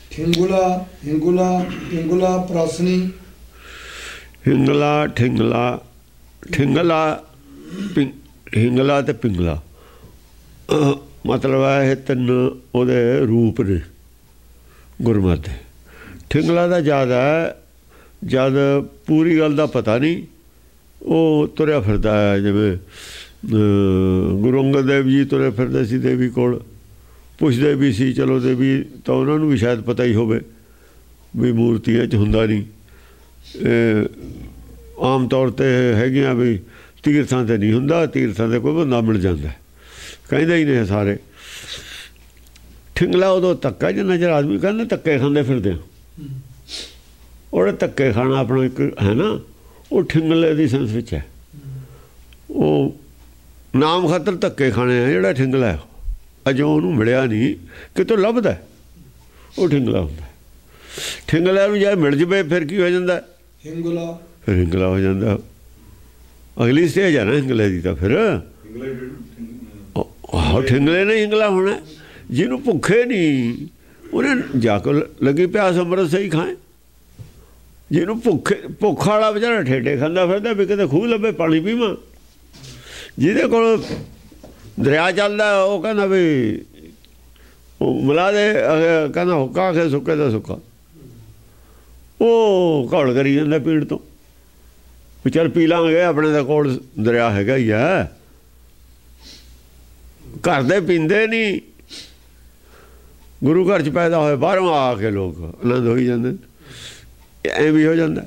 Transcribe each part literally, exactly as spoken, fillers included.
ठिंगुला हिंगुला पिंगुला प्रासनी हिंगला ठिंगला ठिंगला पिंग हिंगला ते पिंगला मतलब है तीन ਉਹਦੇ रूप ने गुरमत दे। ठिंगला ਦਾ ਜ਼ਿਆਦਾ ਜਦ ਪੂਰੀ ਗੱਲ ਦਾ ਪਤਾ ਨਹੀਂ ਉਹ ਤੁਰਿਆ ਫਿਰਦਾ ਹੈ। ਜਿਵੇਂ ਗੁਰੂ ਅੰਗਦ ਦੇਵ ਜੀ ਤੁਰੇ ਫਿਰਦੇ ਸੀ ਦੇਵੀ ਕੋਲ, ਪੁੱਛਦੇ ਵੀ ਸੀ ਚਲੋ ਦੇਵੀ ਤਾਂ ਉਹਨਾਂ ਨੂੰ ਵੀ ਸ਼ਾਇਦ ਪਤਾ ਹੀ ਹੋਵੇ ਵੀ ਮੂਰਤੀਆਂ 'ਚ ਹੁੰਦਾ ਨਹੀਂ। ਆਮ ਤੌਰ 'ਤੇ ਹੈਗੀਆਂ ਵੀ ਤੀਰਥਾਂ 'ਤੇ ਨਹੀਂ ਹੁੰਦਾ, ਤੀਰਥਾਂ 'ਤੇ ਕੋਈ ਬੰਦਾ ਮਿਲ ਜਾਂਦਾ, ਕਹਿੰਦੇ ਹੀ ਨੇ ਸਾਰੇ। ਠਿੰਗਲਾ ਉਦੋਂ ਧੱਕਾ ਜਿੰਨਾ ਚਿਰ ਆਦਮੀ ਕਹਿੰਦੇ ਧੱਕੇ ਖਾਂਦੇ ਫਿਰਦੇ ਆ, ਉਹਦਾ ਧੱਕੇ ਖਾਣਾ ਆਪਣਾ ਇੱਕ ਹੈ ਨਾ, ਉਹ ਠਿੰਗਲੇ ਦੀ ਸੈਂਸ ਵਿੱਚ ਹੈ। ਉਹ ਨਾਮ ਖਾਤਰ ਧੱਕੇ ਖਾਣੇ ਆ ਜਿਹੜਾ ਠਿੰਗਲਾ, ਅਜੋ ਉਹਨੂੰ ਮਿਲਿਆ ਨਹੀਂ, ਕਿਤੋਂ ਲੱਭਦਾ ਉਹ ਠਿੰਗਲਾ ਹੁੰਦਾ। ਠਿੰਗਲਾ ਨੂੰ ਜੇ ਮਿਲ ਜਵੇ ਫਿਰ ਕੀ ਹੋ ਜਾਂਦਾ? ਹਿੰਗਲਾ। ਫਿਰ ਹਿੰਗਲਾ ਹੋ ਜਾਂਦਾ। ਅਗਲੀ ਸਟੇਜ ਆ ਨਾ ਹਿੰਗਲੇ ਦੀ ਤਾਂ ਫਿਰ ਆਹੋ ਠਿੰਗਲੇ ਨੇ ਹਿੰਗਲਾ ਹੋਣਾ। ਜਿਹਨੂੰ ਭੁੱਖੇ ਨਹੀਂ ਉਹਨੇ ਜਾ ਕੇ ਲੱਗੀ ਪਿਆਸ ਅੰਮ੍ਰਿਤ ਸਹੀ ਖਾਏ। ਜਿਹਨੂੰ ਭੁੱਖੇ ਭੁੱਖ ਵਾਲਾ ਵਿਚਾਰਾ ਠੇਡੇ ਖਾਂਦਾ ਫਿਰਦਾ ਵੀ ਕਿਤੇ ਖੂਹ ਲੱਭੇ ਪਾਣੀ ਪੀਵਾਂ। ਜਿਹਦੇ ਕੋਲ ਦਰਿਆ ਚੱਲਦਾ ਉਹ ਕਹਿੰਦਾ ਵੀ ਉਹ ਮਿਲਾ ਦੇ, ਕਹਿੰਦਾ ਹੁੱਕਾ ਕੇ ਸੁੱਕੇ ਦਾ ਸੁੱਕਾ। ਉਹ ਘੋਲ ਕਰੀ ਜਾਂਦਾ ਪੀੜ ਤੋਂ ਵੀ ਚੱਲ ਪੀ ਲਾਂਗੇ, ਆਪਣੇ ਦਾ ਕੋਲ ਦਰਿਆ ਹੈਗਾ ਹੀ ਆ। ਘਰ ਦੇ ਪੀਂਦੇ ਨਹੀਂ, ਗੁਰੂ ਘਰ 'ਚ ਪੈਦਾ ਹੋਏ, ਬਾਹਰੋਂ ਆ ਕੇ ਲੋਕ ਆਨੰਦ ਹੋਈ ਜਾਂਦੇ। ਐਂ ਵੀ ਹੋ ਜਾਂਦਾ।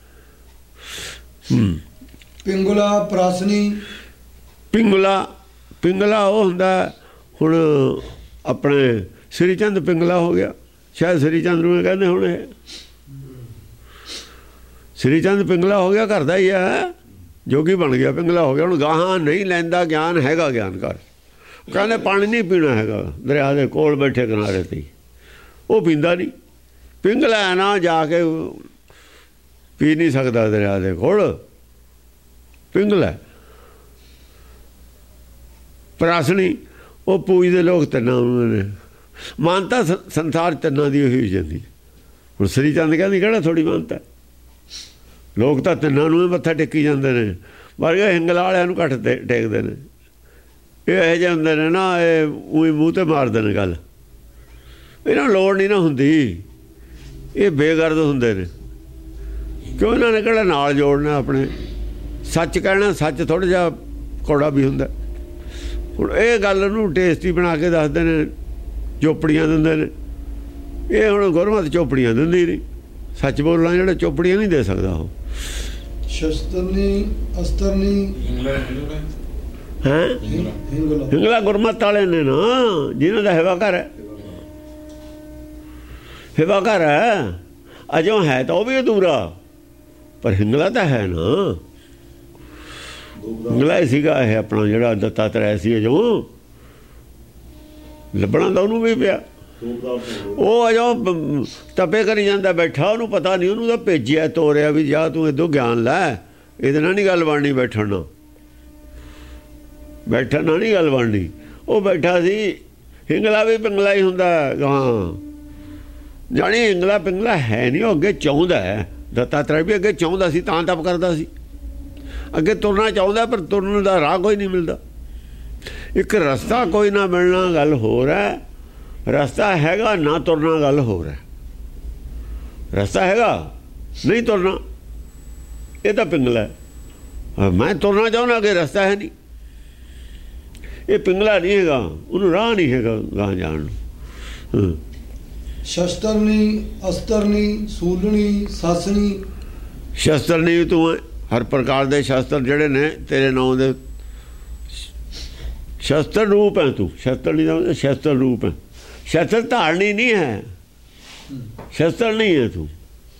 ਪਿੰਗੁਲਾ ਪ੍ਰਾਸਨੀ। ਪਿੰਗਲਾ ਪਿੰਗਲਾ ਉਹ ਹੁੰਦਾ ਹੁਣ ਆਪਣੇ ਸ੍ਰੀ ਚੰਦ ਪਿੰਗਲਾ ਹੋ ਗਿਆ, ਸ਼ਾਇਦ ਸ੍ਰੀ ਚੰਦ ਨੂੰ ਕਹਿੰਦੇ ਹੁਣ ਇਹ ਸ੍ਰੀ ਚੰਦ ਪਿੰਗਲਾ ਹੋ ਗਿਆ, ਘਰ ਦਾ ਹੀ ਹੈ, ਜੋਗੀ ਬਣ ਗਿਆ, ਪਿੰਗਲਾ ਹੋ ਗਿਆ। ਹੁਣ ਗਾਹਾਂ ਨਹੀਂ ਲੈਂਦਾ ਗਿਆਨ, ਹੈਗਾ ਗਿਆਨ ਘਰ। ਕਹਿੰਦੇ ਪਾਣੀ ਨਹੀਂ ਪੀਣਾ ਹੈਗਾ, ਦਰਿਆ ਦੇ ਕੋਲ ਬੈਠੇ ਕਿਨਾਰੇ 'ਤੇ ਉਹ ਪੀਂਦਾ ਨਹੀਂ। ਪਿੰਗਲਾ ਨਾ ਜਾ ਕੇ ਪੀ ਨਹੀਂ ਸਕਦਾ ਦਰਿਆ ਦੇ ਕੋਲ, ਪਿੰਗਲਾ। ਪ੍ਰਾਸਣੀ ਉਹ ਪੂਜਦੇ ਲੋਕ ਤਿੰਨਾਂ ਉਹਨਾਂ ਨੇ ਮਾਨਤਾ ਸੰਸਾਰ ਤਿੰਨਾਂ ਦੀ ਹੋਈ ਜਾਂਦੀ। ਹੁਣ ਸ੍ਰੀ ਚੰਦ ਕਹਿੰਦੀ ਕਿਹੜਾ ਥੋੜ੍ਹੀ ਮਾਨਤਾ, ਲੋਕ ਤਾਂ ਤਿੰਨਾਂ ਨੂੰ ਹੀ ਮੱਥਾ ਟੇਕੀ ਜਾਂਦੇ ਨੇ, ਵਰਗੇ ਹਿੰਗਲਾ ਵਾਲਿਆਂ ਨੂੰ ਘੱਟ ਟੇ ਟੇਕਦੇ ਨੇ। ਇਹ ਇਹੋ ਜਿਹੇ ਹੁੰਦੇ ਨੇ ਨਾ, ਇਹ ਉਹੀ ਮੂੰਹ 'ਤੇ ਮਾਰਦੇ ਨੇ ਗੱਲ, ਇਹਨਾਂ ਨੂੰ ਲੋੜ ਨਹੀਂ ਨਾ ਹੁੰਦੀ। ਇਹ ਬੇਗਰਦ ਹੁੰਦੇ ਨੇ, ਕਿਉਂ ਇਹਨਾਂ ਨੇ ਕਿਹੜਾ ਨਾਲ ਜੋੜਨਾ ਆਪਣੇ। ਸੱਚ ਕਹਿਣਾ, ਸੱਚ ਥੋੜ੍ਹਾ ਜਿਹਾ ਕੌੜਾ ਵੀ ਹੁੰਦਾ। ਹੁਣ ਇਹ ਗੱਲ ਨੂੰ ਟੇਸਟੀ ਬਣਾ ਕੇ ਦੱਸਦੇ ਨੇ, ਚੋਪੜੀਆਂ ਦਿੰਦੇ ਨੇ। ਇਹ ਹੁਣ ਗੁਰਮਤਿ ਚੋਪੜੀਆਂ ਦਿੰਦੀ ਨਹੀਂ, ਸੱਚ ਬੋਲਣਾ ਜਿਹੜਾ ਚੋਪੜੀਆਂ ਨਹੀਂ ਦੇ ਸਕਦਾ ਉਹ। ਸ਼ਸਤਰਨੀ ਅਸਤਰਨੀ ਹੈਂ ਹਿੰਗਲਾ ਗੁਰਮਤਿ ਵਾਲੇ ਨੇ ਨਾ, ਜਿਹਨਾਂ ਦਾ ਹੈਵਾ ਘਰ ਹੈ, ਹੈਵਾ ਘਰ ਹੈ। ਅਜੋਂ ਹੈ ਤਾਂ ਉਹ ਵੀ ਅਧੂਰਾ, ਪਰ ਹਿੰਗਲਾ ਤਾਂ ਹੈ ਨਾ। ਹਿੰਗਲਾ ਸੀਗਾ ਇਹ ਆਪਣਾ ਜਿਹੜਾ ਦੱਤਾਤਰੇయ ਸੀ, ਅਜੋਂ ਲੱਭਣਾ ਤਾਂ ਉਹਨੂੰ ਵੀ ਪਿਆ। ਉਹ ਅਜੋਂ ਤਪੇ ਕਰੀ ਜਾਂਦਾ ਬੈਠਾ, ਉਹਨੂੰ ਪਤਾ ਨਹੀਂ, ਉਹਨੂੰ ਤਾਂ ਭੇਜਿਆ ਤੋਰਿਆ ਵੀ ਜਾ ਤੂੰ ਇੱਦੋਂ ਗਿਆਨ ਲੈ, ਇਹਦੇ ਨਾਲ ਨਹੀਂ ਗੱਲ ਬਣਨੀ, ਬੈਠਣ ਨਾਲ ਬੈਠਣ ਨਾਲ ਨਹੀਂ ਗੱਲ ਬਣਨੀ। ਉਹ ਬੈਠਾ ਸੀ। ਹਿੰਗਲਾ ਵੀ ਪਿੰਗਲਾ ਹੀ ਹੁੰਦਾ। ਹਾਂ ਜਾਣੀ ਹਿੰਗਲਾ ਪਿੰਗਲਾ ਹੈ ਨਹੀਂ, ਉਹ ਅੱਗੇ ਚਾਹੁੰਦਾ ਹੈ। ਦੱਤਾਤਰੇయ ਵੀ ਅੱਗੇ ਚਾਹੁੰਦਾ ਸੀ, ਤਾਂ ਤਪ ਕਰਦਾ ਸੀ, ਅੱਗੇ ਤੁਰਨਾ ਚਾਹੁੰਦਾ, ਪਰ ਤੁਰਨ ਦਾ ਰਾਹ ਕੋਈ ਨਹੀਂ ਮਿਲਦਾ। ਇੱਕ ਰਸਤਾ ਕੋਈ ਨਾ ਮਿਲਣਾ ਗੱਲ ਹੋਰ ਹੈ, ਰਸਤਾ ਹੈਗਾ ਨਾ ਤੁਰਨਾ ਗੱਲ ਹੋਰ ਹੈ। ਰਸਤਾ ਹੈਗਾ ਨਹੀਂ ਤੁਰਨਾ, ਇਹ ਤਾਂ ਪਿੰਗਲਾ ਹੈ। ਮੈਂ ਤੁਰਨਾ ਚਾਹੁੰਦਾ, ਅੱਗੇ ਰਸਤਾ ਹੈ ਨਹੀਂ। ਇਹ ਪਿੰਗਲਾ ਨਹੀਂ ਹੈਗਾ, ਉਹਨੂੰ ਰਾਹ ਨਹੀਂ ਹੈਗਾ ਗਾਂ ਜਾਣ ਨੂੰ। ਸ਼ਸਤਰਨੀ ਅਸਤਰਨੀ ਸੂਲਣੀ ਸਾਸਣੀ। ਸ਼ਸਤਰਨੀ ਤੂੰ ਹਰ ਪ੍ਰਕਾਰ ਦੇ ਸ਼ਸਤਰ ਜਿਹੜੇ ਨੇ ਤੇਰੇ ਨਾਂ ਦੇ ਸ਼ਸਤਰ ਰੂਪ ਹੈ ਤੂੰ। ਸ਼ਸਤਰਨੀ ਦਾ ਸ਼ਸਤਰ ਰੂਪ ਹੈ, ਸ਼ਸਤਰ ਧਾਰਨੀ ਨਹੀਂ ਹੈ, ਸ਼ਸਤਰ ਨਹੀਂ ਹੈ ਤੂੰ।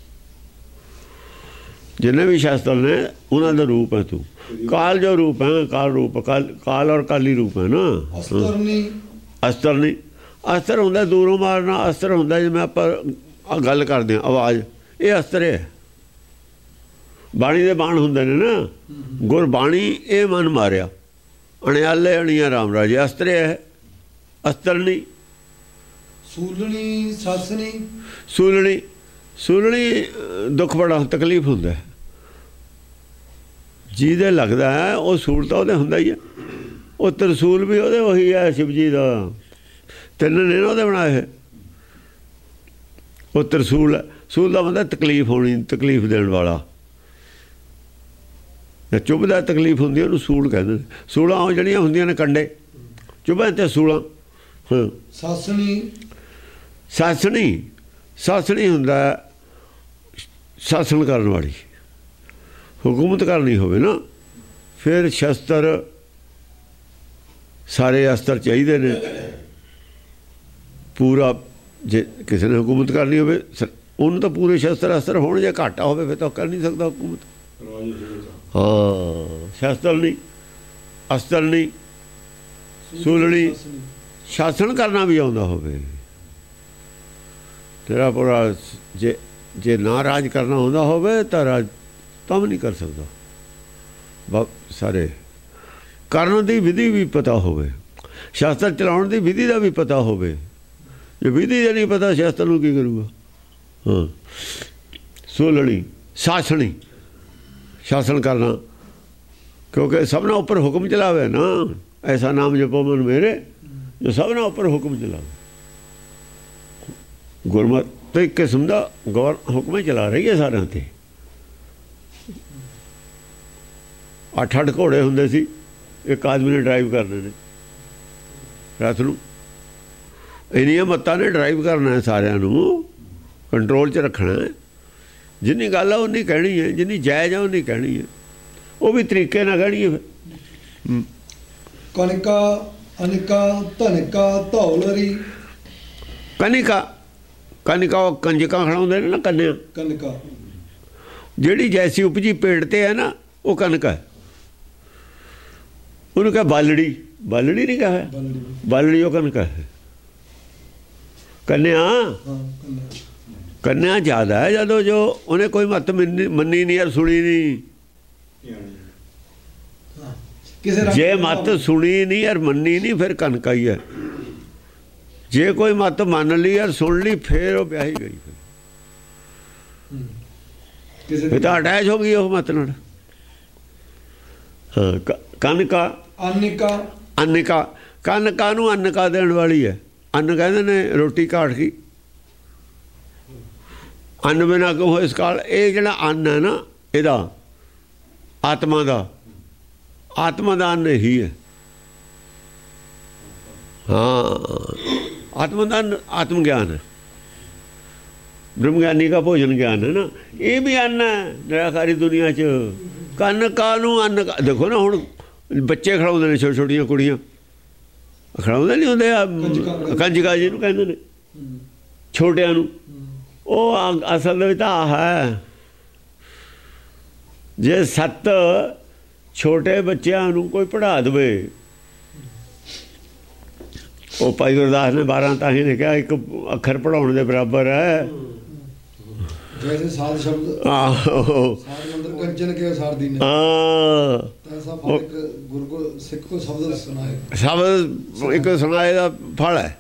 ਜਿੰਨੇ ਵੀ ਸ਼ਸਤਰ ਨੇ ਉਹਨਾਂ ਦਾ ਰੂਪ ਹੈ ਤੂੰ। ਕਾਲ ਜੋ ਰੂਪ ਹੈ, ਕਾਲ ਰੂਪ, ਕਾਲ ਕਾਲ ਔਰ ਕਾਲੀ ਰੂਪ ਹੈ ਨਾ। ਅਸਤਰਨੀ ਅਸਤਰਨੀ ਅਸਤਰ ਹੁੰਦਾ ਦੂਰੋਂ ਮਾਰਨਾ, ਅਸਤਰ ਹੁੰਦਾ ਜਿਵੇਂ ਆਪਾਂ ਗੱਲ ਕਰਦੇ ਹਾਂ ਆਵਾਜ਼, ਇਹ ਅਸਤਰ ਹੈ। ਬਾਣੀ ਦੇ ਬਾਣ ਹੁੰਦੇ ਨੇ ਨਾ, ਗੁਰਬਾਣੀ ਇਹ ਮਨ ਮਾਰਿਆ, ਅਣਿਆਲੇ ਅਣੀਆਂ ਰਾਮ ਰਾਜੇ, ਅਸਤਰ ਹੈ, ਅਸਤਰ ਨਹੀਂ। ਸੂਲਣੀ ਸਾਸਣੀ ਸੂਲਣੀ ਸੂਲਣੀ ਅ, ਦੁੱਖ ਬੜਾ ਤਕਲੀਫ ਹੁੰਦਾ ਹੈ। ਜਿਹਦੇ ਲੱਗਦਾ ਹੈ ਉਹ ਸੂਲ ਤਾਂ ਉਹਦੇ ਹੁੰਦਾ ਹੀ ਹੈ। ਉਹ ਤਰਸੂਲ ਵੀ ਉਹਦੇ ਉਹੀ ਹੈ, ਸ਼ਿਵ ਜੀ ਦਾ ਤਿੰਨ ਨੇ ਨਾ ਉਹਦੇ ਬਣਾਏ। ਉਹ ਤਰਸੂਲ ਹੈ। ਸੂਲ ਦਾ ਬੰਦਾ ਤਕਲੀਫ ਹੋਣੀ, ਤਕਲੀਫ ਦੇਣ ਵਾਲਾ ਜਾਂ ਚੁੱਭਦਾ ਤਕਲੀਫ ਹੁੰਦੀ ਉਹਨੂੰ ਸੂਲ ਕਹਿੰਦੇ ਨੇ। ਸੂਲਾਂ ਉਹ ਜਿਹੜੀਆਂ ਹੁੰਦੀਆਂ ਨੇ ਕੰਡੇ ਚੁੱਭਾਂ ਤੇ ਸੂਲਾਂ। ਹਾਂ ਸਾਸਣੀ ਸਾਸਣੀ ਸਾਸਣੀ ਹੁੰਦਾ ਸ਼ਾਸਨ ਕਰਨ ਵਾਲੀ, ਹੁਕੂਮਤ ਕਰਨੀ ਹੋਵੇ ਨਾ ਫਿਰ ਸ਼ਸਤਰ ਸਾਰੇ ਅਸਤਰ ਚਾਹੀਦੇ ਨੇ ਪੂਰਾ। ਜੇ ਕਿਸੇ ਨੇ ਹੁਕੂਮਤ ਕਰਨੀ ਹੋਵੇ ਉਹਨੂੰ ਤਾਂ ਪੂਰੇ ਸ਼ਸਤਰ ਅਸਤਰ ਹੋਣ, ਜੇ ਘਾਟਾ ਹੋਵੇ ਫਿਰ ਤਾਂ ਕਰ ਨਹੀਂ ਸਕਦਾ ਹੁਕੂਮਤ। ਹਾਂ ਸ਼ਸਤਰ ਨਹੀਂ, ਅਸਤਰ ਨਹੀਂ, ਸੂਲਣੀ ਸ਼ਾਸਨ ਕਰਨਾ ਵੀ ਆਉਂਦਾ ਹੋਵੇ ਤੇਰਾ ਪੂਰਾ। ਜੇ ਜੇ ਨਾ ਰਾਜ ਕਰਨਾ ਹੁੰਦਾ ਹੋਵੇ ਤਾਂ ਰਾਜ ਤਾਂ ਵੀ ਨਹੀਂ ਕਰ ਸਕਦਾ। ਬ ਸਾਰੇ ਕਰਨ ਦੀ ਵਿਧੀ ਵੀ ਪਤਾ ਹੋਵੇ, ਸ਼ਾਸਤਰ ਚਲਾਉਣ ਦੀ ਵਿਧੀ ਦਾ ਵੀ ਪਤਾ ਹੋਵੇ। ਜੇ ਵਿਧੀ ਦਾ ਨਹੀਂ ਪਤਾ ਸ਼ਾਸਤਰ ਨੂੰ ਕੀ ਕਰੂਗਾ। ਹਾਂ ਸੂਲਣੀ ਸਾਸਣੀ ਸ਼ਾਸਨ ਕਰਨਾ, ਕਿਉਂਕਿ ਸਭਨਾਂ ਉੱਪਰ ਹੁਕਮ ਚਲਾਵੇ ਨਾ। ਐਸਾ ਨਾਮ ਜਪੋ ਮਨ ਮੇਰੇ ਜੋ ਸਭਨਾਂ ਉੱਪਰ ਹੁਕਮ ਚਲਾਵੇ। ਗੁਰਮਤ ਤਾਂ ਇੱਕ ਕਿਸਮ ਦਾ ਗੌਰ ਹੁਕਮ ਹੀ ਚਲਾ ਰਹੀ ਹੈ ਸਾਰਿਆਂ 'ਤੇ। ਅੱਠ ਅੱਠ ਘੋੜੇ ਹੁੰਦੇ ਸੀ, ਇੱਕ ਆਦਮੀ ਨੇ ਡਰਾਈਵ ਕਰਨੇ ਨੇ ਰਾਤ ਨੂੰ। ਇੰਨੀਆਂ ਮੱਤਾਂ ਨੇ ਡਰਾਈਵ ਕਰਨਾ ਹੈ, ਸਾਰਿਆਂ ਨੂੰ ਕੰਟਰੋਲ 'ਚ ਰੱਖਣਾ ਹੈ। ਜਿੰਨੀ ਗੱਲ ਆ ਉਨੀ ਕਹਿਣੀ ਹੈ, ਜਿੰਨੀ ਜਾਇਜ਼ ਆ ਉਨੀ ਕਹਿਣੀ ਹੈ। ਉਹ ਵੀ ਤਰੀਕੇ ਨਾਲ ਕਹਿਣੀ ਹੈ। ਫਿਰ ਕਨਿਕਾ ਅਨਿਕਾ ਧਨਿਕਾ ਧੌਲਰੀ ਕਨਿਕਾ ਕਨਿਕਾ ਉਹ ਕੰਜਕਾਂ ਖੜਾਉਂਦੇ ਨੇ ਨਾ, ਕੰਨਿਆ ਕਨਿਕਾ ਜਿਹੜੀ ਜੈਸੀ ਉਪਜੀ ਪੇੜ ਤੇ ਹੈ ਨਾ ਉਹ ਕਣਕ ਹੈ। ਉਹਨੂੰ ਕਹੇ ਬਾਲੜੀ, ਬਾਲੜੀ ਨਹੀਂ ਕਹਾ, ਬਾਲੜੀ ਉਹ ਕਣਕ ਹੈ। ਕੰਨਿਆ ਕੰਨਿਆ ਜ਼ਿਆਦਾ ਹੈ ਜਦੋਂ ਜੋ ਉਹਨੇ ਕੋਈ ਮੱਤ ਮੰਨੀ ਨਹੀਂ ਯਾਰ, ਸੁਣੀ ਨਹੀਂ। ਜੇ ਮੱਤ ਸੁਣੀ ਨਹੀਂ ਯਾਰ ਮੰਨੀ ਨਹੀਂ ਫਿਰ ਕਣਕਾ ਹੀ ਹੈ। ਜੇ ਕੋਈ ਮੱਤ ਮੰਨ ਲਈ ਯਾਰ ਸੁਣ ਲਈ ਫਿਰ ਉਹ ਵਿਆਹੀ ਗਈ। ਫਿਰ ਤਾਂ ਅਟੈਚ ਹੋ ਗਈ ਉਹ ਮੱਤ ਨਾਲ। ਹਾਂ ਕਨਕਾ ਅਨਿਕਾ ਅਨਿਕਾ ਕਨਕਾ ਨੂੰ ਅਨਕਾ ਦੇਣ ਵਾਲੀ ਹੈ। ਅੰਨ ਕਹਿੰਦੇ ਨੇ ਰੋਟੀ ਘਾਟ ਗਈ, ਅੰਨ ਬਿਨਾਂ ਕਿਉਂ ਇਸ ਕਾਲ। ਇਹ ਜਿਹੜਾ ਅੰਨ ਹੈ ਨਾ ਇਹਦਾ ਆਤਮਾ ਦਾ, ਆਤਮਾ ਦਾ ਅੰਨ ਹੀ ਹੈ। ਹਾਂ ਆਤਮਾ ਦਾ ਅੰਨ ਆਤਮ ਗਿਆਨ ਹੈ। ਬ੍ਰਹਮ ਗਿਆਨੀ ਦਾ ਭੋਜਨ ਗਿਆਨ ਹੈ ਨਾ, ਇਹ ਵੀ ਅੰਨ ਹੈ ਨਿਰਾਕਾਰੀ ਦੁਨੀਆ 'ਚ। ਕਨਕਾ ਨੂੰ ਅੰਨ ਦੇਖੋ ਨਾ, ਹੁਣ ਬੱਚੇ ਖੜਾਉਂਦੇ ਨੇ, ਛੋਟੀ ਛੋਟੀਆਂ ਕੁੜੀਆਂ ਖੜਾਉਂਦੇ ਨਹੀਂ ਹੁੰਦੇ ਆ, ਕੰਜਕਾ ਜਿਹਨੂੰ ਕਹਿੰਦੇ ਨੇ ਛੋਟਿਆਂ ਨੂੰ। ਉਹ ਅਸਲ ਦੇ ਵਿੱਚ ਤਾਂ ਆਹ ਹੈ, ਜੇ ਸੱਤ ਛੋਟੇ ਬੱਚਿਆਂ ਨੂੰ ਕੋਈ ਪੜ੍ਹਾ ਦੇਵੇ। ਉਹ ਭਾਈ ਗੁਰਦਾਸ ਨੇ ਬਾਰਾਂ ਤਾਹੀ ਨੇ ਕਿਹਾ ਇੱਕ ਅੱਖਰ ਪੜ੍ਹਾਉਣ ਦੇ ਬਰਾਬਰ ਹੈ। ਜੈਸੇ ਸਾਧ ਸ਼ਬਦ ਆਹੋ ਸਾਧ ਮੰਦਰ ਕੰਚਨ ਕੇ ਸਾਰਦੀ ਨੇ ਹਾਂ ਐਸਾ ਫਲ ਗੁਰੂ ਕੋ ਸਿੱਖ ਕੋ ਸ਼ਬਦ ਸੁਣਾਏ, ਸ਼ਬਦ ਇੱਕ ਸੁਣਾਏ ਦਾ ਫਲ ਹੈ।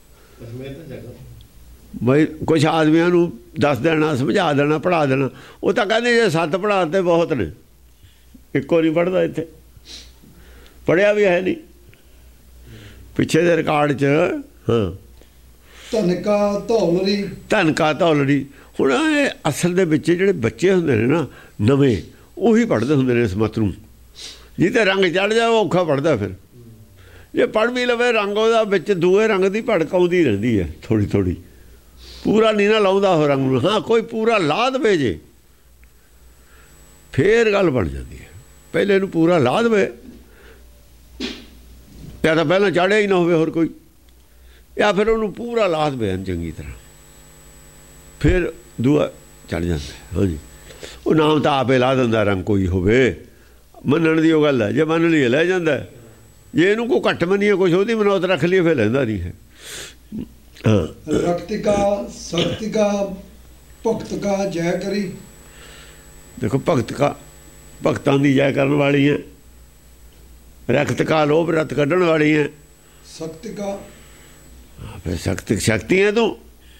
ਬਈ ਕੁਛ ਆਦਮੀਆਂ ਨੂੰ ਦੱਸ ਦੇਣਾ, ਸਮਝਾ ਦੇਣਾ, ਪੜ੍ਹਾ ਦੇਣਾ। ਉਹ ਤਾਂ ਕਹਿੰਦੇ ਜੇ ਸੱਤ ਪੜ੍ਹਾ ਤੇ ਬਹੁਤ ਨੇ, ਇੱਕੋ ਨਹੀਂ ਪੜ੍ਹਦਾ। ਇੱਥੇ ਪੜ੍ਹਿਆ ਵੀ ਹੈ ਨਹੀਂ ਪਿੱਛੇ ਦੇ ਰਿਕਾਰਡ 'ਚ। ਹਾਂ ਧਨਕਾ ਧੌਲਰੀ ਧਨਕਾ ਧੌਲਰੀ। ਹੁਣ ਇਹ ਅਸਲ ਦੇ ਵਿੱਚ ਜਿਹੜੇ ਬੱਚੇ ਹੁੰਦੇ ਨੇ ਨਾ ਨਵੇਂ, ਉਹੀ ਪੜ੍ਹਦੇ ਹੁੰਦੇ ਨੇ ਇਸ ਮਤ ਨੂੰ। ਜਿਹਦੇ ਰੰਗ ਚੜ੍ਹ ਜਾ ਉਹ ਔਖਾ ਪੜ੍ਹਦਾ। ਫਿਰ ਜੇ ਪੜ੍ਹ ਵੀ ਲਵੇ ਰੰਗ ਉਹਦਾ ਵਿੱਚ ਦੂਏ ਰੰਗ ਦੀ ਭੜਕ ਆਉਂਦੀ ਰਹਿੰਦੀ ਹੈ ਥੋੜ੍ਹੀ ਥੋੜ੍ਹੀ। ਪੂਰਾ ਨਹੀਂ ਨਾ ਲਾਉਂਦਾ ਉਹ ਰੰਗ ਨੂੰ। ਹਾਂ ਕੋਈ ਪੂਰਾ ਲਾ ਦੇਵੇ ਜੇ ਫੇਰ ਗੱਲ ਬਣ ਜਾਂਦੀ ਹੈ। ਪਹਿਲੇ ਨੂੰ ਪੂਰਾ ਲਾ ਦੇਵੇ ਜਾਂ ਤਾਂ ਪਹਿਲਾਂ ਚਾੜਿਆ ਹੀ ਨਾ ਹੋਵੇ ਹੋਰ ਕੋਈ, ਜਾਂ ਫਿਰ ਉਹਨੂੰ ਪੂਰਾ ਲਾ ਦੇਵੇ ਚੰਗੀ ਤਰ੍ਹਾਂ, ਫਿਰ ਦੂਆ ਚੜ ਜਾਂਦਾ। ਹਾਂਜੀ ਉਹ ਨਾਮ ਤਾਂ ਆਪੇ ਲਾ ਦਿੰਦਾ ਰੰਗ ਕੋਈ ਹੋਵੇ। ਮੰਨਣ ਦੀ ਉਹ ਗੱਲ ਹੈ, ਜੇ ਮੰਨ ਲਈਏ ਲੈ ਜਾਂਦਾ। ਜੇ ਇਹਨੂੰ ਕੋਈ ਘੱਟ ਮੰਨੀਏ ਕੁਛ ਉਹਦੀ ਮਨੌਤ ਰੱਖ ਲਈਏ ਫਿਰ ਲੈਂਦਾ ਨਹੀਂ ਹੈ। ਹਾਂ ਰਕਤਿਕਾ ਸ਼ਕਤਿਕਾ ਭਗਤ ਕਾ ਜੈ ਕਰੀ। ਦੇਖੋ ਭਗਤ ਕਾ ਭਗਤਾਂ ਦੀ ਜੈ ਕਰਨ ਵਾਲੀ ਹੈ। ਰਕਤ ਕਾ ਲੋਭ ਰਤ ਕੱਢਣ ਵਾਲੀ ਹੈ। ਸ਼ਕਤਿਕਾ ਫਿਰ ਸ਼ਕਤੀ ਸ਼ਕਤੀ ਹੈ ਤੂੰ,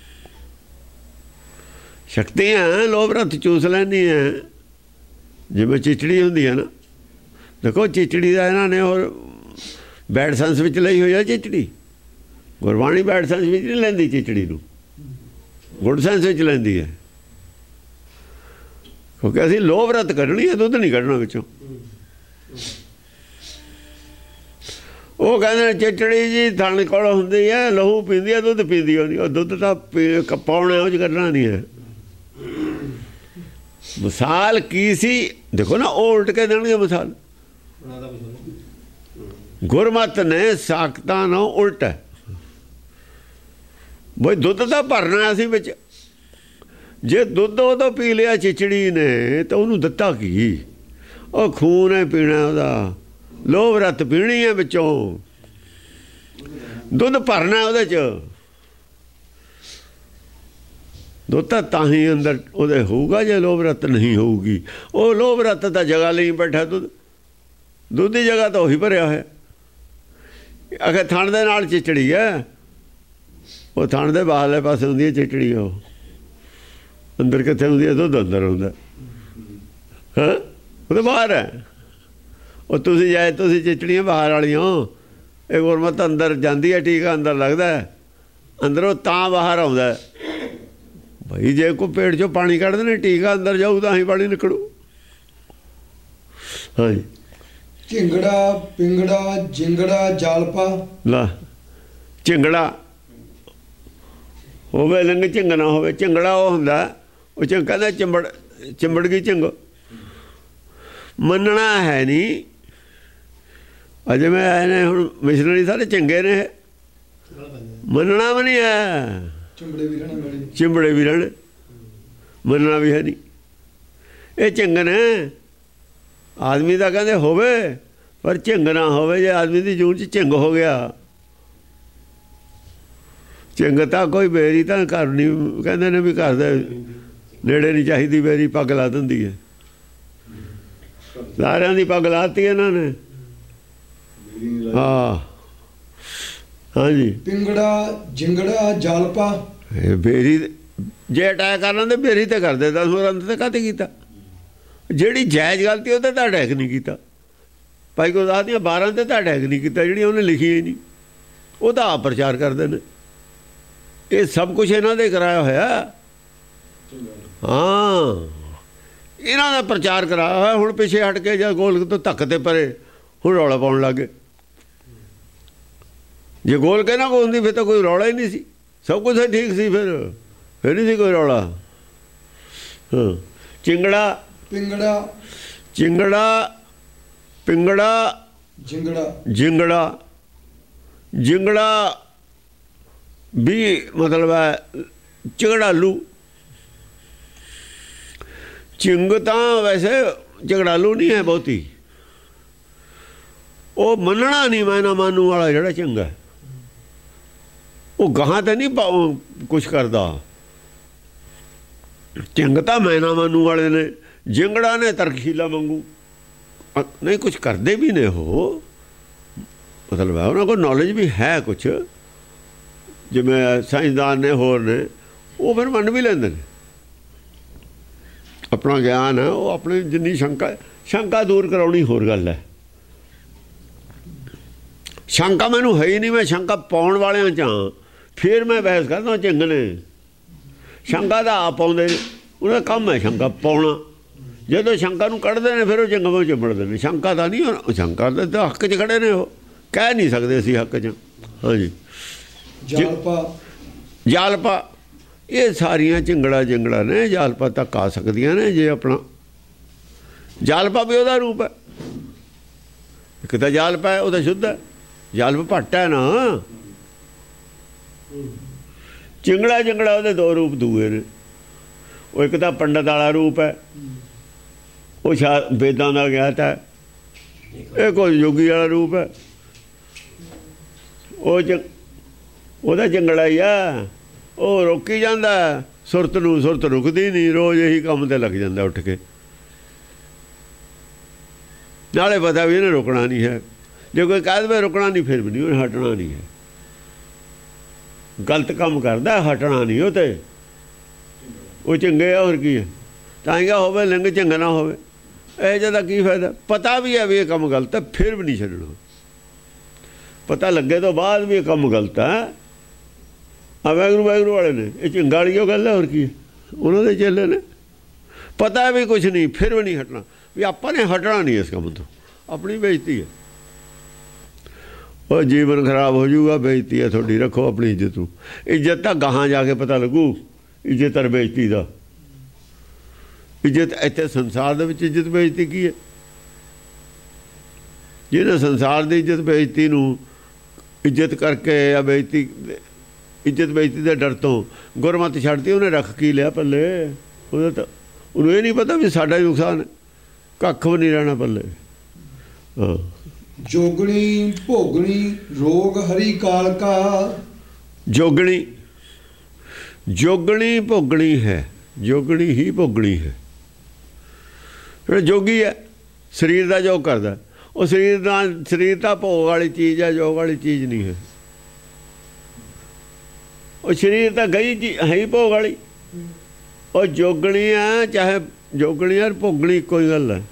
ਸ਼ਕਤੀ ਹੈ, ਲੋਭ ਰੱਤ ਚੂਸ ਲੈਂਦੀ ਹੈ ਜਿਵੇਂ ਚਿਚੜੀ ਹੁੰਦੀ ਹੈ ਨਾ। ਦੇਖੋ ਚਿਚੜੀ ਦਾ ਇਹਨਾਂ ਨੇ ਹੋਰ ਬੈਡ ਸੈਂਸ ਵਿੱਚ ਲਈ ਹੋਈ ਹੈ ਚਿਚੜੀ। ਗੁਰਬਾਣੀ ਬੈਡ ਸੈਂਸ ਵਿੱਚ ਨਹੀਂ ਲੈਂਦੀ ਚਿਚੜੀ ਨੂੰ, ਗੁੱਡ ਸੈਂਸ ਵਿੱਚ ਲੈਂਦੀ ਹੈ। ਕਿਉਂਕਿ ਅਸੀਂ ਲੋਭ ਰੱਤ ਕੱਢਣੀ ਹੈ, ਦੁੱਧ ਨਹੀਂ ਕੱਢਣਾ ਵਿੱਚੋਂ। ਉਹ ਕਹਿੰਦੇ ਚਿਚੜੀ ਜੀ ਥਣ ਕੋਲ ਹੁੰਦੀ ਹੈ, ਲਹੂ ਪੀਂਦੀ ਹੈ, ਦੁੱਧ ਪੀਂਦੀ ਹੋਣੀ। ਉਹ ਦੁੱਧ ਤਾਂ ਪਾਉਣਾ, ਉਹ 'ਚ ਕੱਢਣਾ ਨਹੀਂ ਹੈ। ਮਿਸਾਲ ਕੀ ਸੀ ਦੇਖੋ ਨਾ, ਉਹ ਉਲਟ ਕੇ ਦੇਣਗੇ ਮਿਸਾਲ। ਗੁਰਮਤਿ ਨੇ ਸਾਖਤਾਂ ਨੂੰ ਉਲਟ ਹੈ ਬਈ ਦੁੱਧ ਤਾਂ ਭਰਨਾ ਅਸੀਂ ਵਿੱਚ। ਜੇ ਦੁੱਧ ਉਦੋਂ ਪੀ ਲਿਆ ਚਿਚੜੀ ਨੇ ਤਾਂ ਉਹਨੂੰ ਦਿੱਤਾ ਕੀ? ਉਹ ਖੂਨ ਹੈ ਪੀਣਾ ਉਹਦਾ, ਲੋਭ ਰੱਤ ਪੀਣੀ ਹੈ ਵਿੱਚੋਂ, ਦੁੱਧ ਭਰਨਾ ਉਹਦੇ 'ਚ। ਦੁੱਧ ਤਾਂ ਹੀ ਅੰਦਰ ਉਹਦੇ ਹੋਊਗਾ ਜੇ ਲੋਭ ਰੱਤ ਨਹੀਂ ਹੋਊਗੀ। ਉਹ ਲੋਭ ਰੱਤ ਤਾਂ ਜਗ੍ਹਾ ਲਈ ਬੈਠਾ, ਦੁੱਧ ਦੁੱਧ ਦੀ ਜਗ੍ਹਾ ਤਾਂ ਉਹੀ ਭਰਿਆ ਹੋਇਆ। ਅਖੇ ਥਣ ਦੇ ਨਾਲ ਚਿਚੜੀ ਹੈ, ਉਹ ਥਣ ਦੇ ਬਾਹਰਲੇ ਪਾਸੇ ਹੁੰਦੀ ਹੈ ਚਿਚੜੀ, ਉਹ ਅੰਦਰ ਕਿੱਥੇ ਹੁੰਦੀ ਹੈ? ਦੁੱਧ ਅੰਦਰ ਹੁੰਦਾ ਹਾਂ, ਉਹਦੇ ਬਾਹਰ ਹੈ। ਉਹ ਤੁਸੀਂ ਜਾਏ ਤੁਸੀਂ ਚਿਚੜੀਆਂ ਬਾਹਰ ਵਾਲੀਆਂ, ਇਹ ਗੁਰਮਤਿ ਅੰਦਰ ਜਾਂਦੀ ਹੈ, ਟੀਕਾ ਅੰਦਰ ਲੱਗਦਾ, ਅੰਦਰੋਂ ਤਾਂ ਬਾਹਰ ਆਉਂਦਾ। ਭਾਈ ਜੇ ਕੋਈ ਪੇਟ 'ਚੋਂ ਪਾਣੀ ਕੱਢਦੇ ਨੇ, ਟੀਕਾ ਅੰਦਰ ਜਾਊ ਤਾਂ ਹੀ ਪਾਣੀ ਨਿਕਲੂ। ਹਾਂਜੀ। ਝਿੰਗੜਾ ਪਿੰਗੜਾ ਜਿੰਗੜਾ ਜਾਲਪਾ। ਲਾ ਝਿੰਗੜਾ ਹੋਵੇ ਲੰਗ ਝਿੰਗ ਨਾ ਹੋਵੇ। ਝਿੰਗੜਾ ਉਹ ਹੁੰਦਾ, ਉਹ ਚਿੰਗ ਕਹਿੰਦਾ ਚਿੰਬੜ ਚਿੰਬੜ ਗਈ ਝਿੰਗ। ਮੰਨਣਾ ਹੈ ਨਹੀਂ। ਅਜੇ ਮੈਂ ਆਏ ਨੇ ਹੁਣ ਮਿਸ਼ਨਰੀ ਸਾਰੇ ਚੰਗੇ ਨੇ, ਮੰਨਣਾ ਵੀ ਨਹੀਂ ਹੈ। ਚਿੰਬੜੇ ਵੀ ਰਹਿਣਾ, ਚਿੰਬੜੇ ਵੀ ਰਹਿਣ, ਮੰਨਣਾ ਵੀ ਹੈ ਨਹੀਂ। ਇਹ ਝਿੰਗ ਨੇ। ਆਦਮੀ ਦਾ ਕਹਿੰਦੇ ਹੋਵੇ ਪਰ ਝਿੰਗ ਨਾ ਹੋਵੇ। ਜੇ ਆਦਮੀ ਦੀ ਜੂਨ 'ਚ ਝਿੰਗ ਹੋ ਗਿਆ, ਝਿੰਗ ਤਾਂ ਕੋਈ ਬੇਰੀ ਤਾਂ ਘਰ ਨਹੀਂ, ਕਹਿੰਦੇ ਨੇ ਵੀ ਘਰ ਦੇ ਨੇੜੇ ਨਹੀਂ ਚਾਹੀਦੀ ਬੇਰੀ, ਪੱਗ ਲਾ ਦਿੰਦੀ ਹੈ। ਸਾਰਿਆਂ ਦੀ ਪੱਗ ਲਾਤੀ ਇਹਨਾਂ ਨੇ। ਹਾਂ ਹਾਂਜੀ। ਪਿੰਗੜਾ ਜਿੰਗੜਾ ਜਾਲਪਾ। ਬੇਰੀ ਜੇ ਅਟੈਕ ਕਰ ਲੈਂਦੇ ਬੇਰੀ ਤੇ ਕਰਦੇ, ਦਸ ਹੋਰਾਂ ਤੇ ਕਾਹਤੇ ਕੀਤਾ? ਜਿਹੜੀ ਜਾਇਜ਼ ਗਲਤੀ ਉਹ ਤਾਂ ਅਟੈਕ ਨਹੀਂ ਕੀਤਾ। ਭਾਈ ਗੁਰਦਾਸ ਦੀਆਂ ਬਾਰਾਂ ਤੇ ਤਾਂ ਅਟੈਕ ਨਹੀਂ ਕੀਤਾ, ਜਿਹੜੀਆਂ ਉਹਨੇ ਲਿਖੀਆਂ ਹੀ ਨਹੀਂ, ਉਹ ਤਾਂ ਆਪ ਪ੍ਰਚਾਰ ਕਰਦੇ ਨੇ। ਇਹ ਸਭ ਕੁਛ ਇਹਨਾਂ ਦੇ ਕਰਾਇਆ ਹੋਇਆ। ਹਾਂ ਇਹਨਾਂ ਦਾ ਪ੍ਰਚਾਰ ਕਰਾਇਆ ਹੋਇਆ। ਹੁਣ ਪਿੱਛੇ ਹਟ ਕੇ ਜਾਂ ਗੋਲ ਤੋਂ ਧੱਕ ਤੇ ਪਰੇ ਹੁਣ ਰੌਲਾ ਪਾਉਣ ਲੱਗ ਗਏ। ਜੇ ਗੋਲ ਕੇ ਨਾ ਕੋਈ ਹੁੰਦੀ ਫਿਰ ਤਾਂ ਕੋਈ ਰੌਲਾ ਹੀ ਨਹੀਂ ਸੀ, ਸਭ ਕੁਛ ਠੀਕ ਸੀ, ਫਿਰ ਫਿਰ ਨਹੀਂ ਸੀ ਕੋਈ ਰੌਲਾ। ਹਾਂ। ਚਿੰਗੜਾ ਪਿੰਗੜਾ ਚਿੰਗੜਾ ਪਿੰਗੜਾ ਜਿੰਗੜਾ ਜਿੰਗੜਾ ਜਿੰਗੜਾ ਵੀ ਮਤਲਬ ਹੈ ਝਗੜਾਲੂ। ਚਿੰਗ ਤਾਂ ਵੈਸੇ ਝਗੜਾਲੂ ਨਹੀਂ ਹੈ ਬਹੁਤੀ। ਉਹ ਮੰਨਣਾ ਨਹੀਂ ਮੈਂ ਨਾ ਮਾਨੂ ਵਾਲਾ ਜਿਹੜਾ ਚੰਗਾ, ਉਹ ਗਾਹਾਂ ਤਾਂ ਨਹੀਂ ਕੁਛ ਕਰਦਾ। ਚਿੰਗ ਤਾਂ ਮੈਂ ਨਾ ਮਾਨੂ ਵਾਲੇ ਨੇ, ਜਿੰਗੜਾ ਨੇ ਤਰਕਸ਼ੀਲਾ ਮੰਗੂ ਨਹੀਂ, ਕੁਛ ਕਰਦੇ ਵੀ ਨੇ ਉਹ। ਮਤਲਬ ਹੈ ਉਹਨਾਂ ਕੋਲ ਨੌਲੇਜ ਵੀ ਹੈ ਕੁਛ, ਜਿਵੇਂ ਸਾਇੰਸਦਾਨ ਨੇ ਹੋਰ ਨੇ, ਉਹ ਫਿਰ ਮੰਨ ਵੀ ਲੈਂਦੇ ਨੇ। ਆਪਣਾ ਗਿਆਨ ਹੈ, ਉਹ ਆਪਣੀ ਜਿੰਨੀ ਸ਼ੰਕਾ ਸ਼ੰਕਾ ਦੂਰ ਕਰਾਉਣੀ ਹੋਰ ਗੱਲ ਹੈ। ਸ਼ੰਕਾ ਮੈਨੂੰ ਹੈ ਹੀ ਨਹੀਂ, ਮੈਂ ਸ਼ੰਕਾ ਪਾਉਣ ਵਾਲਿਆਂ 'ਚ ਹਾਂ, ਫਿਰ ਮੈਂ ਬਹਿਸ ਕਰਦਾ। ਝਿੰਗ ਨੇ ਸ਼ੰਕਾ ਦਾ ਆਪ ਪਾਉਂਦੇ ਨੇ, ਉਹਦਾ ਕੰਮ ਹੈ ਸ਼ੰਕਾ ਪਾਉਣਾ। ਜਦੋਂ ਸ਼ੰਕਾ ਨੂੰ ਕੱਢਦੇ ਨੇ ਫਿਰ ਉਹ ਝਿੰਗ ਵਿੱਚ ਚਿੰਬੜਦੇ ਨੇ। ਸ਼ੰਕਾ ਦਾ ਨਹੀਂ, ਸ਼ੰਕਾ ਦੇ ਤਾਂ ਹੱਕ 'ਚ ਖੜੇ ਨੇ, ਉਹ ਕਹਿ ਨਹੀਂ ਸਕਦੇ ਅਸੀਂ ਹੱਕ 'ਚ। ਹਾਂਜੀ। ਜਾਲਪਾ ਜਾਲਪਾ ਇਹ ਸਾਰੀਆਂ ਝਿੰਗੜਾ ਜਿੰਗੜਾ ਨੇ। ਜਾਲਪਾ ਤੱਕ ਆ ਸਕਦੀਆਂ ਨੇ ਜੇ ਆਪਣਾ। ਜਾਲਪਾ ਵੀ ਉਹਦਾ ਰੂਪ ਹੈ। ਇੱਕ ਤਾਂ ਜਾਲਪਾ ਹੈ, ਉਹਦਾ ਸ਼ੁੱਧ ਹੈ। ਜਾਲਪ ਭੱਟ ਹੈ ਨਾ। ਚਿੰਗੜਾ ਜਿੰਗੜਾ ਉਹਦੇ ਦੋ ਰੂਪ ਦੂਏ ਨੇ। ਉਹ ਇੱਕ ਤਾਂ ਪੰਡਤ ਵਾਲਾ ਰੂਪ ਹੈ, ਉਹ ਸ਼ਾ ਵੇਦਾਂ ਦਾ ਗਿਆਤ ਹੈ। ਇਹ ਕੋਈ ਯੋਗੀ ਵਾਲਾ ਰੂਪ ਹੈ। ਉਹ ਚ ਉਹਦਾ ਚੰਗੜਾ ਹੀ ਆ, ਉਹ ਰੋਕੀ ਜਾਂਦਾ ਸੁਰਤ ਨੂੰ, ਸੁਰਤ ਰੁਕਦੀ ਨਹੀਂ, ਰੋਜ਼ ਇਹੀ ਕੰਮ ਤੇ ਲੱਗ ਜਾਂਦਾ ਉੱਠ ਕੇ। ਨਾਲੇ ਪਤਾ ਵੀ ਇਹਨੇ ਰੁਕਣਾ ਨਹੀਂ ਹੈ। ਜੇ ਕੋਈ ਕਹਿ ਦੇਵੇ ਰੁਕਣਾ ਨਹੀਂ, ਫਿਰ ਵੀ ਨਹੀਂ ਉਹਨੇ ਹਟਣਾ ਨਹੀਂ ਹੈ। ਗਲਤ ਕੰਮ ਕਰਦਾ, ਹਟਣਾ ਨਹੀਂ ਉਹ ਤੇ ਉਹ ਚੰਗੇ ਆ, ਹੋਰ ਕੀ ਹੈ। ਤਾਂਗਾ ਹੋਵੇ ਲਿੰਗ ਚੰਗਾ ਨਾ ਹੋਵੇ, ਇਹ ਜਿਹਦਾ ਕੀ ਫਾਇਦਾ। ਪਤਾ ਵੀ ਹੈ ਵੀ ਇਹ ਕੰਮ ਗਲਤ ਹੈ, ਫਿਰ ਵੀ ਨਹੀਂ ਛੱਡਣਾ। ਪਤਾ ਲੱਗੇ ਤੋਂ ਬਾਅਦ ਵੀ ਇਹ ਕੰਮ ਗਲਤ ਹੈ। ਆ ਵਾਹਿਗੁਰੂ ਵਾਹਿਗੁਰੂ ਵਾਲੇ ਨੇ ਇਹ ਚੰਗਾ ਵਾਲੀ ਉਹ ਗੱਲ ਹੈ, ਹੋਰ ਕੀ ਹੈ। ਉਹਨਾਂ ਦੇ ਚੇਲੇ ਨੇ ਪਤਾ ਵੀ ਕੁਛ ਨਹੀਂ, ਫਿਰ ਵੀ ਨਹੀਂ ਹਟਣਾ। ਵੀ ਆਪਾਂ ਨੇ ਹਟਣਾ ਨਹੀਂ ਇਸ ਕੰਮ ਤੋਂ, ਆਪਣੀ ਬੇਇੱਜ਼ਤੀ ਹੈ। ਉਹ ਜੀਵਨ ਖਰਾਬ ਹੋ ਜਾਊਗਾ, ਬੇਇੱਜ਼ਤੀ ਹੈ ਤੁਹਾਡੀ। ਰੱਖੋ ਆਪਣੀ ਇੱਜ਼ਤ ਨੂੰ। ਇੱਜ਼ਤ ਤਾਂ ਗਾਹਾਂ ਜਾ ਕੇ ਪਤਾ ਲੱਗੂ, ਇੱਜ਼ਤ ਔਰ ਬੇਇੱਜ਼ਤੀ ਦਾ। ਇੱਜ਼ਤ ਇੱਥੇ ਸੰਸਾਰ ਦੇ ਵਿੱਚ ਇੱਜ਼ਤ ਬੇਇੱਜ਼ਤੀ ਕੀ ਹੈ। ਜਿਹਨੇ ਸੰਸਾਰ ਦੀ ਇੱਜ਼ਤ ਬੇਇੱਜ਼ਤੀ ਨੂੰ ਇੱਜ਼ਤ ਕਰਕੇ ਜਾਂ ਬੇਇੱਜ਼ਤੀ ਇੱਜ਼ਤ ਬੇਇੱਜ਼ਤੀ ਦੇ ਡਰ ਤੋਂ ਗੁਰਮਤਿ ਛੱਡਤੀ, ਉਹਨੇ ਰੱਖ ਕੀ ਲਿਆ ਪੱਲੇ। ਉਹਦਾ ਤਾਂ ਉਹਨੂੰ ਇਹ ਨਹੀਂ ਪਤਾ ਵੀ ਸਾਡਾ ਹੀ ਨੁਕਸਾਨ ਹੈ, ਕੱਖ ਵੀ ਨਹੀਂ ਰਹਿਣਾ ਪੱਲੇ। ਹਾਂ, ਜੋਗਣੀ ਭੋਗਣੀ ਰੋਗ ਹਰੀ ਕਾਲ ਕਾ। ਜੋਗਣੀ ਜੋਗਣੀ ਭੋਗਣੀ ਹੈ, ਜੋਗਣੀ ਹੀ ਭੋਗਣੀ ਹੈ। ਜਿਹੜਾ ਜੋਗੀ ਹੈ ਸਰੀਰ ਦਾ ਯੋਗ ਕਰਦਾ, ਉਹ ਸਰੀਰ ਦਾ ਸਰੀਰ ਤਾਂ ਭੋਗ ਵਾਲੀ ਚੀਜ਼ ਹੈ, ਯੋਗ ਵਾਲੀ ਚੀਜ਼ ਨਹੀਂ ਹੈ। ਉਹ ਸਰੀਰ ਤਾਂ ਗਈ ਚੀਜ਼ ਹੈ ਹੀ ਭੋਗ ਵਾਲੀ। ਉਹ ਜੋਗਣੀ ਹੈ, ਚਾਹੇ ਜੋਗਣੀ ਹੈ ਭੋਗਣੀ ਕੋਈ ਗੱਲ ਹੈ।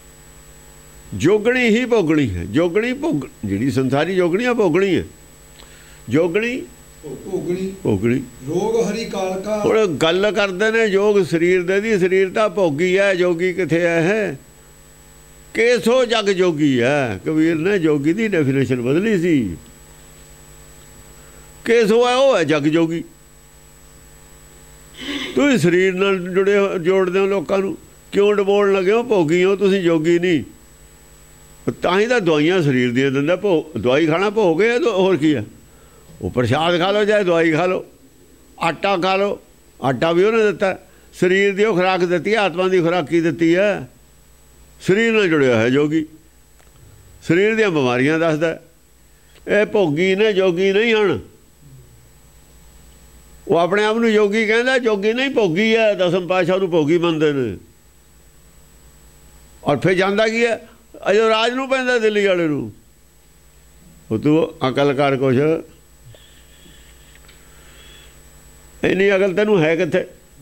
ਜੋਗਣੀ ਹੀ ਭੋਗਣੀ ਹੈ। ਜੋਗਣੀ ਭੋਗ ਜਿਹੜੀ ਸੰਸਾਰੀ ਜੋਗਣੀ ਆ ਭੋਗਣੀ ਹੈ। ਜੋਗਣੀ ਭੋਗਣੀ ਭੋਗਣੀ ਰੋਗ ਹਰੀ ਕਾਲ ਕਾ। ਹੁਣ ਗੱਲ ਕਰਦੇ ਨੇ ਯੋਗ ਸਰੀਰ ਦੇ ਦੀ, ਸਰੀਰ ਤਾਂ ਭੋਗੀ ਹੈ, ਜੋਗੀ ਕਿੱਥੇ ਹੈ। ਕੇਸੋ ਜਗ ਜੋਗੀ ਹੈ। ਕਬੀਰ ਨੇ ਜੋਗੀ ਦੀ ਡੈਫੀਨੇਸ਼ਨ ਬਦਲੀ ਸੀ। ਕੇਸੋ ਹੈ ਉਹ ਹੈ ਜਗ ਜੋਗੀ। ਤੁਸੀਂ ਸਰੀਰ ਨਾਲ ਜੁੜੇ ਜੋੜਦੇ ਹੋ ਲੋਕਾਂ ਨੂੰ, ਕਿਉਂ ਡਬੋਲਣ ਲੱਗੇ ਹੋ। ਭੋਗੀ ਹੋ ਤੁਸੀਂ, ਜੋਗੀ ਨਹੀਂ। ਤਾਂ ਹੀ ਤਾਂ ਦਵਾਈਆਂ ਸਰੀਰ ਦੀਆਂ ਦਿੰਦਾ। ਭੋ ਦਵਾਈ ਖਾਣਾ ਭੋਗ ਹੈ, ਹੋਰ ਕੀ ਹੈ। ਉਹ ਪ੍ਰਸ਼ਾਦ ਖਾ ਲਓ, ਚਾਹੇ ਦਵਾਈ ਖਾ ਲਓ, ਆਟਾ ਖਾ ਲਓ। ਆਟਾ ਵੀ ਉਹਨੇ ਦਿੱਤਾ, ਸਰੀਰ ਦੀ ਉਹ ਖੁਰਾਕ ਦਿੱਤੀ ਹੈ, ਆਤਮਾ ਦੀ ਖੁਰਾਕ ਕੀ ਦਿੱਤੀ ਹੈ। ਸਰੀਰ ਨਾਲ ਜੁੜਿਆ ਹੈ ਜੋਗੀ, ਸਰੀਰ ਦੀਆਂ ਬਿਮਾਰੀਆਂ ਦੱਸਦਾ। ਇਹ ਭੋਗੀ ਨੇ, ਜੋਗੀ ਨਹੀਂ ਹਨ। ਉਹ ਆਪਣੇ ਆਪ ਨੂੰ ਜੋਗੀ ਕਹਿੰਦਾ, ਜੋਗੀ ਨਹੀਂ ਭੋਗੀ ਹੈ। ਦਸਮ ਪਾਤਸ਼ਾਹ ਨੂੰ ਭੋਗੀ ਮੰਨਦੇ ਨੇ। ਔਰ ਫਿਰ ਜਾਂਦਾ ਕੀ ਹੈ, ਅਜੋ ਰਾਜ ਨੂੰ ਪੈਂਦਾ ਦਿੱਲੀ ਵਾਲੇ ਨੂੰ। ਉਹ ਤੂੰ ਅਕਲ ਕਰ ਕੁਛ, ਇੰਨੀ ਅਕਲ ਤੈਨੂੰ ਹੈ ਕਿੱਥੇ।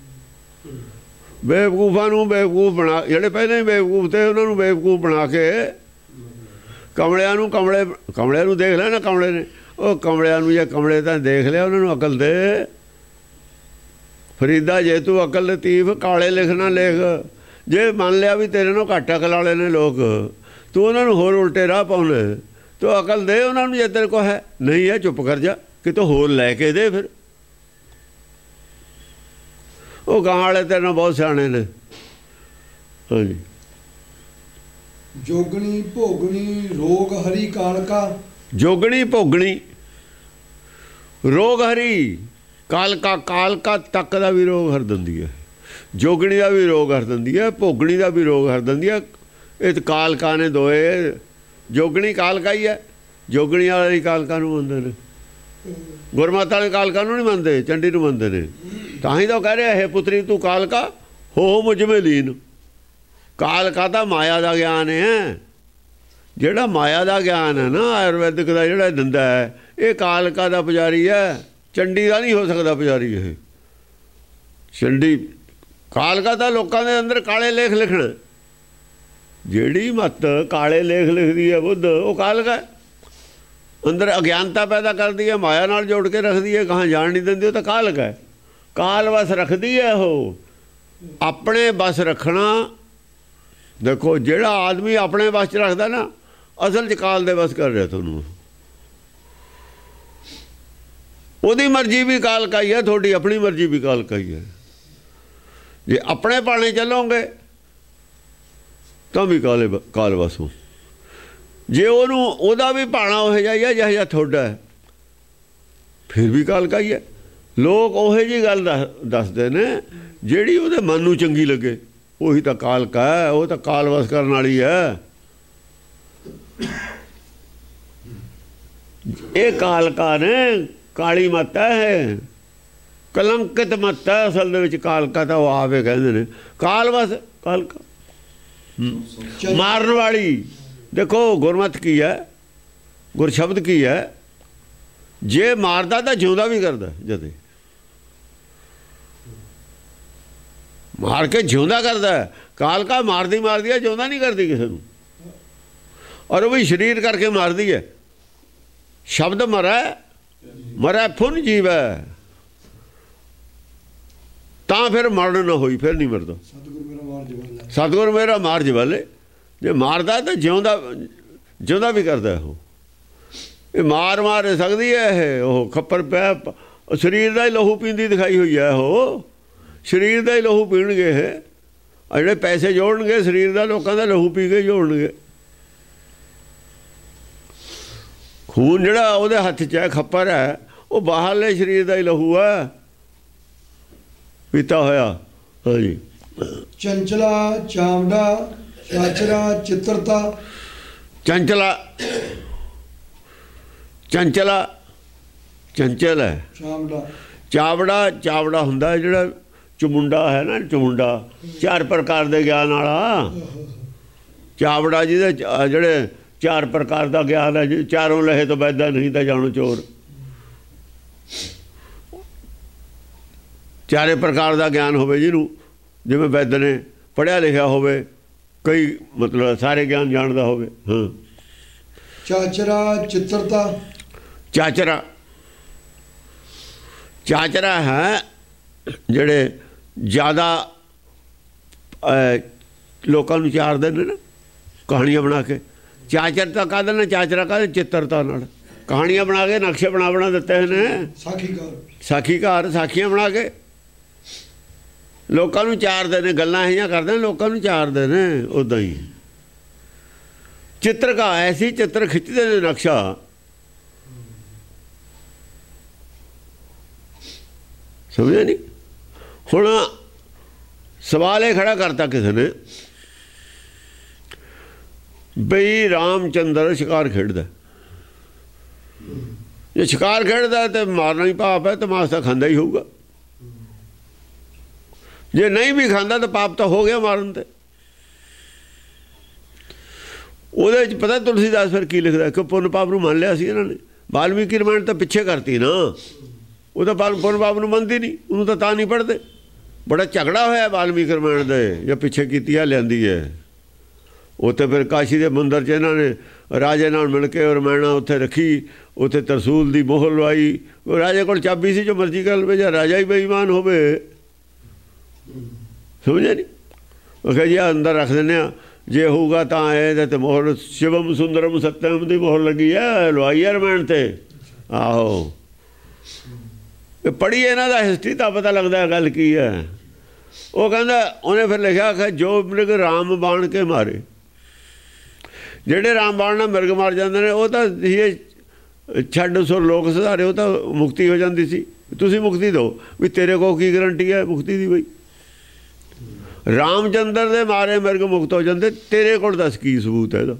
ਬੇਵਕੂਫਾਂ ਨੂੰ ਬੇਵਕੂਫ ਬਣਾ, ਜਿਹੜੇ ਪਹਿਲਾਂ ਹੀ ਬੇਵਕੂਫ ਤੇ ਉਹਨਾਂ ਨੂੰ ਬੇਵਕੂਫ ਬਣਾ ਕੇ, ਕਮਲਿਆਂ ਨੂੰ ਕਮਲੇ ਕਮਲਿਆਂ ਨੂੰ ਦੇਖ ਲਿਆ ਨਾ ਕਮਲੇ ਨੇ। ਉਹ ਕਮਲਿਆਂ ਨੂੰ ਜਾਂ ਕਮਲੇ ਤਾਂ ਦੇਖ ਲਿਆ, ਉਹਨਾਂ ਨੂੰ ਅਕਲ ਦੇ। ਫਰੀਦਾ ਜੇ ਤੂੰ ਅਕਲ ਲਤੀਫ, ਕਾਲੇ ਲਿਖਣਾ ਲਿਖ। ਜੇ ਮੰਨ ਲਿਆ ਵੀ ਤੇਰੇ ਨੂੰ ਘੱਟ ਅਕਲ ਵਾਲੇ ਨੇ ਲੋਕ, ਤੂੰ ਉਹਨਾਂ ਨੂੰ ਹੋਰ ਉਲਟੇ ਰਾਹ ਪਾਉਣੇ। ਤੂੰ ਅਕਲ ਦੇ ਉਹਨਾਂ ਨੂੰ ਜੇ ਤੇਰੇ ਕੋਲ ਹੈ। ਨਹੀਂ ਹੈ ਚੁੱਪ ਕਰ ਜਾ, ਕਿਤੋਂ ਹੋਰ ਲੈ ਕੇ ਦੇ। ਫਿਰ ਉਹ ਗਾਂ ਵਾਲੇ ਤੇਰੇ ਨਾਲ ਬਹੁਤ ਸਿਆਣੇ ਨੇ। ਹਾਂਜੀ, ਜੋਗਣੀ ਭੋਗਣੀ ਰੋਗ ਹਰੀ ਕਾਲ ਕਾ। ਜੋਗਣੀ ਭੋਗਣੀ ਰੋਗ ਹਰੀ ਕਾਲ ਕਾ। ਕਾਲ ਕਾ ਤੱਕ ਦਾ ਵੀ ਰੋਗ ਹਰ ਦਿੰਦੀ ਹੈ, ਜੋਗਣੀ ਦਾ ਵੀ ਰੋਗ ਹਰ ਦਿੰਦੀ ਹੈ, ਭੋਗਣੀ ਦਾ ਵੀ ਰੋਗ ਹਰ ਦਿੰਦੀ ਹੈ। ਇਹ ਕਾਲ ਕਾ ਨੇ ਦੋਏ। ਜੋਗਣੀ ਕਾਲ ਕਾ ਹੀ ਹੈ, ਜੋਗਣੀ ਵਾਲੀ ਕਾਲ ਕਾ ਨੂੰ ਮੰਨਦੇ ਨੇ। ਗੁਰਮਤਿ ਵਾਲੇ ਕਾਲ ਕਾ ਨੂੰ ਨਹੀਂ ਮੰਨਦੇ, ਚੰਡੀ ਨੂੰ ਮੰਨਦੇ ਨੇ। ਤਾਂ ਹੀ ਤਾਂ ਕਹਿ ਰਿਹਾ ਹੈ ਪੁੱਤਰੀ ਤੂੰ ਕਾਲ ਕਾ ਹੋ ਮੁਝ ਮੇ ਲੀਨ। ਕਾਲ ਕਾ ਤਾਂ ਮਾਇਆ ਦਾ ਗਿਆਨ ਹੈ। ਜਿਹੜਾ ਮਾਇਆ ਦਾ ਗਿਆਨ ਹੈ ਨਾ, ਆਯੁਰਵੈਦਿਕ ਦਾ ਜਿਹੜਾ ਦਿੰਦਾ ਹੈ, ਇਹ ਕਾਲ ਕਾ ਦਾ ਪੁਜਾਰੀ ਹੈ। ਚੰਡੀ ਦਾ ਨਹੀਂ ਹੋ ਸਕਦਾ ਪੁਜਾਰੀ ਇਹ। ਚੰਡੀ ਕਾਲ ਕਾ ਤਾਂ ਲੋਕਾਂ ਦੇ ਅੰਦਰ ਕਾਲੇ ਲੇਖ ਲਿਖਣਾ। ਜਿਹੜੀ ਮੱਤ ਕਾਲੇ ਲੇਖ ਲਿਖਦੀ ਹੈ ਬੁੱਧ, ਉਹ ਕਾਲ ਕਾ ਅੰਦਰ ਅਗਿਆਨਤਾ ਪੈਦਾ ਕਰਦੀ ਹੈ, ਮਾਇਆ ਨਾਲ ਜੋੜ ਕੇ ਰੱਖਦੀ ਹੈ, ਕਹਾਂ ਜਾਣ ਨਹੀਂ ਦਿੰਦੀ। ਉਹ ਤਾਂ ਕਾਲ ਕਾ ਕਾਲ ਵਸ ਰੱਖਦੀ ਹੈ। ਉਹ ਆਪਣੇ ਬਸ ਰੱਖਣਾ। ਦੇਖੋ ਜਿਹੜਾ ਆਦਮੀ ਆਪਣੇ ਬਸ 'ਚ ਰੱਖਦਾ ਨਾ, ਅਸਲ 'ਚ ਕਾਲ ਦੇ ਬਸ ਕਰ ਰਿਹਾ ਤੁਹਾਨੂੰ। ਉਹਦੀ ਮਰਜ਼ੀ ਵੀ ਕਾਲ ਕਾਈ ਹੈ, ਤੁਹਾਡੀ ਆਪਣੀ ਮਰਜ਼ੀ ਵੀ ਕਾਲ ਕਾਈ ਹੈ। ਜੇ ਆਪਣੇ ਪਾਣੇ ਚੱਲੋਗੇ ਤਾਂ ਵੀ ਕਾਲੇ ਕਾਲ ਵਸੋ। ਜੇ ਉਹਨੂੰ ਉਹਦਾ ਵੀ ਭਾਣਾ ਉਹ ਜਿਹਾ ਹੀ ਜਿਹਾ ਜਿਹਾ ਤੁਹਾਡਾ ਹੈ, ਫਿਰ ਵੀ ਕਾਲ ਕਾਈ ਹੈ। ਲੋਕ ਉਹੋ ਜਿਹੀ ਗੱਲ ਦੱਸਦੇ ਨੇ ਜਿਹੜੀ ਉਹਦੇ ਮਨ ਨੂੰ ਚੰਗੀ ਲੱਗੇ, ਉਹੀ ਤਾਂ ਕਾਲ ਕਾ ਹੈ। ਉਹ ਤਾਂ ਕਾਲ ਵਸ ਕਰਨ ਵਾਲੀ ਹੈ। ਇਹ ਕਾਲ ਕਾ ਨੇ, ਕਾਲੀ ਮੱਤ ਹੈ, ਕਲੰਕਿਤ ਮੱਤ ਹੈ। ਅਸਲ ਦੇ ਵਿੱਚ ਕਾਲ ਕਾ ਤਾਂ ਉਹ ਆਵੇ ਕਹਿੰਦੇ ਨੇ। ਕਾਲ ਵਸ ਕਾਲ ਕਾ ਮਾਰਨ ਵਾਲੀ। ਦੇਖੋ ਗੁਰਮਤਿ ਕੀ ਹੈ, ਗੁਰ ਸ਼ਬਦ ਕੀ ਹੈ। ਜੇ ਮਾਰਦਾ ਤਾਂ ਜਿਉਂਦਾ ਵੀ ਕਰਦਾ, ਜਦੇ ਮਾਰ ਕੇ ਜਿਉਂਦਾ ਕਰਦਾ। ਕਾਲਕਾ ਮਾਰਦੀ ਮਾਰਦੀ ਹੈ, ਜਿਉਂਦਾ ਨਹੀਂ ਕਰਦੀ ਕਿਸੇ ਨੂੰ। ਔਰ ਉਹ ਵੀ ਸਰੀਰ ਕਰਕੇ ਮਾਰਦੀ ਹੈ। ਸ਼ਬਦ ਮਰੈ ਮਰੈ ਫੁਨ ਜੀਵੈ, ਤਾਂ ਫਿਰ ਮਰਨ ਨਾ ਹੋਈ, ਫਿਰ ਨਹੀਂ ਮਰਦਾ। ਸਤਿਗੁਰ ਮੇਰਾ ਮਾਰ ਜਵਾਲੇ, ਜੇ ਮਾਰਦਾ ਤਾਂ ਜਿਉਂਦਾ ਜਿਉਂਦਾ ਵੀ ਕਰਦਾ। ਉਹ ਇਹ ਮਾਰ ਮਾਰ ਸਕਦੀ ਹੈ। ਇਹ ਉਹ ਖੱਪਰ ਪਿਆ, ਸਰੀਰ ਦਾ ਹੀ ਲਹੂ ਪੀਂਦੀ ਦਿਖਾਈ ਹੋਈ ਹੈ। ਉਹ ਸਰੀਰ ਦਾ ਹੀ ਲਹੂ ਪੀਣਗੇ। ਇਹ ਜਿਹੜੇ ਪੈਸੇ ਜੋੜਨਗੇ ਸਰੀਰ ਦਾ, ਲੋਕਾਂ ਦਾ ਲਹੂ ਪੀ ਕੇ ਜੋੜਨਗੇ। ਖੂਨ ਜਿਹੜਾ ਉਹਦੇ ਹੱਥ 'ਚ ਹੈ, ਖੱਪਰ ਹੈ, ਉਹ ਬਾਹਰਲੇ ਸਰੀਰ ਦਾ ਹੀ ਲਹੂ ਹੈ ਪੀਤਾ ਹੋਇਆ। ਹਾਂਜੀ। ਚੰਚਲਾ ਚਾਮੜਾ ਚਾਚਰਾ ਚਿੱਤਰਤਾ। ਚੰਚਲਾ ਚੰਚਲਾ ਚੰਚਲ ਹੈ। ਚਾਮੜਾ ਚਾਵੜਾ ਚਾਵੜਾ ਹੁੰਦਾ ਜਿਹੜਾ ਚਮੁੰਡਾ ਹੈ ਨਾ, ਚਮੁੰਡਾ ਚਾਰ ਪ੍ਰਕਾਰ ਦੇ ਗਿਆਨ ਵਾਲਾ। ਚਾਵੜਾ ਜਿਹਦੇ ਜਿਹੜੇ ਚਾਰ ਪ੍ਰਕਾਰ ਦਾ ਗਿਆਨ ਹੈ, ਚਾਰੋਂ ਲਹੇ ਤੋਂ ਬੈਦਾ ਨਹੀਂ ਤਾਂ ਜਾਣੋ ਚੋਰ। ਚਾਰੇ ਪ੍ਰਕਾਰ ਦਾ ਗਿਆਨ ਹੋਵੇ ਜਿਹਨੂੰ, ਜਿਵੇਂ ਵੈਦ ਨੇ ਪੜ੍ਹਿਆ ਲਿਖਿਆ ਹੋਵੇ, ਕਈ ਮਤਲਬ ਸਾਰੇ ਗਿਆਨ ਜਾਣਦਾ ਹੋਵੇ। ਹਾਂ। ਚਾਚਰਾ ਚਿੱਤਰਤਾ। ਚਾਚਰਾ ਚਾਚਰਾ ਹੈ ਜਿਹੜੇ ਜ਼ਿਆਦਾ ਲੋਕਾਂ ਨੂੰ ਚਾਰਦੇ ਨੇ ਨਾ ਕਹਾਣੀਆਂ ਬਣਾ ਕੇ। ਚਾਚਰਤਾ ਕਾਹਦੇ ਨਾਲ? ਚਾਚਰਾ ਕਾਹਦੇ? ਚਿੱਤਰਤਾ ਨਾਲ। ਕਹਾਣੀਆਂ ਬਣਾ ਕੇ, ਨਕਸ਼ੇ ਬਣਾ ਬਣਾ ਦਿੱਤੇ ਨੇ। ਸਾਖੀਕਾਰ ਸਾਖੀਕਾਰ ਸਾਖੀਆਂ ਬਣਾ ਕੇ ਲੋਕਾਂ ਨੂੰ ਚਾਰਦੇ ਨੇ, ਗੱਲਾਂ ਇਹੀਆਂ ਕਰਦੇ ਨੇ, ਲੋਕਾਂ ਨੂੰ ਚਾਰਦੇ ਨੇ। ਉੱਦਾਂ ਹੀ ਚਿੱਤਰਕਾਰ ਐਸੀ ਚਿੱਤਰ ਖਿੱਚਦੇ ਨੇ, ਨਕਸ਼ਾ। ਸਮਝਿਆ ਨਹੀਂ? ਹੁਣ ਸਵਾਲ ਇਹ ਖੜਾ ਕਰਤਾ ਕਿਸੇ ਨੇ ਬਈ ਰਾਮਚੰਦਰ ਸ਼ਿਕਾਰ ਖੇਡਦਾ। ਜੇ ਸ਼ਿਕਾਰ ਖੇਡਦਾ ਤੇ ਮਾਰਨਾ ਹੀ ਪਾਪ ਹੈ, ਤਮਾਸ਼ ਤਾਂ ਖਾਂਦਾ ਹੀ ਹੋਊਗਾ। ਜੇ ਨਹੀਂ ਵੀ ਖਾਂਦਾ ਤਾਂ ਪਾਪ ਤਾਂ ਹੋ ਗਿਆ ਮਾਰਨ ਤੇ। ਉਹਦੇ 'ਚ ਪਤਾ ਤੁਲਸੀਦਾਸ ਫਿਰ ਕੀ ਲਿਖਦਾ ਕਿ ਪੁੰਨ ਪਾਪ ਨੂੰ ਮੰਨ ਲਿਆ ਸੀ ਇਹਨਾਂ ਨੇ। ਵਾਲਮੀਕੀ ਰਾਮਾਇਣ ਤਾਂ ਪਿੱਛੇ ਕਰਤੀ ਨਾ, ਉਹ ਤਾਂ ਪੁੰਨ ਪਾਪ ਨੂੰ ਮੰਨਦੀ ਨਹੀਂ, ਉਹਨੂੰ ਤਾਂ ਤਾਂ ਨਹੀਂ ਪੜ੍ਹਦੇ। ਬੜਾ ਝਗੜਾ ਹੋਇਆ ਵਾਲਮੀਕੀ ਰਾਮਾਇਣ ਦੇ, ਜਾਂ ਪਿੱਛੇ ਕੀਤੀ ਆ ਲਿਆਂਦੀ ਹੈ। ਉੱਥੇ ਫਿਰ ਕਾਸ਼ੀ ਦੇ ਮੰਦਰ 'ਚ ਇਹਨਾਂ ਨੇ ਰਾਜੇ ਨਾਲ ਮਿਲ ਕੇ ਰਾਮਾਇਣ ਉੱਥੇ ਰੱਖੀ, ਉੱਥੇ ਤਰਸੂਲ ਦੀ ਮੋਹਰ ਲਵਾਈ। ਉਹ ਰਾਜੇ ਕੋਲ ਚਾਬੀ ਸੀ, ਜੋ ਮਰਜ਼ੀ ਕਰ ਲਵੇ, ਜਾਂ ਰਾਜਾ ਹੀ ਬੇਈਮਾਨ ਹੋਵੇ। ਸਮਝਿਆ ਨਹੀਂ? ਉਹ ਕਹੇ ਜੀ ਅੰਦਰ ਰੱਖ ਦਿੰਦੇ ਹਾਂ, ਜੇ ਹੋਊਗਾ ਤਾਂ ਇਹਦੇ ਤੇ ਮੋਹਰ ਸ਼ਿਵਮ ਸੁੰਦਰਮ ਸਤਿਅਮ ਦੀ ਮੋਹਰ ਲੱਗੀ ਹੈ, ਲਵਾਈ ਹੈ ਰਾਮਾਇਣ 'ਤੇ। ਆਹੋ ਪੜ੍ਹੀਏ ਇਹਨਾਂ ਦਾ ਹਿਸਟਰੀ ਤਾਂ ਪਤਾ ਲੱਗਦਾ ਗੱਲ ਕੀ ਹੈ। ਉਹ ਕਹਿੰਦਾ, ਉਹਨੇ ਫਿਰ ਲਿਖਿਆ ਕਿ ਜੋ ਮਿਰਗ ਰਾਮ ਬਾਣ ਕੇ ਮਾਰੇ, ਜਿਹੜੇ ਰਾਮ ਬਾਣ ਨਾਲ ਮਿਰਗ ਮਾਰ ਜਾਂਦੇ ਨੇ, ਉਹ ਤਾਂ ਇਹ ਛੱਡ ਸੋ ਲੋਕ ਸੁਧਾਰੇ, ਉਹ ਤਾਂ ਮੁਕਤੀ ਹੋ ਜਾਂਦੀ ਸੀ। ਤੁਸੀਂ ਮੁਕਤੀ ਦਿਓ ਵੀ, ਤੇਰੇ ਕੋਲ ਕੀ ਗਰੰਟੀ ਹੈ ਮੁਕਤੀ ਦੀ? ਬਈ ਰਾਮਚੰਦਰ ਦੇ ਮਾਰੇ ਮਿਰਗ ਮੁਕਤ ਹੋ ਜਾਂਦੇ, ਤੇਰੇ ਕੋਲ ਦੱਸ ਕੀ ਸਬੂਤ ਹੈ ਇਹਦਾ?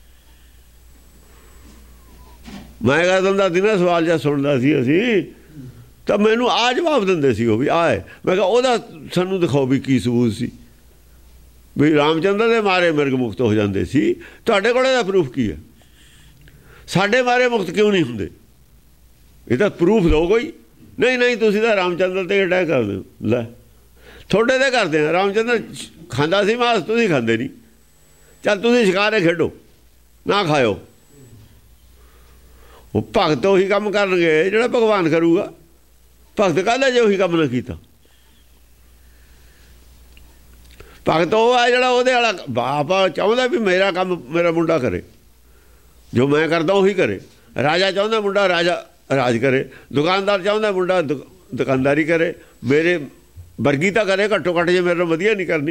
ਮੈਂ ਕਹਿ ਦਿੰਦਾ ਸੀ ਨਾ, ਸਵਾਲ ਜਿਹਾ ਸੁਣਦਾ ਸੀ ਅਸੀਂ, ਤਾਂ ਮੈਨੂੰ ਆ ਜਵਾਬ ਦਿੰਦੇ ਸੀ ਉਹ ਵੀ ਆਏ। ਮੈਂ ਕਿਹਾ ਉਹਦਾ ਸਾਨੂੰ ਦਿਖਾਓ ਵੀ ਕੀ ਸਬੂਤ ਸੀ ਵੀ ਰਾਮਚੰਦਰ ਦੇ ਮਾਰੇ ਮਿਰਗ ਮੁਕਤ ਹੋ ਜਾਂਦੇ ਸੀ। ਤੁਹਾਡੇ ਕੋਲ ਇਹਦਾ ਪ੍ਰੂਫ ਕੀ ਹੈ? ਸਾਡੇ ਮਾਰੇ ਮੁਕਤ ਕਿਉਂ ਨਹੀਂ ਹੁੰਦੇ? ਇਹਦਾ ਪ੍ਰੂਫ ਦਿਓ ਕੋਈ। ਨਹੀਂ ਨਹੀਂ ਤੁਸੀਂ ਤਾਂ ਰਾਮਚੰਦਰ 'ਤੇ ਅਟੈਕ ਕਰਦੇ ਹੋ। ਲੈ ਤੁਹਾਡੇ 'ਤੇ ਕਰਦੇ ਆ। ਰਾਮਚੰਦਰ ਖਾਂਦਾ ਸੀ ਮਾਸ, ਤੁਸੀਂ ਖਾਂਦੇ ਨਹੀਂ। ਚੱਲ ਤੁਸੀਂ ਸ਼ਿਕਾਰੇ ਖੇਡੋ, ਨਾ ਖਾਓ। ਉਹ ਭਗਤ ਉਹੀ ਕੰਮ ਕਰਨਗੇ ਜਿਹੜਾ ਭਗਵਾਨ ਕਰੂਗਾ। ਭਗਤ ਕਾਹਦਾ ਜੇ ਉਹੀ ਕੰਮ ਨਾ ਕੀਤਾ? ਭਗਤ ਉਹ ਆ ਜਿਹੜਾ ਉਹਦੇ ਵਾਲਾ ਬਾਪ ਚਾਹੁੰਦਾ ਵੀ ਮੇਰਾ ਕੰਮ ਮੇਰਾ ਮੁੰਡਾ ਕਰੇ, ਜੋ ਮੈਂ ਕਰਦਾ ਉਹੀ ਕਰੇ। ਰਾਜਾ ਚਾਹੁੰਦਾ ਮੁੰਡਾ ਰਾਜਾ ਰਾਜ ਕਰੇ, ਦੁਕਾਨਦਾਰ ਚਾਹੁੰਦਾ ਮੁੰਡਾ ਦੁਕਾਨਦਾਰੀ ਕਰੇ। ਮੇਰੇ ਵਰਗੀ ਤਾਂ ਕਰੇ ਘੱਟੋ ਘੱਟ, ਜੇ ਮੇਰੇ ਨਾਲ ਵਧੀਆ ਨਹੀਂ ਕਰਨੀ।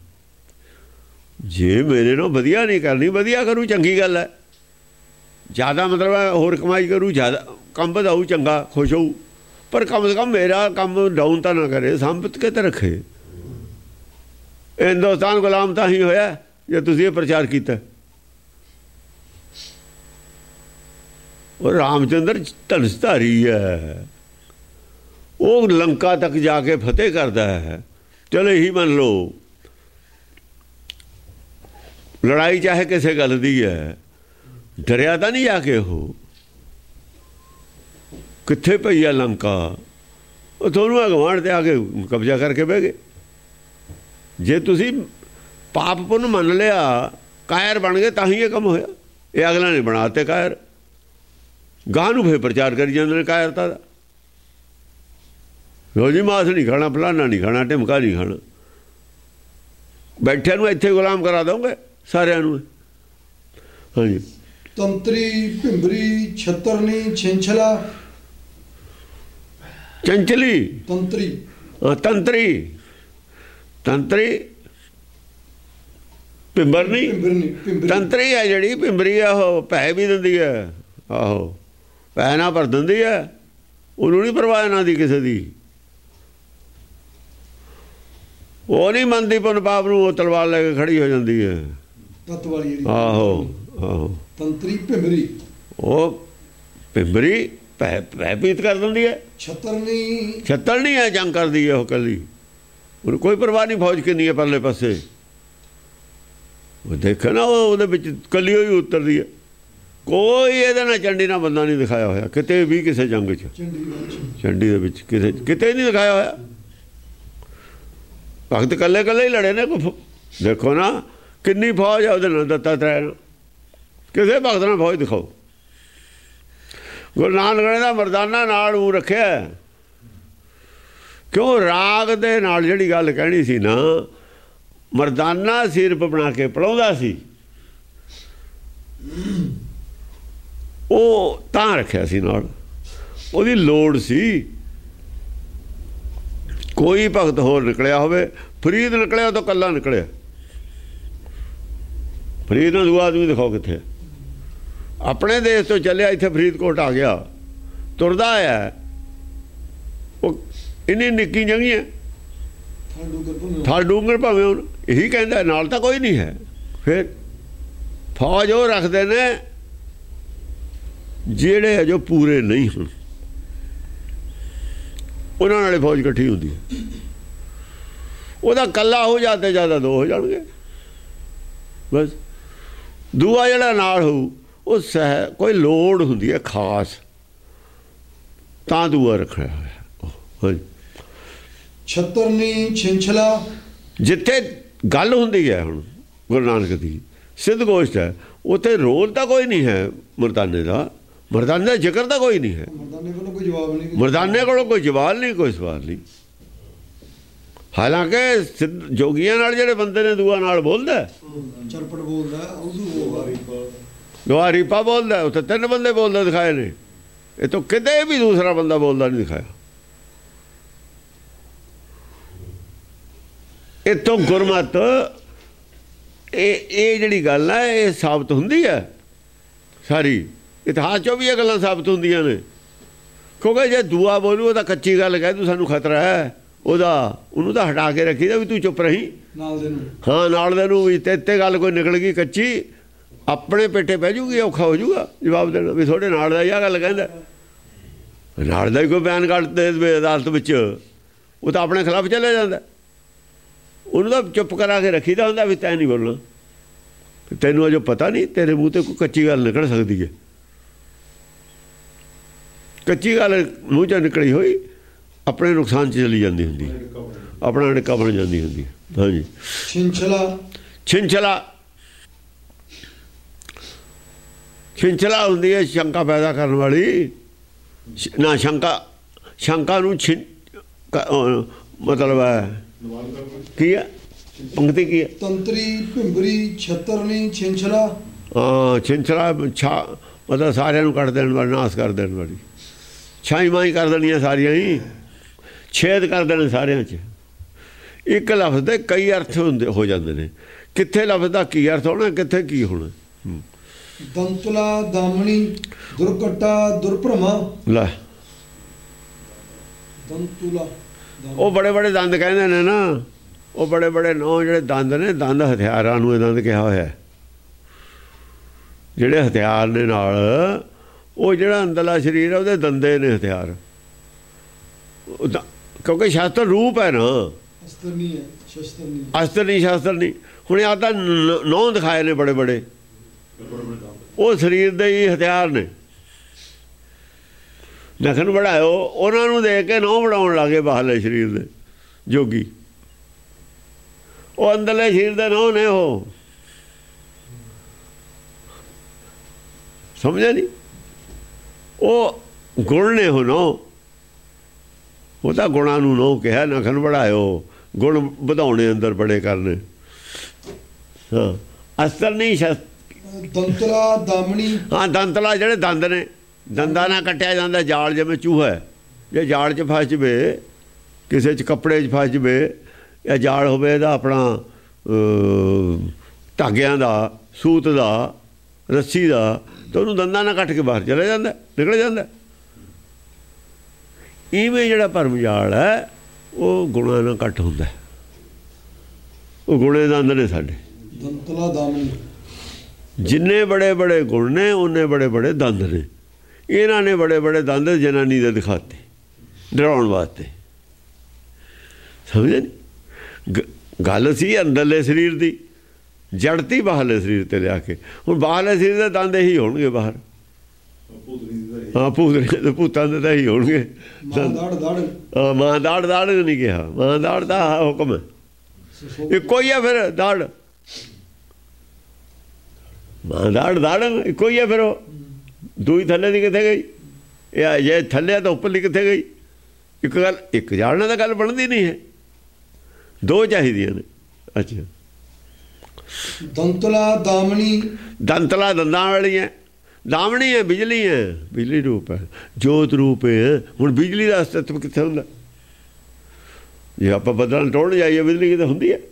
ਜੇ ਮੇਰੇ ਨਾਲ ਵਧੀਆ ਨਹੀਂ ਕਰਨੀ, ਵਧੀਆ ਕਰੂ ਚੰਗੀ ਗੱਲ ਹੈ। ਜ਼ਿਆਦਾ ਮਤਲਬ ਹੈ ਹੋਰ ਕਮਾਈ ਕਰੂ, ਜ਼ਿਆਦਾ ਕੰਮ ਵਧਾਊ, ਚੰਗਾ ਖੁਸ਼ ਹੋਊ। ਪਰ ਕਮ ਸੇ ਕਮ ਮੇਰਾ ਕੰਮ ਡਾਊਨ ਤਾਂ ਨਾ ਕਰੇ, ਸੰਭਤ ਕੇ ਤਾਂ ਰੱਖੇ। ਹਿੰਦੁਸਤਾਨ ਗੁਲਾਮ ਤਾਂ ਹੀ ਹੋਇਆ ਜੇ ਤੁਸੀਂ ਇਹ ਪ੍ਰਚਾਰ ਕੀਤਾ। ਉਹ ਰਾਮਚੰਦਰ ਧਨਸਧਾਰੀ ਹੈ, ਉਹ ਲੰਕਾ ਤੱਕ ਜਾ ਕੇ ਫਤਿਹ ਕਰਦਾ ਹੈ। ਚਲੋ ਇਹੀ ਮੰਨ ਲਓ, ਲੜਾਈ ਚਾਹੇ ਕਿਸੇ ਗੱਲ ਦੀ ਹੈ, ਡਰਿਆ ਤਾਂ ਨਹੀਂ ਜਾ ਕੇ। ਉਹ ਕਿੱਥੇ ਪਈ ਆ ਲੰਕਾ? ਉਹ ਤੁਹਾਨੂੰ ਅਗਵਾਂਢ ਤੇ ਆ ਕੇ ਕਬਜ਼ਾ ਕਰਕੇ ਬਹਿ ਗਏ। ਜੇ ਤੁਸੀਂ ਪਾਪ ਪੁੰਨ ਮੰਨ ਲਿਆ, ਕਾਇਰ ਬਣ ਗਏ, ਤਾਂ ਹੀ ਇਹ ਕੰਮ ਹੋਇਆ। ਇਹ ਅਗਲਾ ਨੇ ਬਣਾਤੇ ਕਾਇਰ, ਗਾਂ ਨੂੰ ਫਿਰ ਪ੍ਰਚਾਰ ਕਰੀ ਜਾਂਦੇ ਨੇ ਕਾਇਰਤਾ ਦਾ। ਰੋਜੀ ਮਾਸ ਨਹੀਂ ਖਾਣਾ, ਫਲਾਨਾ ਨਹੀਂ ਖਾਣਾ, ਢਿਮਕਾ ਨਹੀਂ ਖਾਣਾ। ਬੈਠਿਆਂ ਨੂੰ ਇੱਥੇ ਗੁਲਾਮ ਕਰਾ ਦੋਗੇ ਸਾਰਿਆਂ ਨੂੰ। ਹਾਂਜੀ। ਤੰਤਰੀ, ਭਿੰਬਰੀ, ਛਤਰਨੀ, ਛਿੰਛਲਾ, ਚੰਚਲੀ, ਤੰਤਰੀ, ਤੰਤਰੀ, ਤੰਤਰੀ, ਭਿੰਬਰਨੀ, ਭਿੰਬਰਨੀ, ਤੰਤਰੀ ਹੈ ਜਿਹੜੀ। ਭਿੰਬਰੀ ਆ ਉਹ ਪੈ ਵੀ ਦਿੰਦੀ ਹੈ। ਆਹੋ, ਪੈ ਨਾ ਭਰ ਦਿੰਦੀ ਹੈ, ਉਹਨੂੰ ਨਹੀਂ ਪਰਵਾਹ ਨਾ ਦੀ ਕਿਸੇ ਦੀ। ਉਹ ਨਹੀਂ ਮੰਨਦੀ ਪੁੰਨ ਪਾਪ ਨੂੰ, ਉਹ ਤਲਵਾਰ ਲੈ ਕੇ ਖੜੀ ਹੋ ਜਾਂਦੀ ਹੈ ਤਤ ਵਾਲੀ ਜਿਹੜੀ। ਆਹੋ ਆਹੋ। ਤੰਤਰੀ, ਭਿੰਬਰੀ, ਉਹ ਭਿੰਬਰੀ ਪੈ ਪੈ ਪੀਤ ਕਰ ਦਿੰਦੀ ਹੈ। ਛਤਰਨੀ, ਛੱਤਰ ਨਹੀਂ ਹੈ, ਜੰਗ ਕਰਦੀ ਹੈ ਉਹ ਕੱਲੀ, ਉਹਨੂੰ ਕੋਈ ਪਰਵਾਹ ਨਹੀਂ ਫੌਜ ਕਿੰਨੀ ਹੈ ਪਰਲੇ ਪਾਸੇ। ਉਹ ਦੇਖੇ ਨਾ, ਉਹ ਉਹਦੇ ਵਿੱਚ ਕੱਲੀ ਹੋਈ ਉਤਰਦੀ ਹੈ। ਕੋਈ ਇਹਦੇ ਨਾਲ ਚੰਡੀ ਨਾਲ ਬੰਦਾ ਨਹੀਂ ਦਿਖਾਇਆ ਹੋਇਆ ਕਿਤੇ ਵੀ, ਕਿਸੇ ਜੰਗ 'ਚ ਚੰਡੀ ਦੇ ਵਿੱਚ ਕਿਤੇ ਕਿਤੇ ਨਹੀਂ ਦਿਖਾਇਆ ਹੋਇਆ। ਭਗਤ ਇਕੱਲੇ ਇਕੱਲੇ ਹੀ ਲੜੇ ਨੇ। ਕੋਈ ਦੇਖੋ ਨਾ ਕਿੰਨੀ ਫੌਜ ਹੈ ਉਹਦੇ ਨਾਲ, ਦੱਤਾਤਰੇయ ਨਾਲ। ਕਿਸੇ ਭਗਤ ਨਾਲ ਫੌਜ ਦਿਖਾਓ। ਗੁਰੂ ਨਾਨਕ ਨੇ ਦਾ ਮਰਦਾਨਾ ਨਾਲ ਉਹ ਰੱਖਿਆ, ਕਿਉਂ? ਰਾਗ ਦੇ ਨਾਲ ਜਿਹੜੀ ਗੱਲ ਕਹਿਣੀ ਸੀ ਨਾ, ਮਰਦਾਨਾ ਸਿਰਪ ਬਣਾ ਕੇ ਪੜਾਉਂਦਾ ਸੀ, ਉਹ ਤਾਂ ਰੱਖਿਆ ਸੀ ਨਾਲ। ਉਹਦੀ ਲੋੜ ਸੀ। ਕੋਈ ਭਗਤ ਹੋਰ ਨਿਕਲਿਆ ਹੋਵੇ, ਫਰੀਦ ਨਿਕਲਿਆ ਤਾਂ ਕੱਲਾ ਨਿਕਲਿਆ। ਫਰੀਦ ਨੂੰ ਦੂਆ ਆਦਮੀ ਦਿਖਾਓ ਕਿੱਥੇ? ਆਪਣੇ ਦੇਸ਼ ਤੋਂ ਚੱਲਿਆ, ਇੱਥੇ ਫਰੀਦਕੋਟ ਆ ਗਿਆ, ਤੁਰਦਾ ਆਇਆ। ਉਹ ਇੰਨੀ ਨਿੱਕੀ ਜਗ੍ਹਾ ਹੈ, ਥਾਲ ਡੂੰਗਰ ਭਾਵੇਂ ਹੁਣ ਇਹੀ ਕਹਿੰਦਾ, ਨਾਲ ਤਾਂ ਕੋਈ ਨਹੀਂ ਹੈ। ਫਿਰ ਫੌਜ ਉਹ ਰੱਖਦੇ ਨੇ ਜਿਹੜੇ ਅਜੋ ਪੂਰੇ ਨਹੀਂ ਹੁਣ, ਉਹਨਾਂ ਨਾਲੇ ਫੌਜ ਇਕੱਠੀ ਹੁੰਦੀ ਹੈ। ਉਹਦਾ ਕੱਲਾ ਹੋ ਜਾਂਦੇ, ਜ਼ਿਆਦਾ ਦੋ ਹੋ ਜਾਣਗੇ ਬਸ। ਦੂਆ ਜਿਹੜਾ ਨਾਲ ਹੋਊ ਉਹ ਸਹਿ ਕੋਈ ਲੋੜ ਹੁੰਦੀ ਹੈ ਖਾਸ, ਤਾਂ ਦੂਆ ਰੱਖਿਆ ਹੋਇਆ। ਛਤਰਨੀ, ਛਿੰਛਲਾ, ਜਿੱਥੇ ਗੱਲ ਹੁੰਦੀ ਹੈ ਹੁਣ ਗੁਰੂ ਨਾਨਕ ਦੀ ਸਿੱਧ ਗੋਸ਼ਟ ਹੈ, ਉੱਥੇ ਰੋਲ ਤਾਂ ਕੋਈ ਨਹੀਂ ਹੈ ਮਰਦਾਨੇ ਦਾ। ਮਰਦਾਨੇ ਦਾ ਜ਼ਿਕਰ ਤਾਂ ਕੋਈ ਨਹੀਂ ਹੈ। ਮਰਦਾਨੇ ਕੋਲੋਂ ਕੋਈ ਜਵਾਬ ਨਹੀਂ, ਮਰਦਾਨੇ ਕੋਲੋਂ ਕੋਈ ਜਵਾਬ ਨਹੀਂ, ਕੋਈ ਸਵਾਲ ਨਹੀਂ। ਹਾਲਾਂਕਿ ਸਿੱਧ ਜੋਗੀਆਂ ਨਾਲ ਜਿਹੜੇ ਬੰਦੇ ਨੇ ਦੂਆ ਨਾਲ ਬੋਲਦਾ, ਚਰਪਟ ਬੋਲਦਾ, ਦੁਆ ਰੀਪਾ ਬੋਲਦਾ, ਉੱਥੇ ਤਿੰਨ ਬੰਦੇ ਬੋਲਦੇ ਦਿਖਾਏ ਨੇ। ਇਹ ਤੋਂ ਕਿਤੇ ਵੀ ਦੂਸਰਾ ਬੰਦਾ ਬੋਲਦਾ ਨਹੀਂ ਦਿਖਾਇਆ। ਇੱਥੋਂ ਗੁਰਮਤ ਇਹ ਇਹ ਜਿਹੜੀ ਗੱਲ ਹੈ, ਇਹ ਸਾਬਤ ਹੁੰਦੀ ਹੈ ਸਾਰੀ। ਇਤਿਹਾਸ 'ਚੋਂ ਵੀ ਇਹ ਗੱਲਾਂ ਸਾਬਤ ਹੁੰਦੀਆਂ ਨੇ। ਕਿਉਂਕਿ ਜੇ ਦੂਆ ਬੋਲੂ ਉਹ ਤਾਂ ਕੱਚੀ ਗੱਲ ਕਹਿ, ਤੂੰ ਸਾਨੂੰ ਖਤਰਾ ਹੈ ਉਹਦਾ, ਉਹਨੂੰ ਤਾਂ ਹਟਾ ਕੇ ਰੱਖੀਦਾ ਵੀ ਤੂੰ ਚੁੱਪ ਰਹੀ। ਨਾਲ ਦੇ ਨੂੰ, ਹਾਂ ਨਾਲ ਦੇ ਨੂੰ ਵੀ ਤੇ ਤੇ ਗੱਲ ਕੋਈ ਨਿਕਲ ਗਈ ਕੱਚੀ, ਆਪਣੇ ਪੇਟੇ ਪੈ ਜੂਗੀ, ਔਖਾ ਹੋ ਜੂਗਾ ਜਵਾਬ ਦੇਣਾ ਵੀ ਤੁਹਾਡੇ ਨਾਲ ਦਾ ਇਹ ਗੱਲ ਕਹਿੰਦਾ। ਨਾਲ ਦਾ ਹੀ ਕੋਈ ਬਿਆਨ ਕੱਢ ਦੇ ਅਦਾਲਤ ਵਿੱਚ, ਉਹ ਤਾਂ ਆਪਣੇ ਖਿਲਾਫ ਚਲੇ ਜਾਂਦਾ। ਉਹਨੂੰ ਤਾਂ ਚੁੱਪ ਕਰਾ ਕੇ ਰੱਖੀਦਾ ਹੁੰਦਾ ਵੀ ਤੈਂ ਨਹੀਂ ਬੋਲਣਾ, ਤੈਨੂੰ ਅਜੋ ਪਤਾ ਨਹੀਂ, ਤੇਰੇ ਮੂੰਹ 'ਤੇ ਕੋਈ ਕੱਚੀ ਗੱਲ ਨਿਕਲ ਸਕਦੀ ਹੈ। ਕੱਚੀ ਗੱਲ ਮੂੰਹ 'ਚੋਂ ਨਿਕਲੀ ਹੋਈ ਆਪਣੇ ਨੁਕਸਾਨ 'ਚ ਚਲੀ ਜਾਂਦੀ ਹੁੰਦੀ, ਆਪਣਾ ਅੜਿੱਕਾ ਬਣ ਜਾਂਦੀ ਹੁੰਦੀ। ਹਾਂਜੀ। ਛਿੰਛਲਾ, ਛਿੰਛਲਾ, ਛਿੰਛਲਾ ਹੁੰਦੀ ਹੈ ਸ਼ੰਕਾ ਪੈਦਾ ਕਰਨ ਵਾਲੀ। ਨਾ ਸ਼ੰਕਾ, ਸ਼ੰਕਾ ਨੂੰ ਛਿੰ ਮਤਲਬ ਹੈ ਕੀ ਹੈ, ਪੰਕਤੀ ਕੀ ਹੈ? ਤੰਤਰੀ, ਭਿੰਬਰੀ, ਛਤਰਨੀ, ਛਿੰਛਲਾ। ਹਾਂ, ਛਿੰਛਲਾ ਛਾ ਮਤਲਬ ਸਾਰਿਆਂ ਨੂੰ ਕੱਢ ਦੇਣ ਵਾਲੀ, ਨਾਸ ਕਰ ਦੇਣ ਵਾਲੀ। ਛਾਈ ਮਾਈ ਕਰ ਦੇਣੀਆਂ ਸਾਰੀਆਂ ਹੀ, ਛੇਦ ਕਰ ਦੇਣੇ ਸਾਰਿਆਂ 'ਚ। ਇੱਕ ਲਫ਼ਜ਼ ਦੇ ਕਈ ਅਰਥ ਹੁੰਦੇ ਹੋ ਜਾਂਦੇ ਨੇ। ਕਿੱਥੇ ਲਫ਼ਜ਼ ਦਾ ਕੀ ਅਰਥ ਹੋਣਾ, ਕਿੱਥੇ ਕੀ ਹੋਣਾ। ਦੰਤੁਲਾ, ਦਾਮਣੀ, ਦੁਰਕਟਾ, ਦੁਰਭ੍ਰਮਾ। ਲੈ, ਦੰਤੁਲਾ, ਉਹ ਬੜੇ ਬੜੇ ਦੰਦ ਕਹਿੰਦੇ ਨੇ ਨਾ, ਉਹ ਬੜੇ ਬੜੇ ਨੌ ਜਿਹੜੇ ਦੰਦ ਨੇ, ਦੰਦ ਹਥਿਆਰਾਂ ਨੂੰ ਇਹ ਦੰਦ ਕਿਹਾ ਹੋਇਆ। ਜਿਹੜੇ ਹਥਿਆਰ ਨੇ ਨਾਲ, ਉਹ ਜਿਹੜਾ ਅੰਦਰਲਾ ਸਰੀਰ ਹੈ ਉਹਦੇ ਦੰਦੇ ਨੇ ਹਥਿਆਰ। ਕਿਉਂਕਿ ਸ਼ਾਸਤਰ ਰੂਪ ਹੈ ਨਾ, ਅਸਤਰ ਨਹੀਂ ਹੈ, ਸ਼ਸਤਰ ਨਹੀਂ, ਅਸਤਰ ਨਹੀਂ, ਸ਼ਾਸਤਰ ਨਹੀਂ। ਹੁਣ ਆਹ ਤਾਂ ਨੌ ਦਿਖਾਏ ਨੇ ਬੜੇ ਬੜੇ, ਉਹ ਸਰੀਰ ਦੇ ਹੀ ਹਥਿਆਰ ਨੇ। ਨਖਨ ਵੜਾਇਓ, ਉਹਨਾਂ ਨੂੰ ਦੇਖ ਕੇ ਨਹੁੰ ਵੜਾਉਣ ਲੱਗੇ ਬਾਹਰਲੇ ਸਰੀਰ ਦੇ ਜੋਗੀ। ਉਹ ਅੰਦਰਲੇ ਸਰੀਰ ਦੇ ਨਹੁੰ ਨੇ, ਉਹ ਸਮਝਿਆ ਨਹੀਂ? ਉਹ ਗੁਣ ਨੇ, ਉਹ ਨਹੁੰ, ਉਹ ਤਾਂ ਗੁਣਾਂ ਨੂੰ ਨਹੁੰ ਕਿਹਾ। ਨਖਨ ਵੜਾਇਓ, ਗੁਣ ਵਧਾਉਣੇ ਅੰਦਰ ਬੜੇ ਕਰਨੇ। ਹਾਂ, ਅਸਤਰ ਨਹੀਂ, ਦੰਤਲਾ ਦਾਮਣੀ। ਹਾਂ, ਦੰਤਲਾ ਜਿਹੜੇ ਦੰਦ ਨੇ, ਦੰਦਾਂ ਨਾਲ ਕੱਟਿਆ ਜਾਂਦਾ ਜਾਲ, ਜਿਵੇਂ ਚੂਹਾ ਹੈ। ਜੇ ਜਾਲ 'ਚ ਫਸ ਜਵੇ, ਕਿਸੇ 'ਚ ਕੱਪੜੇ 'ਚ ਫਸ ਜਵੇ, ਜਾਂ ਜਾਲ ਹੋਵੇ ਇਹਦਾ ਆਪਣਾ ਧਾਗਿਆਂ ਦਾ, ਸੂਤ ਦਾ, ਰੱਸੀ ਦਾ, ਤਾਂ ਉਹਨੂੰ ਦੰਦਾਂ ਨਾਲ ਕੱਟ ਕੇ ਬਾਹਰ ਚਲਾ ਜਾਂਦਾ, ਨਿਕਲ ਜਾਂਦਾ। ਇਵੇਂ ਜਿਹੜਾ ਭਰਮ ਜਾਲ ਹੈ ਉਹ ਗੁਣਾਂ ਨਾਲ ਕੱਟ ਹੁੰਦਾ। ਉਹ ਗੁਣੇ ਦੰਦ ਨੇ ਸਾਡੇ। ਦੰਤਲਾ ਦਾਮਣੀ, ਜਿੰਨੇ ਬੜੇ ਬੜੇ ਗੁਣ ਨੇ ਉਨੇ ਬੜੇ ਬੜੇ ਦੰਦ ਨੇ। ਇਹਨਾਂ ਨੇ ਬੜੇ ਬੜੇ ਦੰਦ ਜਨਾਨੀ ਦੇ ਦਿਖਾਤੇ ਡਰਾਉਣ ਵਾਸਤੇ। ਸਮਝੇ ਨਹੀਂ? ਗੱਲ ਸੀ ਅੰਦਰਲੇ ਸਰੀਰ ਦੀ, ਜੜਤੀ ਬਾਹਰਲੇ ਸਰੀਰ ਤੇ ਲਿਆ ਕੇ। ਹੁਣ ਬਾਹਰਲੇ ਸਰੀਰ ਦੇ ਦੰਦ ਇਹੀ ਹੋਣਗੇ ਬਾਹਰ। ਹਾਂ, ਭੂਤ ਭੂਤਾਂ ਦੇ ਤਾਂ ਇਹੀ ਹੋਣਗੇ। ਹਾਂ, ਮਾਂ ਦਾੜ ਦਾੜ ਨਹੀਂ ਕਿਹਾ, ਮਾਂ ਦਾੜ ਦਾ ਹੁਕਮ ਹੈ, ਇੱਕੋ ਹੀ ਆ ਫਿਰ ਦਾੜ। ਮਾਂ ਦਾੜ ਦਾੜ ਇੱਕੋ ਹੀ ਆ ਫਿਰ। ਉਹ ਦੂਈ ਥੱਲੇ ਦੀ ਕਿੱਥੇ ਗਈ? ਇਹ ਜੇ ਥੱਲੇ ਤਾਂ ਉੱਪਰਲੀ ਕਿੱਥੇ ਗਈ? ਇੱਕ ਗੱਲ, ਇੱਕ ਜਾਣਨਾ ਤਾਂ ਗੱਲ ਬਣਦੀ ਨਹੀਂ ਹੈ, ਦੋ ਚਾਹੀਦੀਆਂ ਨੇ। ਅੱਛਾ, ਦੰਤਲਾ ਦਾਮਣੀ। ਦੰਤਲਾ ਦੰਦਾਂ ਵਾਲੀ ਹੈ, ਦਾਮਣੀ ਹੈ ਬਿਜਲੀ ਹੈ, ਬਿਜਲੀ ਰੂਪ ਹੈ, ਜੋਤ ਰੂਪ ਹੈ। ਹੁਣ ਬਿਜਲੀ ਦਾ ਅਸਤਿਤਵ ਕਿੱਥੇ ਹੁੰਦਾ? ਜੇ ਆਪਾਂ ਬੱਦਲਾਂ ਟੋੜਨ ਜਾਈਏ, ਬਿਜਲੀ ਕਿਤੇ ਹੁੰਦੀ ਹੈ?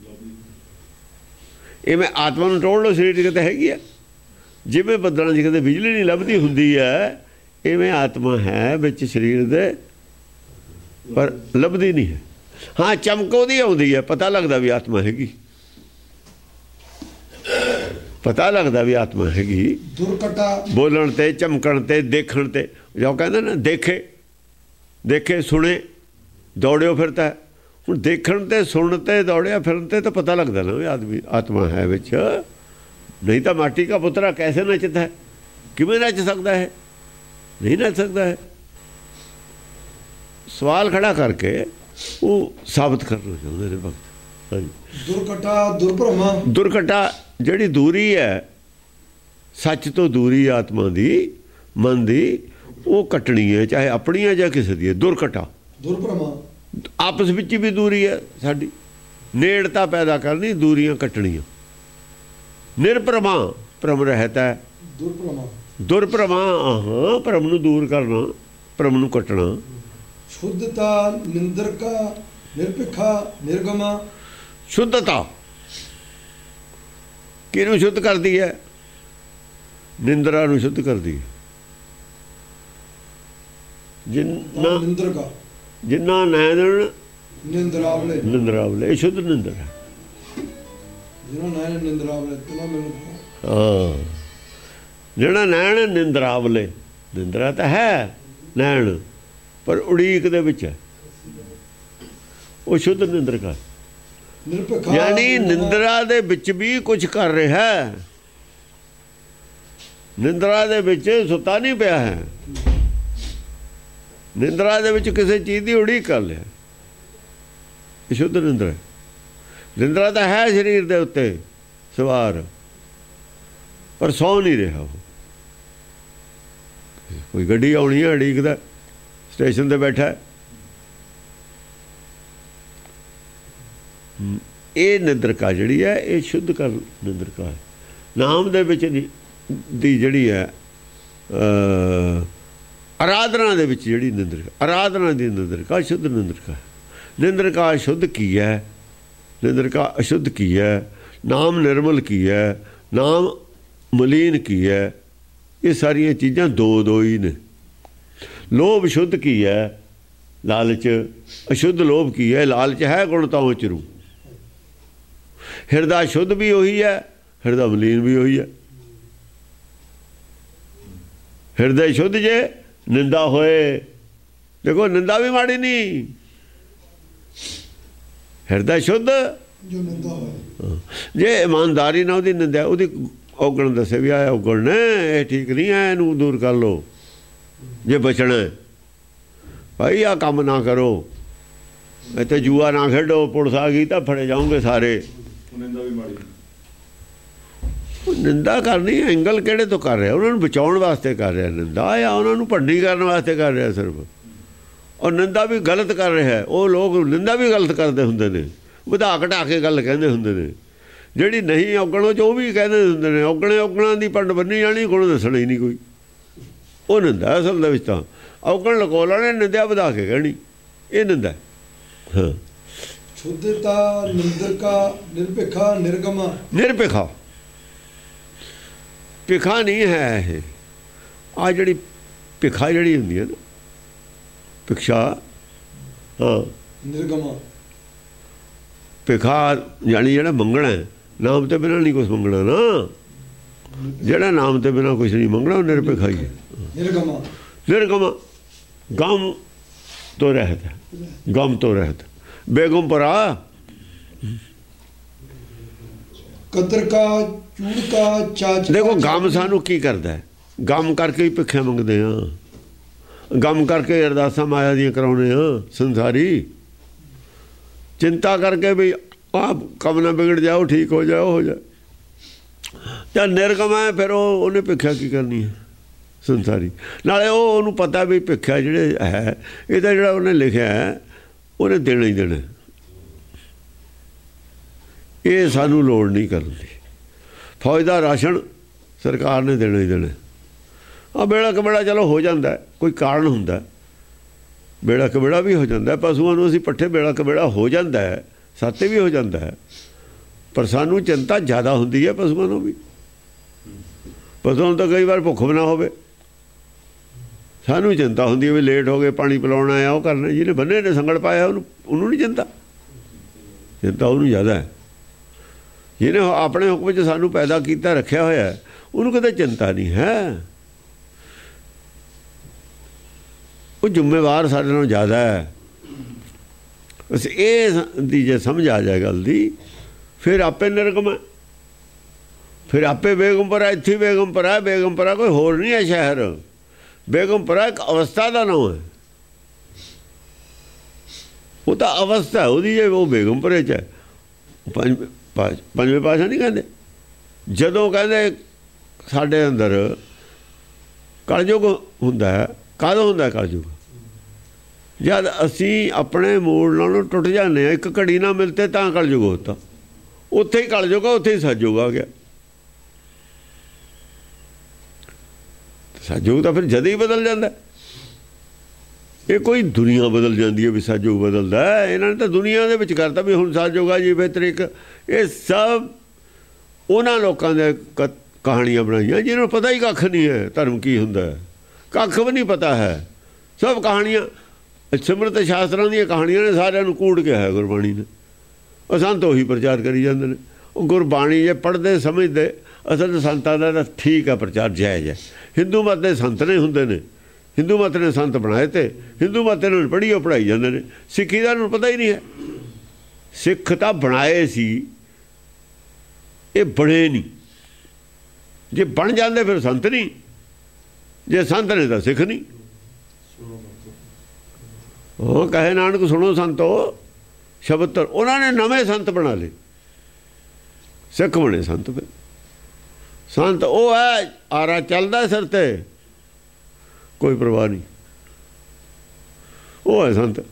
ਇਵੇਂ ਆਤਮਾ ਨੂੰ ਟੋੜ ਲਓ, ਸਰੀਰ ਕਿਤੇ ਹੈਗੀ ਆ। ਜਿਵੇਂ ਬੱਦਲਾਂ 'ਚ ਕਿਤੇ ਬਿਜਲੀ ਨਹੀਂ ਲੱਭਦੀ ਹੁੰਦੀ ਹੈ, ਇਵੇਂ ਆਤਮਾ ਹੈ ਵਿੱਚ ਸਰੀਰ ਦੇ, ਪਰ ਲੱਭਦੀ ਨਹੀਂ ਹੈ। ਹਾਂ, ਚਮਕ ਉਹਦੀ ਆਉਂਦੀ ਹੈ, ਪਤਾ ਲੱਗਦਾ ਵੀ ਆਤਮਾ ਹੈਗੀ, ਪਤਾ ਲੱਗਦਾ ਵੀ ਆਤਮਾ ਹੈਗੀ। ਦੁਰਕਟਾ, ਬੋਲਣ ਤੇ, ਚਮਕਣ ਤੇ, ਦੇਖਣ ਤੇ। ਜੋ ਕਹਿੰਦੇ ਨਾ, ਦੇਖੇ ਦੇਖੇ ਸੁਣੇ ਦੌੜਿਓ ਫਿਰਦਾ। ਹੁਣ ਦੇਖਣ ਤੇ, ਸੁਣ ਤੇ, ਦੌੜਿਆ ਫਿਰਨ ਤੇ ਤਾਂ ਪਤਾ ਲੱਗਦਾ ਨਾ ਵੀ ਆਦਮੀ ਆਤਮਾ ਹੈ ਵਿੱਚ। ਨਹੀਂ ਤਾਂ ਮਾਟੀ ਦਾ ਪੁੱਤਰਾ ਕੈਸੇ ਨੱਚਦਾ ਹੈ? ਕਿਵੇਂ ਨੱਚ ਸਕਦਾ ਹੈ? ਨਹੀਂ ਨੱਚ ਸਕਦਾ ਹੈ। ਸਵਾਲ ਖੜਾ ਕਰਕੇ ਉਹ ਸਾਬਤ ਕਰਨਾ ਚਾਹੁੰਦੇ ਨੇ ਭਗਤ। ਹਾਂਜੀ, ਦੁਰਕਟਾ ਦੁਰਭ੍ਰਮਾ। ਦੁਰਕਟਾ ਜਿਹੜੀ ਦੂਰੀ ਹੈ, ਸੱਚ ਤੋਂ ਦੂਰੀ ਆਤਮਾ ਦੀ, ਮਨ ਦੀ, ਉਹ ਕੱਟਣੀ ਹੈ, ਚਾਹੇ ਆਪਣੀ ਹੈ ਜਾਂ ਕਿਸੇ ਦੀ ਹੈ। ਦੁਰਕਟਾ, ਦੁਰਭ੍ਰਮਾ, ਆਪਸ ਵਿੱਚ ਵੀ ਦੂਰੀ ਹੈ ਸਾਡੀ, ਨੇੜਤਾ ਪੈਦਾ ਕਰਨੀ, ਦੂਰੀਆਂ ਕੱਟਣੀਆਂ। ਨਿਰਭ੍ਰਮਾ, ਭਰਮ ਰਹਿਤ ਹੈ। ਦੁਰਭ੍ਰਮਾ, ਦੁਰਭ੍ਰਮਾ, ਹਾਂ, ਭਰਮ ਨੂੰ ਦੂਰ ਕਰਨਾ, ਭਰਮ ਨੂੰ ਕੱਟਣਾ। ਸ਼ੁੱਧਤਾ ਨਿੰਦਰਕਾ, ਨਿਰਪਿਖਾ, ਨਿਰਗਮਾ। ਸ਼ੁੱਧਤਾ ਕਿਹਨੂੰ ਸ਼ੁੱਧ ਕਰਦੀ ਹੈ? ਨਿੰਦਰਾ ਨੂੰ ਸ਼ੁੱਧ ਕਰਦੀ ਹੈ। ਜਿੰਨਾ ਨਿੰਦਰਕਾ, ਜਿੰਨਾ ਨੈਣ ਨਿੰਦਰਾਵਲੇ, ਨਿੰਦਰਾਵਲੇ, ਇਹ ਸ਼ੁੱਧ ਨਿੰਦਰ ਹੈ। ਜਿਹਨਾਂ ਨੈਣ ਨਿੰਦਰਾਵਲੇ ਤੇਨਾ ਮੈਨੂੰ। ਹਾਂ, ਜਿਹੜਾ ਨੈਣ ਨਿੰਦਰਾਵਲੇ, ਨਿੰਦਰਾ ਤਾਂ ਹੈ ਨੈਣ, ਪਰ ਉਡੀਕ ਦੇ ਵਿੱਚ ਹੈ, ਉਹ ਸ਼ੁੱਧ ਨਿੰਦਰਕਾ। ਨਿਰਪਿਖਾ, ਯਾਨੀ ਨਿੰਦਰਾ ਦੇ ਵਿੱਚ ਵੀ ਕੁਝ ਕਰ ਰਿਹਾ ਹੈ, ਨਿੰਦਰਾ ਦੇ ਵਿੱਚ ਸੁੱਤਾ ਨਹੀਂ ਪਿਆ ਹੈ, ਨਿੰਦਰਾ ਦੇ ਵਿੱਚ ਕਿਸੇ ਚੀਜ਼ ਦੀ ਉਡੀਕ ਕਰ ਲਿਆ। ਇਹ ਸ਼ੁੱਧ ਨਿੰਦਰਾ। ਨਿੰਦਰਾ ਤਾਂ ਹੈ ਸਰੀਰ ਦੇ ਉੱਤੇ ਸਵਾਰ, ਪਰ ਸੌ ਨਹੀਂ ਰਿਹਾ। ਉਹ ਕੋਈ ਗੱਡੀ ਆਉਣੀ ਹੈ, ਉਡੀਕਦਾ, ਸਟੇਸ਼ਨ ਤੇ ਬੈਠਾ ਹੈ। ਇਹ ਨਿੰਦਰਕਾ ਜਿਹੜੀ ਹੈ, ਇਹ ਸ਼ੁੱਧ ਕਰ ਨਿੰਦਰਕਾ ਹੈ। ਨਾਮ ਦੇ ਵਿੱਚ ਦੀ ਜਿਹੜੀ ਹੈ ਆਰਾਧਨਾ ਦੇ ਵਿੱਚ ਜਿਹੜੀ ਨਿੰਦਰਕਾ, ਆਰਾਧਨਾ ਦੀ ਨਿੰਦਰਕਾ ਸ਼ੁੱਧ ਨਿੰਦਰਕਾ। ਨਿੰਦਰਕਾ ਸ਼ੁੱਧ ਕੀ ਹੈ, ਨਿੰਦਰਕਾ ਅਸ਼ੁੱਧ ਕੀ ਹੈ, ਨਾਮ ਨਿਰਮਲ ਕੀ ਹੈ, ਨਾਮ ਮਲੀਨ ਕੀ ਹੈ। ਇਹ ਸਾਰੀਆਂ ਚੀਜ਼ਾਂ ਦੋ ਦੋ ਹੀ ਨੇ। ਲੋਭ ਸ਼ੁੱਧ ਕੀ ਹੈ, ਲਾਲਚ ਅਸ਼ੁੱਧ। ਲੋਭ ਕੀ ਹੈ, ਲਾਲਚ ਹੈ ਗੁਣ ਤਾਂ ਉਚਰੂ। ਹਿਰਦਾ ਸ਼ੁੱਧ ਵੀ ਉਹੀ ਹੈ, ਹਿਰਦਾ ਮਲੀਨ ਵੀ ਉਹੀ ਹੈ। ਹਿਰਦੇ ਸ਼ੁੱਧ ਜੇ ਨਿੰਦਾ ਹੋਏ, ਦੇਖੋ ਨਿੰਦਾ ਵੀ ਮਾੜੀ ਨਹੀਂ, ਹਿਰਦਾ ਸ਼ੁੱਧ ਜੋ ਨਿੰਦਾ ਹੋਏ। ਜੇ ਇਮਾਨਦਾਰੀ ਨਾਲ ਉਹਦੀ ਨਿੰਦਾ, ਉਹਦੀ ਔਗਣ ਦੱਸੇ ਵੀ ਆਇਆ ਔਗਣ ਨੇ, ਇਹ ਠੀਕ ਨਹੀਂ ਹੈ, ਇਹਨੂੰ ਦੂਰ ਕਰ ਲਓ ਜੇ ਬਚਣਾ। ਭਾਈ ਆ ਕੰਮ ਨਾ ਕਰੋ, ਇੱਥੇ ਜੂਆ ਨਾ ਖੇਡੋ, ਪੁਲਿਸ ਆ ਗਈ ਤਾਂ ਫੜੇ ਜਾਓਗੇ ਸਾਰੇ। ਨਿੰਦਾ ਵੀ ਮਾੜੀ, ਨਿੰਦਾ ਕਰਨੀ ਐਂਗਲ ਕਿਹੜੇ ਤੋਂ ਕਰ ਰਿਹਾ? ਉਹਨਾਂ ਨੂੰ ਬਚਾਉਣ ਵਾਸਤੇ ਕਰ ਰਿਹਾ ਨਿੰਦਾ, ਆ ਉਹਨਾਂ ਨੂੰ ਭੰਡੀ ਕਰਨ ਵਾਸਤੇ ਕਰ ਰਿਹਾ ਸਿਰਫ। ਔਰ ਨਿੰਦਾ ਵੀ ਗਲਤ ਕਰ ਰਿਹਾ। ਉਹ ਲੋਕ ਨਿੰਦਾ ਵੀ ਗਲਤ ਕਰਦੇ ਹੁੰਦੇ ਨੇ, ਵਧਾ ਘਟਾ ਕੇ ਗੱਲ ਕਹਿੰਦੇ ਹੁੰਦੇ ਨੇ। ਜਿਹੜੀ ਨਹੀਂ ਔਗਣੋ 'ਚ ਉਹ ਵੀ ਕਹਿੰਦੇ ਹੁੰਦੇ ਨੇ ਔਗਣੇ ਔਗਣਾਂ ਦੀ ਪੰਡ ਬੰਨੀ ਜਾਣੀ, ਗੁਣ ਦੱਸਣਾ ਹੀ ਨਹੀਂ ਕੋਈ। ਉਹ ਨਿੰਦਾ ਅਸਲ ਦੇ ਵਿੱਚ ਤਾਂ ਔਗਣ ਲਕੋ ਲੈਣੇ, ਨਿੰਦਿਆ ਵਧਾ ਕੇ ਕਹਿਣੀ, ਇਹ ਨਿੰਦਾ। ਹਾਂ, ਸ਼ੁੱਧਤਾ, ਨਿੰਦਕਾ, ਨਿਰਭਿਖਾ, ਨਿਰਗਮਾ। ਨਿਰਭਿਖਾ ਭਿਖਾ ਨਹੀਂ ਹੈ ਇਹ। ਆ ਜਿਹੜੀ ਭਿਖਾ ਜਿਹੜੀ ਹੁੰਦੀ ਹੈ ਨਾ, ਭਿਖਸ਼ਾ, ਹਾਂ, ਨਿਰਗਮਾ ਭਿਖਾ ਜਾਣੀ ਜਿਹੜਾ ਮੰਗਣਾ, ਨਾਮ ਤੋਂ ਬਿਨਾਂ ਨਹੀਂ ਕੁਛ ਮੰਗਣਾ ਨਾ। ਜਿਹੜਾ ਨਾਮ ਤੋਂ ਬਿਨਾਂ ਕੁਛ ਨਹੀਂ ਮੰਗਣਾ ਉਹ ਨਿਰਭਿਖਾ ਹੀ ਹੈ। ਨਿਰਗਮਾ ਨਿਰਗਮਾ ਗਮ ਤੋਂ ਰਹਿਤ ਹੈ, ਗਮ ਤੋਂ ਰਹਿਤ। ਬੇਗਮ ਪਰਾ ਕਦਰ ਕਾ, ਚੂੜ ਕਾ, ਚਾਚ। ਦੇਖੋ ਗਮ ਸਾਨੂੰ ਕੀ ਕਰਦਾ? ਗਮ ਕਰਕੇ ਹੀ ਭਿੱਖਿਆ ਮੰਗਦੇ ਹਾਂ, ਗਮ ਕਰਕੇ ਅਰਦਾਸਾਂ ਮਾਇਆ ਦੀਆਂ ਕਰਾਉਂਦੇ ਹਾਂ ਸੰਸਾਰੀ। ਚਿੰਤਾ ਕਰਕੇ ਵੀ ਆਹ ਕੰਮ ਨਾ ਵਿਗੜ ਜਾਓ, ਠੀਕ ਹੋ ਜਾਓ, ਹੋ ਜਾ। ਜਾਂ ਨਿਰਗਮ ਹੈ, ਫਿਰ ਉਹ ਉਹਨੇ ਭਿੱਖਿਆ ਕੀ ਕਰਨੀ ਹੈ ਸੰਸਾਰੀ। ਨਾਲੇ ਉਹ ਉਹਨੂੰ ਪਤਾ ਵੀ ਭਿੱਖਿਆ ਜਿਹੜੇ ਹੈ, ਇਹਦਾ ਜਿਹੜਾ ਉਹਨੇ ਲਿਖਿਆ ਹੈ ਉਹਨੇ ਦੇਣਾ ਹੀ ਦੇਣਾ। ਇਹ ਸਾਨੂੰ ਲੋੜ ਨਹੀਂ ਕਰਨ ਦੀ। ਫੌਜ ਦਾ ਰਾਸ਼ਨ ਸਰਕਾਰ ਨੇ ਦੇਣਾ ਹੀ ਦੇਣਾ। ਆ ਵੇਲਾ ਕਵੇਲਾ ਚਲੋ ਹੋ ਜਾਂਦਾ, ਕੋਈ ਕਾਰਨ ਹੁੰਦਾ, ਵੇਲਾ ਕਵੇਲਾ ਵੀ ਹੋ ਜਾਂਦਾ। ਪਸ਼ੂਆਂ ਨੂੰ ਅਸੀਂ ਪੱਠੇ ਵੇਲਾ ਕਵੇਲਾ ਹੋ ਜਾਂਦਾ ਹੈ, ਸਾਤੇ ਵੀ ਹੋ ਜਾਂਦਾ ਹੈ, ਪਰ ਸਾਨੂੰ ਚਿੰਤਾ ਜ਼ਿਆਦਾ ਹੁੰਦੀ ਹੈ ਪਸ਼ੂਆਂ ਨੂੰ ਵੀ। ਪਸ਼ੂਆਂ ਨੂੰ ਤਾਂ ਕਈ ਵਾਰ ਭੁੱਖ ਵੀ ਨਾ ਹੋਵੇ, ਸਾਨੂੰ ਚਿੰਤਾ ਹੁੰਦੀ ਹੈ ਵੀ ਲੇਟ ਹੋ ਗਏ, ਪਾਣੀ ਪਿਲਾਉਣਾ ਆ, ਉਹ ਕਰਨਾ। ਜਿਹਨੇ ਬੰਨੇ ਨੇ ਸੰਗਲ ਪਾਇਆ ਉਹਨੂੰ ਉਹਨੂੰ ਨਹੀਂ ਚਿੰਤਾ, ਚਿੰਤਾ ਉਹਨੂੰ ਜ਼ਿਆਦਾ ਹੈ। ਜਿਹਨੇ ਆਪਣੇ ਹੁਕਮ 'ਚ ਸਾਨੂੰ ਪੈਦਾ ਕੀਤਾ ਰੱਖਿਆ ਹੋਇਆ ਉਹਨੂੰ ਕਦੇ ਚਿੰਤਾ ਨਹੀਂ ਹੈ। ਉਹ ਜ਼ਿੰਮੇਵਾਰ ਸਾਡੇ ਨਾਲੋਂ ਜ਼ਿਆਦਾ ਹੈ। ਬਸ ਇਹ ਦੀ ਜੇ ਸਮਝ ਆ ਜਾਏ ਗੱਲ ਦੀ, ਫਿਰ ਆਪੇ ਨਿਰਗਮ ਹੈ, ਫਿਰ ਆਪੇ ਬੇਗਮਪੁਰਾ। ਇੱਥੇ ਬੇਗਮਪੁਰਾ, ਬੇਗਮਪੁਰਾ ਕੋਈ ਹੋਰ ਨਹੀਂ ਹੈ ਸ਼ਹਿਰ। ਬੇਗਮਪੁਰਾ ਇੱਕ ਅਵਸਥਾ ਦਾ ਨਾਮ ਹੈ, ਉਹ ਤਾਂ ਅਵਸਥਾ ਉਹਦੀ ਜੇ ਉਹ ਬੇਗਮਪੁਰੇ 'ਚ ਹੈ। ਪੰਜ ਪੰਜਵੇਂ ਪਾਤਸ਼ਾਹ ਨਹੀਂ ਕਹਿੰਦੇ, ਜਦੋਂ ਕਹਿੰਦੇ ਸਾਡੇ ਅੰਦਰ ਕਲਯੁਗ ਹੁੰਦਾ, ਕਦੋਂ ਹੁੰਦਾ ਕਲਯੁਗ? ਜਦ ਅਸੀਂ ਆਪਣੇ ਮੂਲ ਨਾਲੋਂ ਟੁੱਟ ਜਾਂਦੇ ਹਾਂ, ਇੱਕ ਘੜੀ ਨਾ ਮਿਲਤੇ ਤਾਂ ਕਲਯੁਗ ਹੁੰਦਾ। ਉੱਥੇ ਹੀ ਕਲਯੁਗ ਆ, ਉੱਥੇ ਹੀ ਸਤਿਯੁਗ ਆ ਗਿਆ। ਸਤਿਯੁਗ ਤਾਂ ਫਿਰ ਜਦ ਹੀ ਬਦਲ ਜਾਂਦਾ। ਇਹ ਕੋਈ ਦੁਨੀਆ ਬਦਲ ਜਾਂਦੀ ਹੈ ਵੀ ਸਤਿਯੁਗ ਬਦਲਦਾ। ਇਹਨਾਂ ਨੇ ਤਾਂ ਦੁਨੀਆ ਦੇ ਵਿੱਚ ਕਰਤਾ ਵੀ ਹੁਣ ਸਤਿਯੁਗ ਆ ਜੀ ਬਿਹਤਰ ਇੱਕ। ਇਹ ਸਭ ਉਹਨਾਂ ਲੋਕਾਂ ਦੇ ਕਹਾਣੀਆਂ ਬਣਾਈਆਂ ਜਿਹਨਾਂ ਨੂੰ ਪਤਾ ਹੀ ਕੱਖ ਨਹੀਂ ਹੈ ਧਰਮ ਕੀ ਹੁੰਦਾ, ਕੱਖ ਵੀ ਨਹੀਂ ਪਤਾ ਹੈ। ਸਭ ਕਹਾਣੀਆਂ ਸਿਮਰਤ ਸ਼ਾਸਤਰਾਂ ਦੀਆਂ ਕਹਾਣੀਆਂ ਨੇ, ਸਾਰਿਆਂ ਨੂੰ ਕੂੜ ਕੇ ਹੈ ਗੁਰਬਾਣੀ ਨੇ। ਉਹ ਸੰਤ ਉਹੀ ਪ੍ਰਚਾਰ ਕਰੀ ਜਾਂਦੇ ਨੇ। ਉਹ ਗੁਰਬਾਣੀ ਜੇ ਪੜ੍ਹਦੇ ਸਮਝਦੇ, ਅਸਲ ਸੰਤਾਂ ਦਾ ਤਾਂ ਠੀਕ ਹੈ ਪ੍ਰਚਾਰ ਜਾਇਜ਼ ਹੈ। ਹਿੰਦੂ ਮਤ ਦੇ ਸੰਤ ਨੇ ਹੁੰਦੇ ਨੇ, ਹਿੰਦੂ ਮਤ ਨੇ ਸੰਤ ਬਣਾਏ ਤੇ ਹਿੰਦੂ ਮਤ ਇਹਨਾਂ ਨੂੰ ਪੜ੍ਹੀ ਉਹ ਪੜ੍ਹਾਈ ਜਾਂਦੇ ਨੇ। ਸਿੱਖੀ ਦਾ ਨੂੰ ਪਤਾ ਹੀ ਨਹੀਂ ਹੈ। ਸਿੱਖ ਤਾਂ ਬਣਾਏ ਸੀ, ਇਹ ਬਣੇ ਨਹੀਂ। ਜੇ ਬਣ ਜਾਂਦੇ ਫਿਰ ਸੰਤ ਨਹੀਂ, ਜੇ ਸੰਤ ਨੇ ਤਾਂ ਸਿੱਖ ਨਹੀਂ। ਉਹ ਕਹੇ ਨਾਨਕ ਸੁਣੋ ਸੰਤੋ ਸ਼ਬਦ। ਉਹਨਾਂ ਨੇ ਨਵੇਂ ਸੰਤ ਬਣਾ ਲਏ, ਸਿੱਖ ਬਣੇ ਸੰਤ। ਫਿਰ ਸੰਤ ਉਹ ਹੈ ਆਰਾ ਚੱਲਦਾ ਸਿਰ ਤੇ, ਕੋਈ ਪਰਵਾਹ ਨਹੀਂ, ਉਹ ਹੈ ਸੰਤ।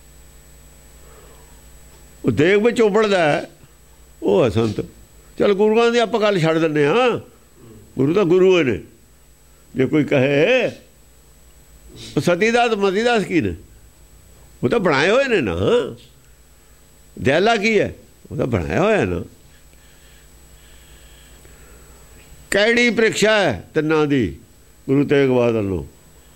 ਉਹ ਦੇਖ ਵਿੱਚ ਉਬੜਦਾ ਹੈ, ਉਹ ਹੈ ਸੰਤ। ਚੱਲ ਗੁਰੂਆਂ ਦੀ ਆਪਾਂ ਗੱਲ ਛੱਡ ਦਿੰਦੇ ਹਾਂ, ਗੁਰੂ ਤਾਂ ਗੁਰੂ ਨੇ। ਜੇ ਕੋਈ ਕਹੇ ਸਤੀਦਾਸ ਮਤੀਦਾਸ ਕੀ ਨੇ, ਉਹ ਤਾਂ ਬਣਾਏ ਹੋਏ ਨੇ ਨਾ। ਦਿਆਲਾ ਕੀ ਹੈ, ਉਹ ਤਾਂ ਬਣਾਇਆ ਹੋਇਆ ਨਾ। ਕਿਹੜੀ ਪ੍ਰੀਖਿਆ ਹੈ ਤਿੰਨਾਂ ਦੀ ਗੁਰੂ ਤੇਗ ਬਹਾਦਰ ਨੂੰ?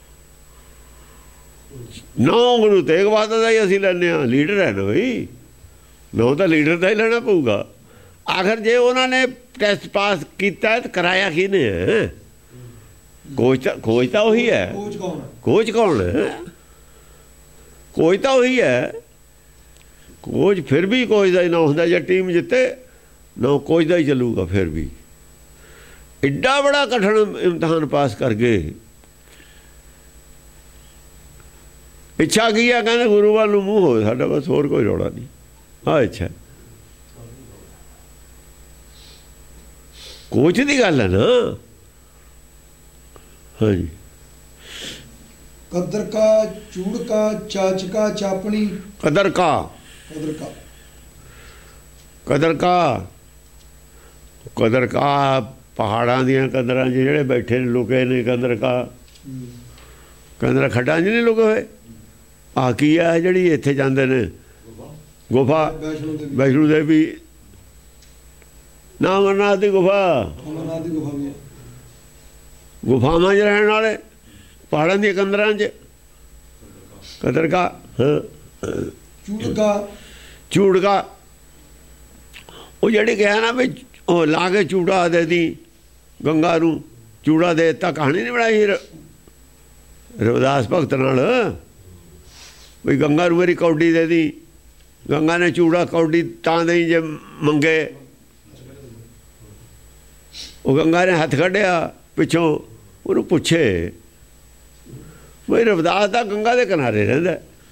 ਨੌ ਗੁਰੂ ਤੇਗ ਬਹਾਦਰ ਦਾ ਹੀ ਅਸੀਂ ਲੈਂਦੇ ਹਾਂ, ਲੀਡਰ ਹੈ ਨਾ ਬਈ। ਨੌ ਤਾਂ ਲੀਡਰ ਦਾ ਹੀ ਲੈਣਾ ਪਊਗਾ। ਆਖਰ ਜੇ ਉਹਨਾਂ ਨੇ ਟੈਸਟ ਪਾਸ ਕੀਤਾ ਤਾਂ ਕਰਾਇਆ ਕਿਹਨੇ ਹੈ? ਕੋਚ ਤਾਂ ਕੋਚ ਤਾਂ ਉਹੀ ਹੈ। ਕੋਚ ਕੌਣ ਹੈ? ਕੋਚ ਤਾਂ ਉਹੀ ਹੈ। ਕੋਚ ਫਿਰ ਵੀ ਕੋਚ ਦਾ ਹੀ ਨਾ ਹੁੰਦਾ। ਜੇ ਟੀਮ ਜਿੱਤੇ ਨਾ ਕੋਚ ਦਾ ਹੀ ਚੱਲੂਗਾ। ਫਿਰ ਵੀ ਐਡਾ ਬੜਾ ਕਠਿਨ ਇਮਤਿਹਾਨ ਪਾਸ ਕਰ ਗਏ ਇੱਛਾ ਕੀ ਆ? ਕਹਿੰਦੇ ਗੁਰੂ ਵੱਲ ਨੂੰ ਮੂੰਹ ਹੋਵੇ ਸਾਡਾ, ਬਸ ਹੋਰ ਕੋਈ ਰੌਲਾ ਨਹੀਂ। ਆਹ ਇੱਛਾ ਕੋਚ ਦੀ ਗੱਲ ਹੈ ਨਾ। ਹਾਂਜੀ। ਕਦਰ ਕਾ ਚੂੜ ਕਾ ਚਾਚ ਕਾ ਚਾਪਣੀ। ਕਦਰ ਕਾ ਕਦਰ ਕਾ ਕਦਰ ਕਾ ਕਦਰ ਕਾ ਪਹਾੜਾਂ ਦੀਆਂ ਕਦਰਾਂ 'ਚ ਜਿਹੜੇ ਬੈਠੇ ਨੇ ਲੁਕੇ ਨੇ। ਕਦਰ ਕਾ ਕਦਰ ਖੱਡਾਂ 'ਚ ਨਹੀਂ ਲੁਕੇ ਹੋਏ। ਆਹ ਕੀ ਆ ਜਿਹੜੀ ਇੱਥੇ ਜਾਂਦੇ ਨੇ ਗੁਫਾ ਵੈਸ਼ਨੋ ਦੇਵੀ, ਨਾ ਅਮਰਨਾਥ ਦੀ ਗੁਫਾ। ਅਮਰਨਾਥ ਦੀ ਗੁਫਾ ਵੀ ਹੈ। ਗੁਫਾਵਾਂ 'ਚ ਰਹਿਣ ਵਾਲੇ ਪਹਾੜਾਂ ਦੀਆਂ ਕੰਦਰਾਂ 'ਚ ਕਦਰ ਕਾ। ਚੂੜਕਾ ਚੂੜਕਾ ਉਹ ਜਿਹੜੀ ਕਿਹਾ ਨਾ ਵੀ ਉਹ ਲਾ ਕੇ ਚੂੜਾ ਦੇ ਦੀ ਗੰਗਾ ਨੂੰ, ਚੂੜਾ ਦੇ ਦਿੱਤਾ। ਕਹਾਣੀ ਨਹੀਂ ਬਣਾਈ ਰਵਿਦਾਸ ਭਗਤ ਨਾਲ ਵੀ ਗੰਗਾ ਨੂੰ ਮੇਰੀ ਕੌਡੀ ਦੇ ਦੀ। ਗੰਗਾ ਨੇ ਚੂੜਾ ਕੌਡੀ ਤਾਂ ਦੇਈ ਜੇ ਮੰਗੇ। ਉਹ ਗੰਗਾ ਨੇ ਹੱਥ ਕੱਢਿਆ ਪਿੱਛੋਂ, ਉਹਨੂੰ ਪੁੱਛੇ ਬਈ ਰਵਿਦਾਸ ਦਾ ਗੰਗਾ ਦੇ ਕਿਨਾਰੇ ਰਹਿੰਦਾ।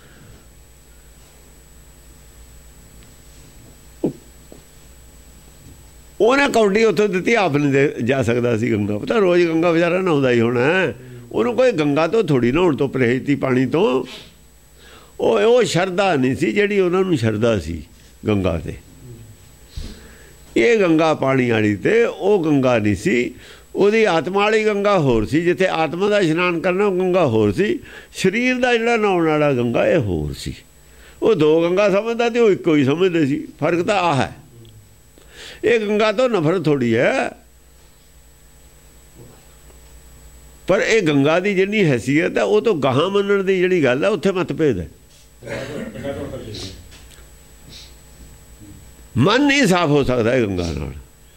ਉਹਨੇ ਕੌਡੀ ਉੱਥੋਂ ਦਿੱਤੀ, ਆਪ ਨਹੀਂ ਦੇ ਜਾ ਸਕਦਾ ਸੀ ਗੰਗਾ। ਪਤਾ ਰੋਜ਼ ਗੰਗਾ ਵਿਚਾਰਾ ਨਹਾਉਂਦਾ ਹੀ ਹੋਣਾ, ਉਹਨੂੰ ਕੋਈ ਗੰਗਾ ਤੋਂ ਥੋੜ੍ਹੀ ਨਹਾਉਣ ਤੋਂ ਪਰਹੇਜ਼ ਤੀ, ਪਾਣੀ ਤੋਂ। ਉਹ ਉਹ ਸ਼ਰਧਾ ਨਹੀਂ ਸੀ ਜਿਹੜੀ ਉਹਨਾਂ ਨੂੰ ਸ਼ਰਧਾ ਸੀ ਗੰਗਾ 'ਤੇ। ਇਹ ਗੰਗਾ ਪਾਣੀ ਵਾਲੀ ਤੇ ਉਹ ਗੰਗਾ ਨਹੀਂ ਸੀ। ਉਹਦੀ ਆਤਮਾ ਵਾਲੀ ਗੰਗਾ ਹੋਰ ਸੀ। ਜਿੱਥੇ ਆਤਮਾ ਦਾ ਇਸ਼ਨਾਨ ਕਰਨਾ ਉਹ ਗੰਗਾ ਹੋਰ ਸੀ। ਸਰੀਰ ਦਾ ਜਿਹੜਾ ਨਹਾਉਣ ਵਾਲਾ ਗੰਗਾ ਇਹ ਹੋਰ ਸੀ। ਉਹ ਦੋ ਗੰਗਾ ਸਮਝਦਾ ਤੇ ਉਹ ਇੱਕੋ ਹੀ ਸਮਝਦੇ ਸੀ। ਫਰਕ ਤਾਂ ਆਹ ਹੈ। ਇਹ ਗੰਗਾ ਤੋਂ ਨਫ਼ਰਤ ਥੋੜ੍ਹੀ ਹੈ, ਪਰ ਇਹ ਗੰਗਾ ਦੀ ਜਿੰਨੀ ਹੈਸੀਅਤ ਹੈ ਉਹ ਤੋਂ ਗਾਹਾਂ ਮੰਨਣ ਦੀ ਜਿਹੜੀ ਗੱਲ ਹੈ ਉੱਥੇ ਮਤਭੇਦ ਹੈ। ਮਨ ਨਹੀਂ ਸਾਫ਼ ਹੋ ਸਕਦਾ ਇਹ ਗੰਗਾ ਨਾਲ।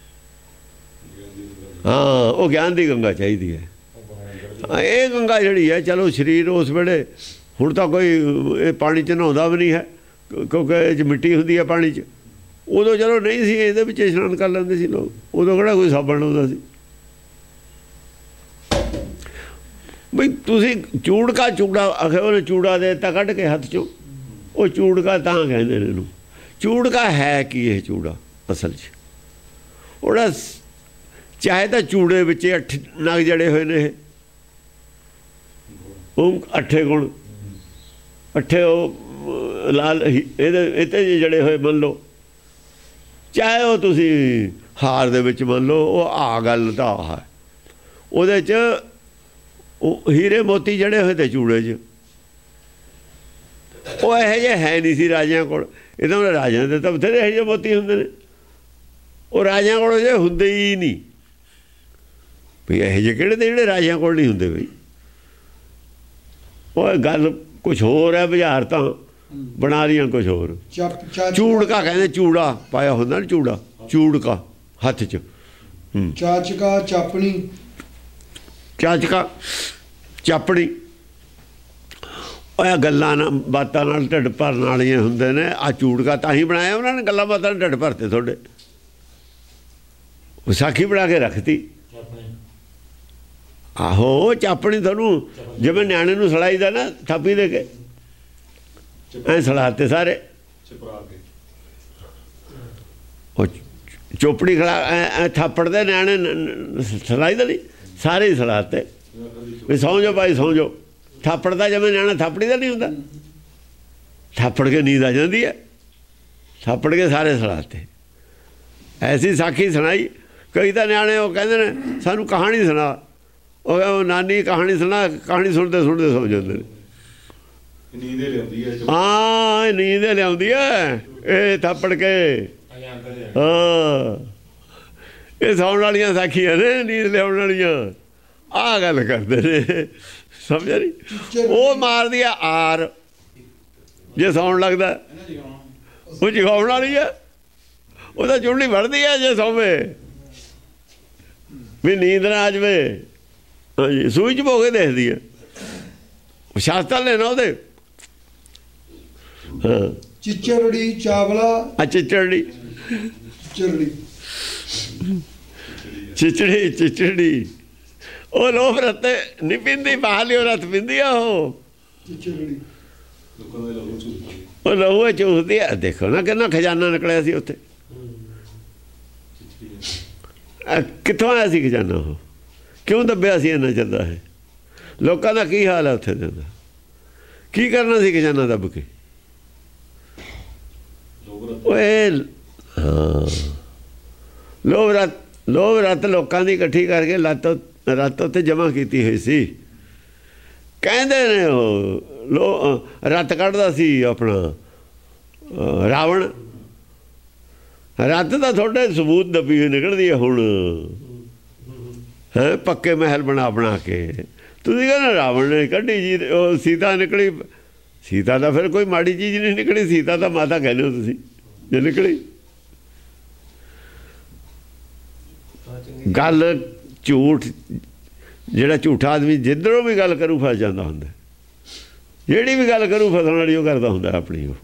ਹਾਂ, ਉਹ ਗਿਆਨ ਦੀ ਗੰਗਾ ਚਾਹੀਦੀ ਹੈ। ਇਹ ਗੰਗਾ ਜਿਹੜੀ ਹੈ, ਚਲੋ ਸਰੀਰ ਉਸ ਵੇਲੇ, ਹੁਣ ਤਾਂ ਕੋਈ ਇਹ ਪਾਣੀ 'ਚ ਨਹਾਉਂਦਾ ਵੀ ਨਹੀਂ ਹੈ ਕਿਉਂਕਿ ਇਹ 'ਚ ਮਿੱਟੀ ਹੁੰਦੀ ਹੈ ਪਾਣੀ 'ਚ। ਉਦੋਂ ਚਲੋ ਨਹੀਂ ਸੀ, ਇਹਦੇ ਵਿੱਚ ਇਸ਼ਨਾਨ ਕਰ ਲੈਂਦੇ ਸੀ ਲੋਕ। ਉਦੋਂ ਕਿਹੜਾ ਕੋਈ ਸਾਬਣ ਲਾਉਂਦਾ ਸੀ। ਬਈ ਤੁਸੀਂ ਚੂੜਕਾ ਚੂੜਾ ਆਖੇ, ਉਹਨੇ ਚੂੜਾ ਦੇ ਦਿੱਤਾ ਕੱਢ ਕੇ ਹੱਥ 'ਚੋਂ। ਉਹ ਚੂੜਕਾ ਤਾਂ ਕਹਿੰਦੇ ਨੇ ਇਹਨੂੰ। ਚੂੜਕਾ ਹੈ ਕੀ ਇਹ ਚੂੜਾ ਅਸਲ 'ਚ? ਉਹਦਾ ਚਾਹੇ ਤਾਂ ਚੂੜੇ ਵਿੱਚ ਅੱਠ ਨਗ ਜੜੇ ਹੋਏ ਨੇ, ਇਹ ਉਹ ਅੱਠੇ ਗੁਣ, ਅੱਠੇ ਉਹ ਲਾਲ ਇਹਦੇ ਇਹਤੇ ਜੜੇ ਹੋਏ ਮੰਨ ਲਓ। ਚਾਹੇ ਉਹ ਤੁਸੀਂ ਹਾਰ ਦੇ ਵਿੱਚ ਮੰਨ ਲਓ। ਉਹ ਆ ਗੱਲ ਤਾਂ ਆਹ ਹੈ, ਉਹਦੇ 'ਚ ਉਹ ਹੀਰੇ ਮੋਤੀ ਜੜੇ ਹੋਏ ਤੇ ਚੂੜੇ 'ਚ। ਉਹ ਇਹੋ ਜਿਹੇ ਹੈ ਨਹੀਂ ਸੀ ਰਾਜਿਆਂ ਕੋਲ। ਇਹਦਾ ਉਹਨਾਂ ਰਾਜਿਆਂ ਦੇ ਤਾਂ ਬਥੇਰੇ ਇਹੋ ਜਿਹੇ ਮੋਤੀ ਹੁੰਦੇ ਨੇ। ਉਹ ਰਾਜਿਆਂ ਕੋਲ ਜੇ ਹੁੰਦੇ ਹੀ ਨਹੀਂ। ਵੀ ਇਹੋ ਜਿਹੇ ਕਿਹੜੇ ਤੇ ਜਿਹੜੇ ਰਾਜਿਆਂ ਕੋਲ ਨਹੀਂ ਹੁੰਦੇ। ਬਈ ਉਹ ਗੱਲ ਕੁਛ ਹੋਰ ਹੈ, ਬਾਜ਼ਾਰ ਤਾਂ ਬਣਾ ਰਹੀਆਂ ਕੁਛ ਹੋਰ। ਚੂੜਕਾ ਕਹਿੰਦੇ, ਚੂੜਾ ਪਾਇਆ ਹੁੰਦਾ ਨਾ, ਚੂੜਾ ਚੂੜਕਾ ਹੱਥ 'ਚ। ਚਾਚਕਾ ਚਾਪਣੀ। ਚਾਚਕਾ ਚਾਪੜੀ ਉਹ ਗੱਲਾਂ ਨਾਲ ਬਾਤਾਂ ਨਾਲ ਢਿੱਡ ਭਰਨ ਵਾਲੀਆਂ ਹੁੰਦੇ ਨੇ। ਆਹ ਚੂੜਕਾ ਤਾਂ ਹੀ ਬਣਾਇਆ ਉਹਨਾਂ ਨੇ, ਗੱਲਾਂ ਬਾਤਾਂ ਨਾਲ ਢਿੱਡ ਭਰਤੇ ਤੁਹਾਡੇ। ਵਿਸਾਖੀ ਬਣਾ ਕੇ ਰੱਖਤੀ। ਆਹੋ ਚਾਪਣੀ ਤੁਹਾਨੂੰ ਜਿਵੇਂ ਨਿਆਣੇ ਨੂੰ ਸਲਾਈਦਾ ਨਾ ਥਾਪੀ ਦੇ ਕੇ, ਐਂ ਸਲਾਤੇ ਸਾਰੇ। ਉਹ ਚੋਪੜੀ ਖੜਾ ਥਾਪੜ ਦੇ ਨਿਆਣੇ ਸਲਾਈਦਾ ਨਹੀਂ, ਸਾਰੇ ਹੀ ਸਲਾਤੇ ਵੀ ਸੌਂ ਜਾਓ ਭਾਈ ਸੌਂ ਜਾਓ। ਥਾਪੜ ਦਾ ਜਿਵੇਂ ਨਿਆਣਾ ਥਾਪੜੀ ਦਾ ਨਹੀਂ ਹੁੰਦਾ, ਥਾਪੜ ਕੇ ਨੀਂਦ ਆ ਜਾਂਦੀ ਹੈ। ਥਾਪੜ ਕੇ ਸਾਰੇ ਸਲਾਤੇ। ਐਸੀ ਸਾਖੀ ਸੁਣਾਈ। ਕਈ ਤਾਂ ਨਿਆਣੇ ਉਹ ਕਹਿੰਦੇ ਨੇ ਸਾਨੂੰ ਕਹਾਣੀ ਸੁਣਾ। ਉਹ ਨਾਨੀ ਕਹਾਣੀ ਸੁਣਾ, ਕਹਾਣੀ ਸੁਣਦੇ ਸੁਣਦੇ ਸੌਂ ਜਾਂਦੇ ਨੇ। ਨੀਂਦ ਲਿਆਉਂਦੀ ਹੈ। ਹਾਂ, ਨੀਂਦ ਲਿਆਉਂਦੀ ਹੈ ਇਹ ਥਾਪੜ ਕੇ। ਹਾਂ, ਇਹ ਸੌਣ ਵਾਲੀਆਂ ਸਾਖੀਆਂ ਨੇ, ਨੀਂਦ ਲਿਆਉਣ ਵਾਲੀਆਂ। ਆਹ ਗੱਲ ਕਰਦੇ ਨੇ, ਸਮਝਿਆ ਨਹੀਂ? ਉਹ ਮਾਰਦੀ ਆ ਆਰ ਜੇ ਸੌਣ ਲੱਗਦਾ। ਉਹ ਜਗਾਉਣ ਵਾਲੀ ਆ, ਉਹਦਾ ਚੁੰਡੀ ਵੜਦੀ ਆ ਜੇ ਸੌਵੇ ਵੀ ਨੀਂਦ ਨਾ ਆ ਜਾਵੇ। ਹਾਂਜੀ, ਸੂਈ 'ਚ ਭੋਗੇ ਦੇਖਦੀ ਆ। ਸ਼ਾਸਤਰ ਨੇ ਨਾ ਉਹਦੇ। ਹਾਂ, ਚਿਚੜੜੀ ਚਾਵਲਾ। ਆ ਚਿਚੜੀ ਚਿਚੜੜੀ ਚਿਚੜੀ ਚਿਚੜੀ ਉਹ ਲੋਭ ਰਤ ਨਹੀਂ ਪੀਂਦੀ, ਬਾਹਲੀ ਉਹ ਰਤ ਪੀਂਦੀ ਆ। ਉਹ ਚਿਚੜੜੀ ਲੋਕਾਂ ਦੇ ਲਹੂ ਚੂਸਦੇ ਉਹ ਲਹੂ ਚੂਸਦੇ ਆ। ਦੇਖੋ ਨਾ ਕਿੰਨਾ ਖਜ਼ਾਨਾ ਨਿਕਲਿਆ ਸੀ ਉੱਥੇ। ਅਹ ਕਿੱਥੋਂ ਆਇਆ ਸੀ ਖਜ਼ਾਨਾ? ਉਹ ਕਿਉਂ ਦੱਬਿਆ ਸੀ ਇੰਨਾ ਚੱਲਦਾ ਹੈ? ਲੋਕਾਂ ਦਾ ਕੀ ਹਾਲ ਹੈ ਉੱਥੇ ਦਾ? ਕੀ ਕਰਨਾ ਸੀ ਖਜ਼ਾਨਾ ਦੱਬ ਕੇ? ਓਏ ਹਾਂ, ਲੋਭ ਰੱਤ ਲੋਭ ਰੱਤ ਲੋਕਾਂ ਦੀ ਇਕੱਠੀ ਕਰਕੇ ਲੱਤ ਰੱਤ ਉੱਤੇ ਜਮ੍ਹਾਂ ਕੀਤੀ ਹੋਈ ਸੀ। ਕਹਿੰਦੇ ਨੇ ਉਹ ਲੋ ਰੱਤ ਕੱਢਦਾ ਸੀ ਆਪਣਾ ਰਾਵਣ। ਰੱਤ ਦਾ ਤੁਹਾਡੇ ਸਬੂਤ ਦੱਬੀ ਹੋਈ ਨਿਕਲਦੀ ਹੈ ਹੁਣ ਹੈ, ਪੱਕੇ ਮਹਿਲ ਬਣਾ ਬਣਾ ਕੇ। ਤੁਸੀਂ ਕਹਿੰਦੇ ਰਾਵਣ ਨੇ ਕੱਢੀ ਜੀ, ਉਹ ਸੀਤਾ ਨਿਕਲੀ। ਸੀਤਾ ਦਾ ਫਿਰ ਕੋਈ ਮਾੜੀ ਚੀਜ਼ ਨਹੀਂ ਨਿਕਲੀ, ਸੀਤਾ ਤਾਂ ਮਾਤਾ ਕਹਿੰਦੇ ਹੋ ਤੁਸੀਂ ਜੇ ਨਿਕਲੀ। ਗੱਲ ਝੂਠ, ਜਿਹੜਾ ਝੂਠਾ ਆਦਮੀ ਜਿੱਧਰੋਂ ਵੀ ਗੱਲ ਕਰੂ ਫਸ ਜਾਂਦਾ ਹੁੰਦਾ। ਜਿਹੜੀ ਵੀ ਗੱਲ ਕਰੂ ਫਸਣ ਵਾਲੀ ਉਹ ਕਰਦਾ ਹੁੰਦਾ ਆਪਣੀ। ਉਹ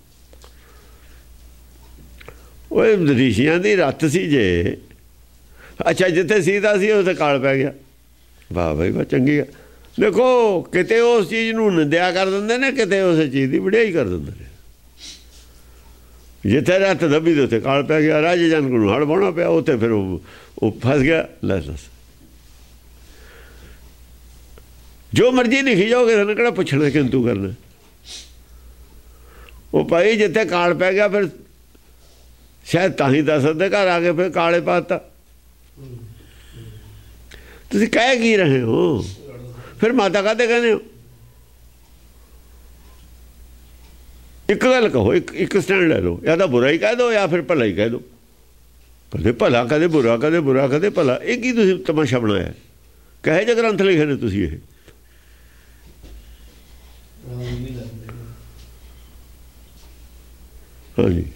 ਉਹ ਰਿਸ਼ੀਆਂ ਦੀ ਰੱਤ ਸੀ ਜੇ। ਅੱਛਾ, ਜਿੱਥੇ ਸੀਤਾ ਸੀ ਉੱਥੇ ਕਾਲ ਪੈ ਗਿਆ। ਵਾਹ ਬਈ ਵਾਹ, ਚੰਗੀ ਆ। ਦੇਖੋ, ਕਿਤੇ ਉਸ ਚੀਜ਼ ਨੂੰ ਨਿੰਦਿਆ ਕਰ ਦਿੰਦੇ ਨੇ, ਕਿਤੇ ਉਸ ਚੀਜ਼ ਦੀ ਵਡਿਆਈ ਕਰ ਦਿੰਦੇ ਨੇ। ਜਿੱਥੇ ਰੱਤ ਦੱਬੀ ਤੇ ਉੱਥੇ ਕਾਲ ਪੈ ਗਿਆ। ਰਾਜੇ ਜਨਕ ਨੂੰ ਹੜ ਬਾਉਣਾ ਪਿਆ, ਉੱਥੇ ਫਿਰ ਉਹ ਉਹ ਫਸ ਗਿਆ। ਲੈ ਦੱਸ, ਜੋ ਮਰਜ਼ੀ ਲਿਖੀ ਜਾਓਗੇ, ਤੁਹਾਨੂੰ ਕਿਹੜਾ ਪੁੱਛਣਾ ਕਿੰਤੂ ਕਰਨਾ? ਉਹ ਭਾਈ ਜਿੱਥੇ ਕਾਲ ਪੈ ਗਿਆ, ਫਿਰ ਸ਼ਾਇਦ ਤਾਂ ਹੀ ਦਸਰਥ ਦੇ ਘਰ ਆ ਕੇ ਫਿਰ ਕਾਲੇ ਪਾਤਾ। ਤੁਸੀਂ ਕਹਿ ਕੀ ਰਹੇ ਹੋ? ਫਿਰ ਮਾਤਾ ਕਾਹਤੇ ਕਹਿੰਦੇ ਹੋ? ਇੱਕ ਗੱਲ ਕਹੋ, ਇੱਕ ਇੱਕ ਸਟੈਂਡ ਲੈ ਲਓ। ਜਾਂ ਤਾਂ ਬੁਰਾ ਹੀ ਕਹਿ ਦਿਓ ਜਾਂ ਫਿਰ ਭਲਾ ਹੀ ਕਹਿ ਦਿਓ। ਕਦੇ ਭਲਾ, ਕਦੇ ਬੁਰਾ, ਕਦੇ ਬੁਰਾ, ਕਦੇ ਭਲਾ। ਇਹ ਕੀ ਤੁਸੀਂ ਤਮਾਸ਼ਾ ਬਣਾਇਆ? ਕਹੇ ਜਿਹੇ ਗ੍ਰੰਥ ਲਿਖੇ ਨੇ ਤੁਸੀਂ? ਇਹ ਹਾਂਜੀ,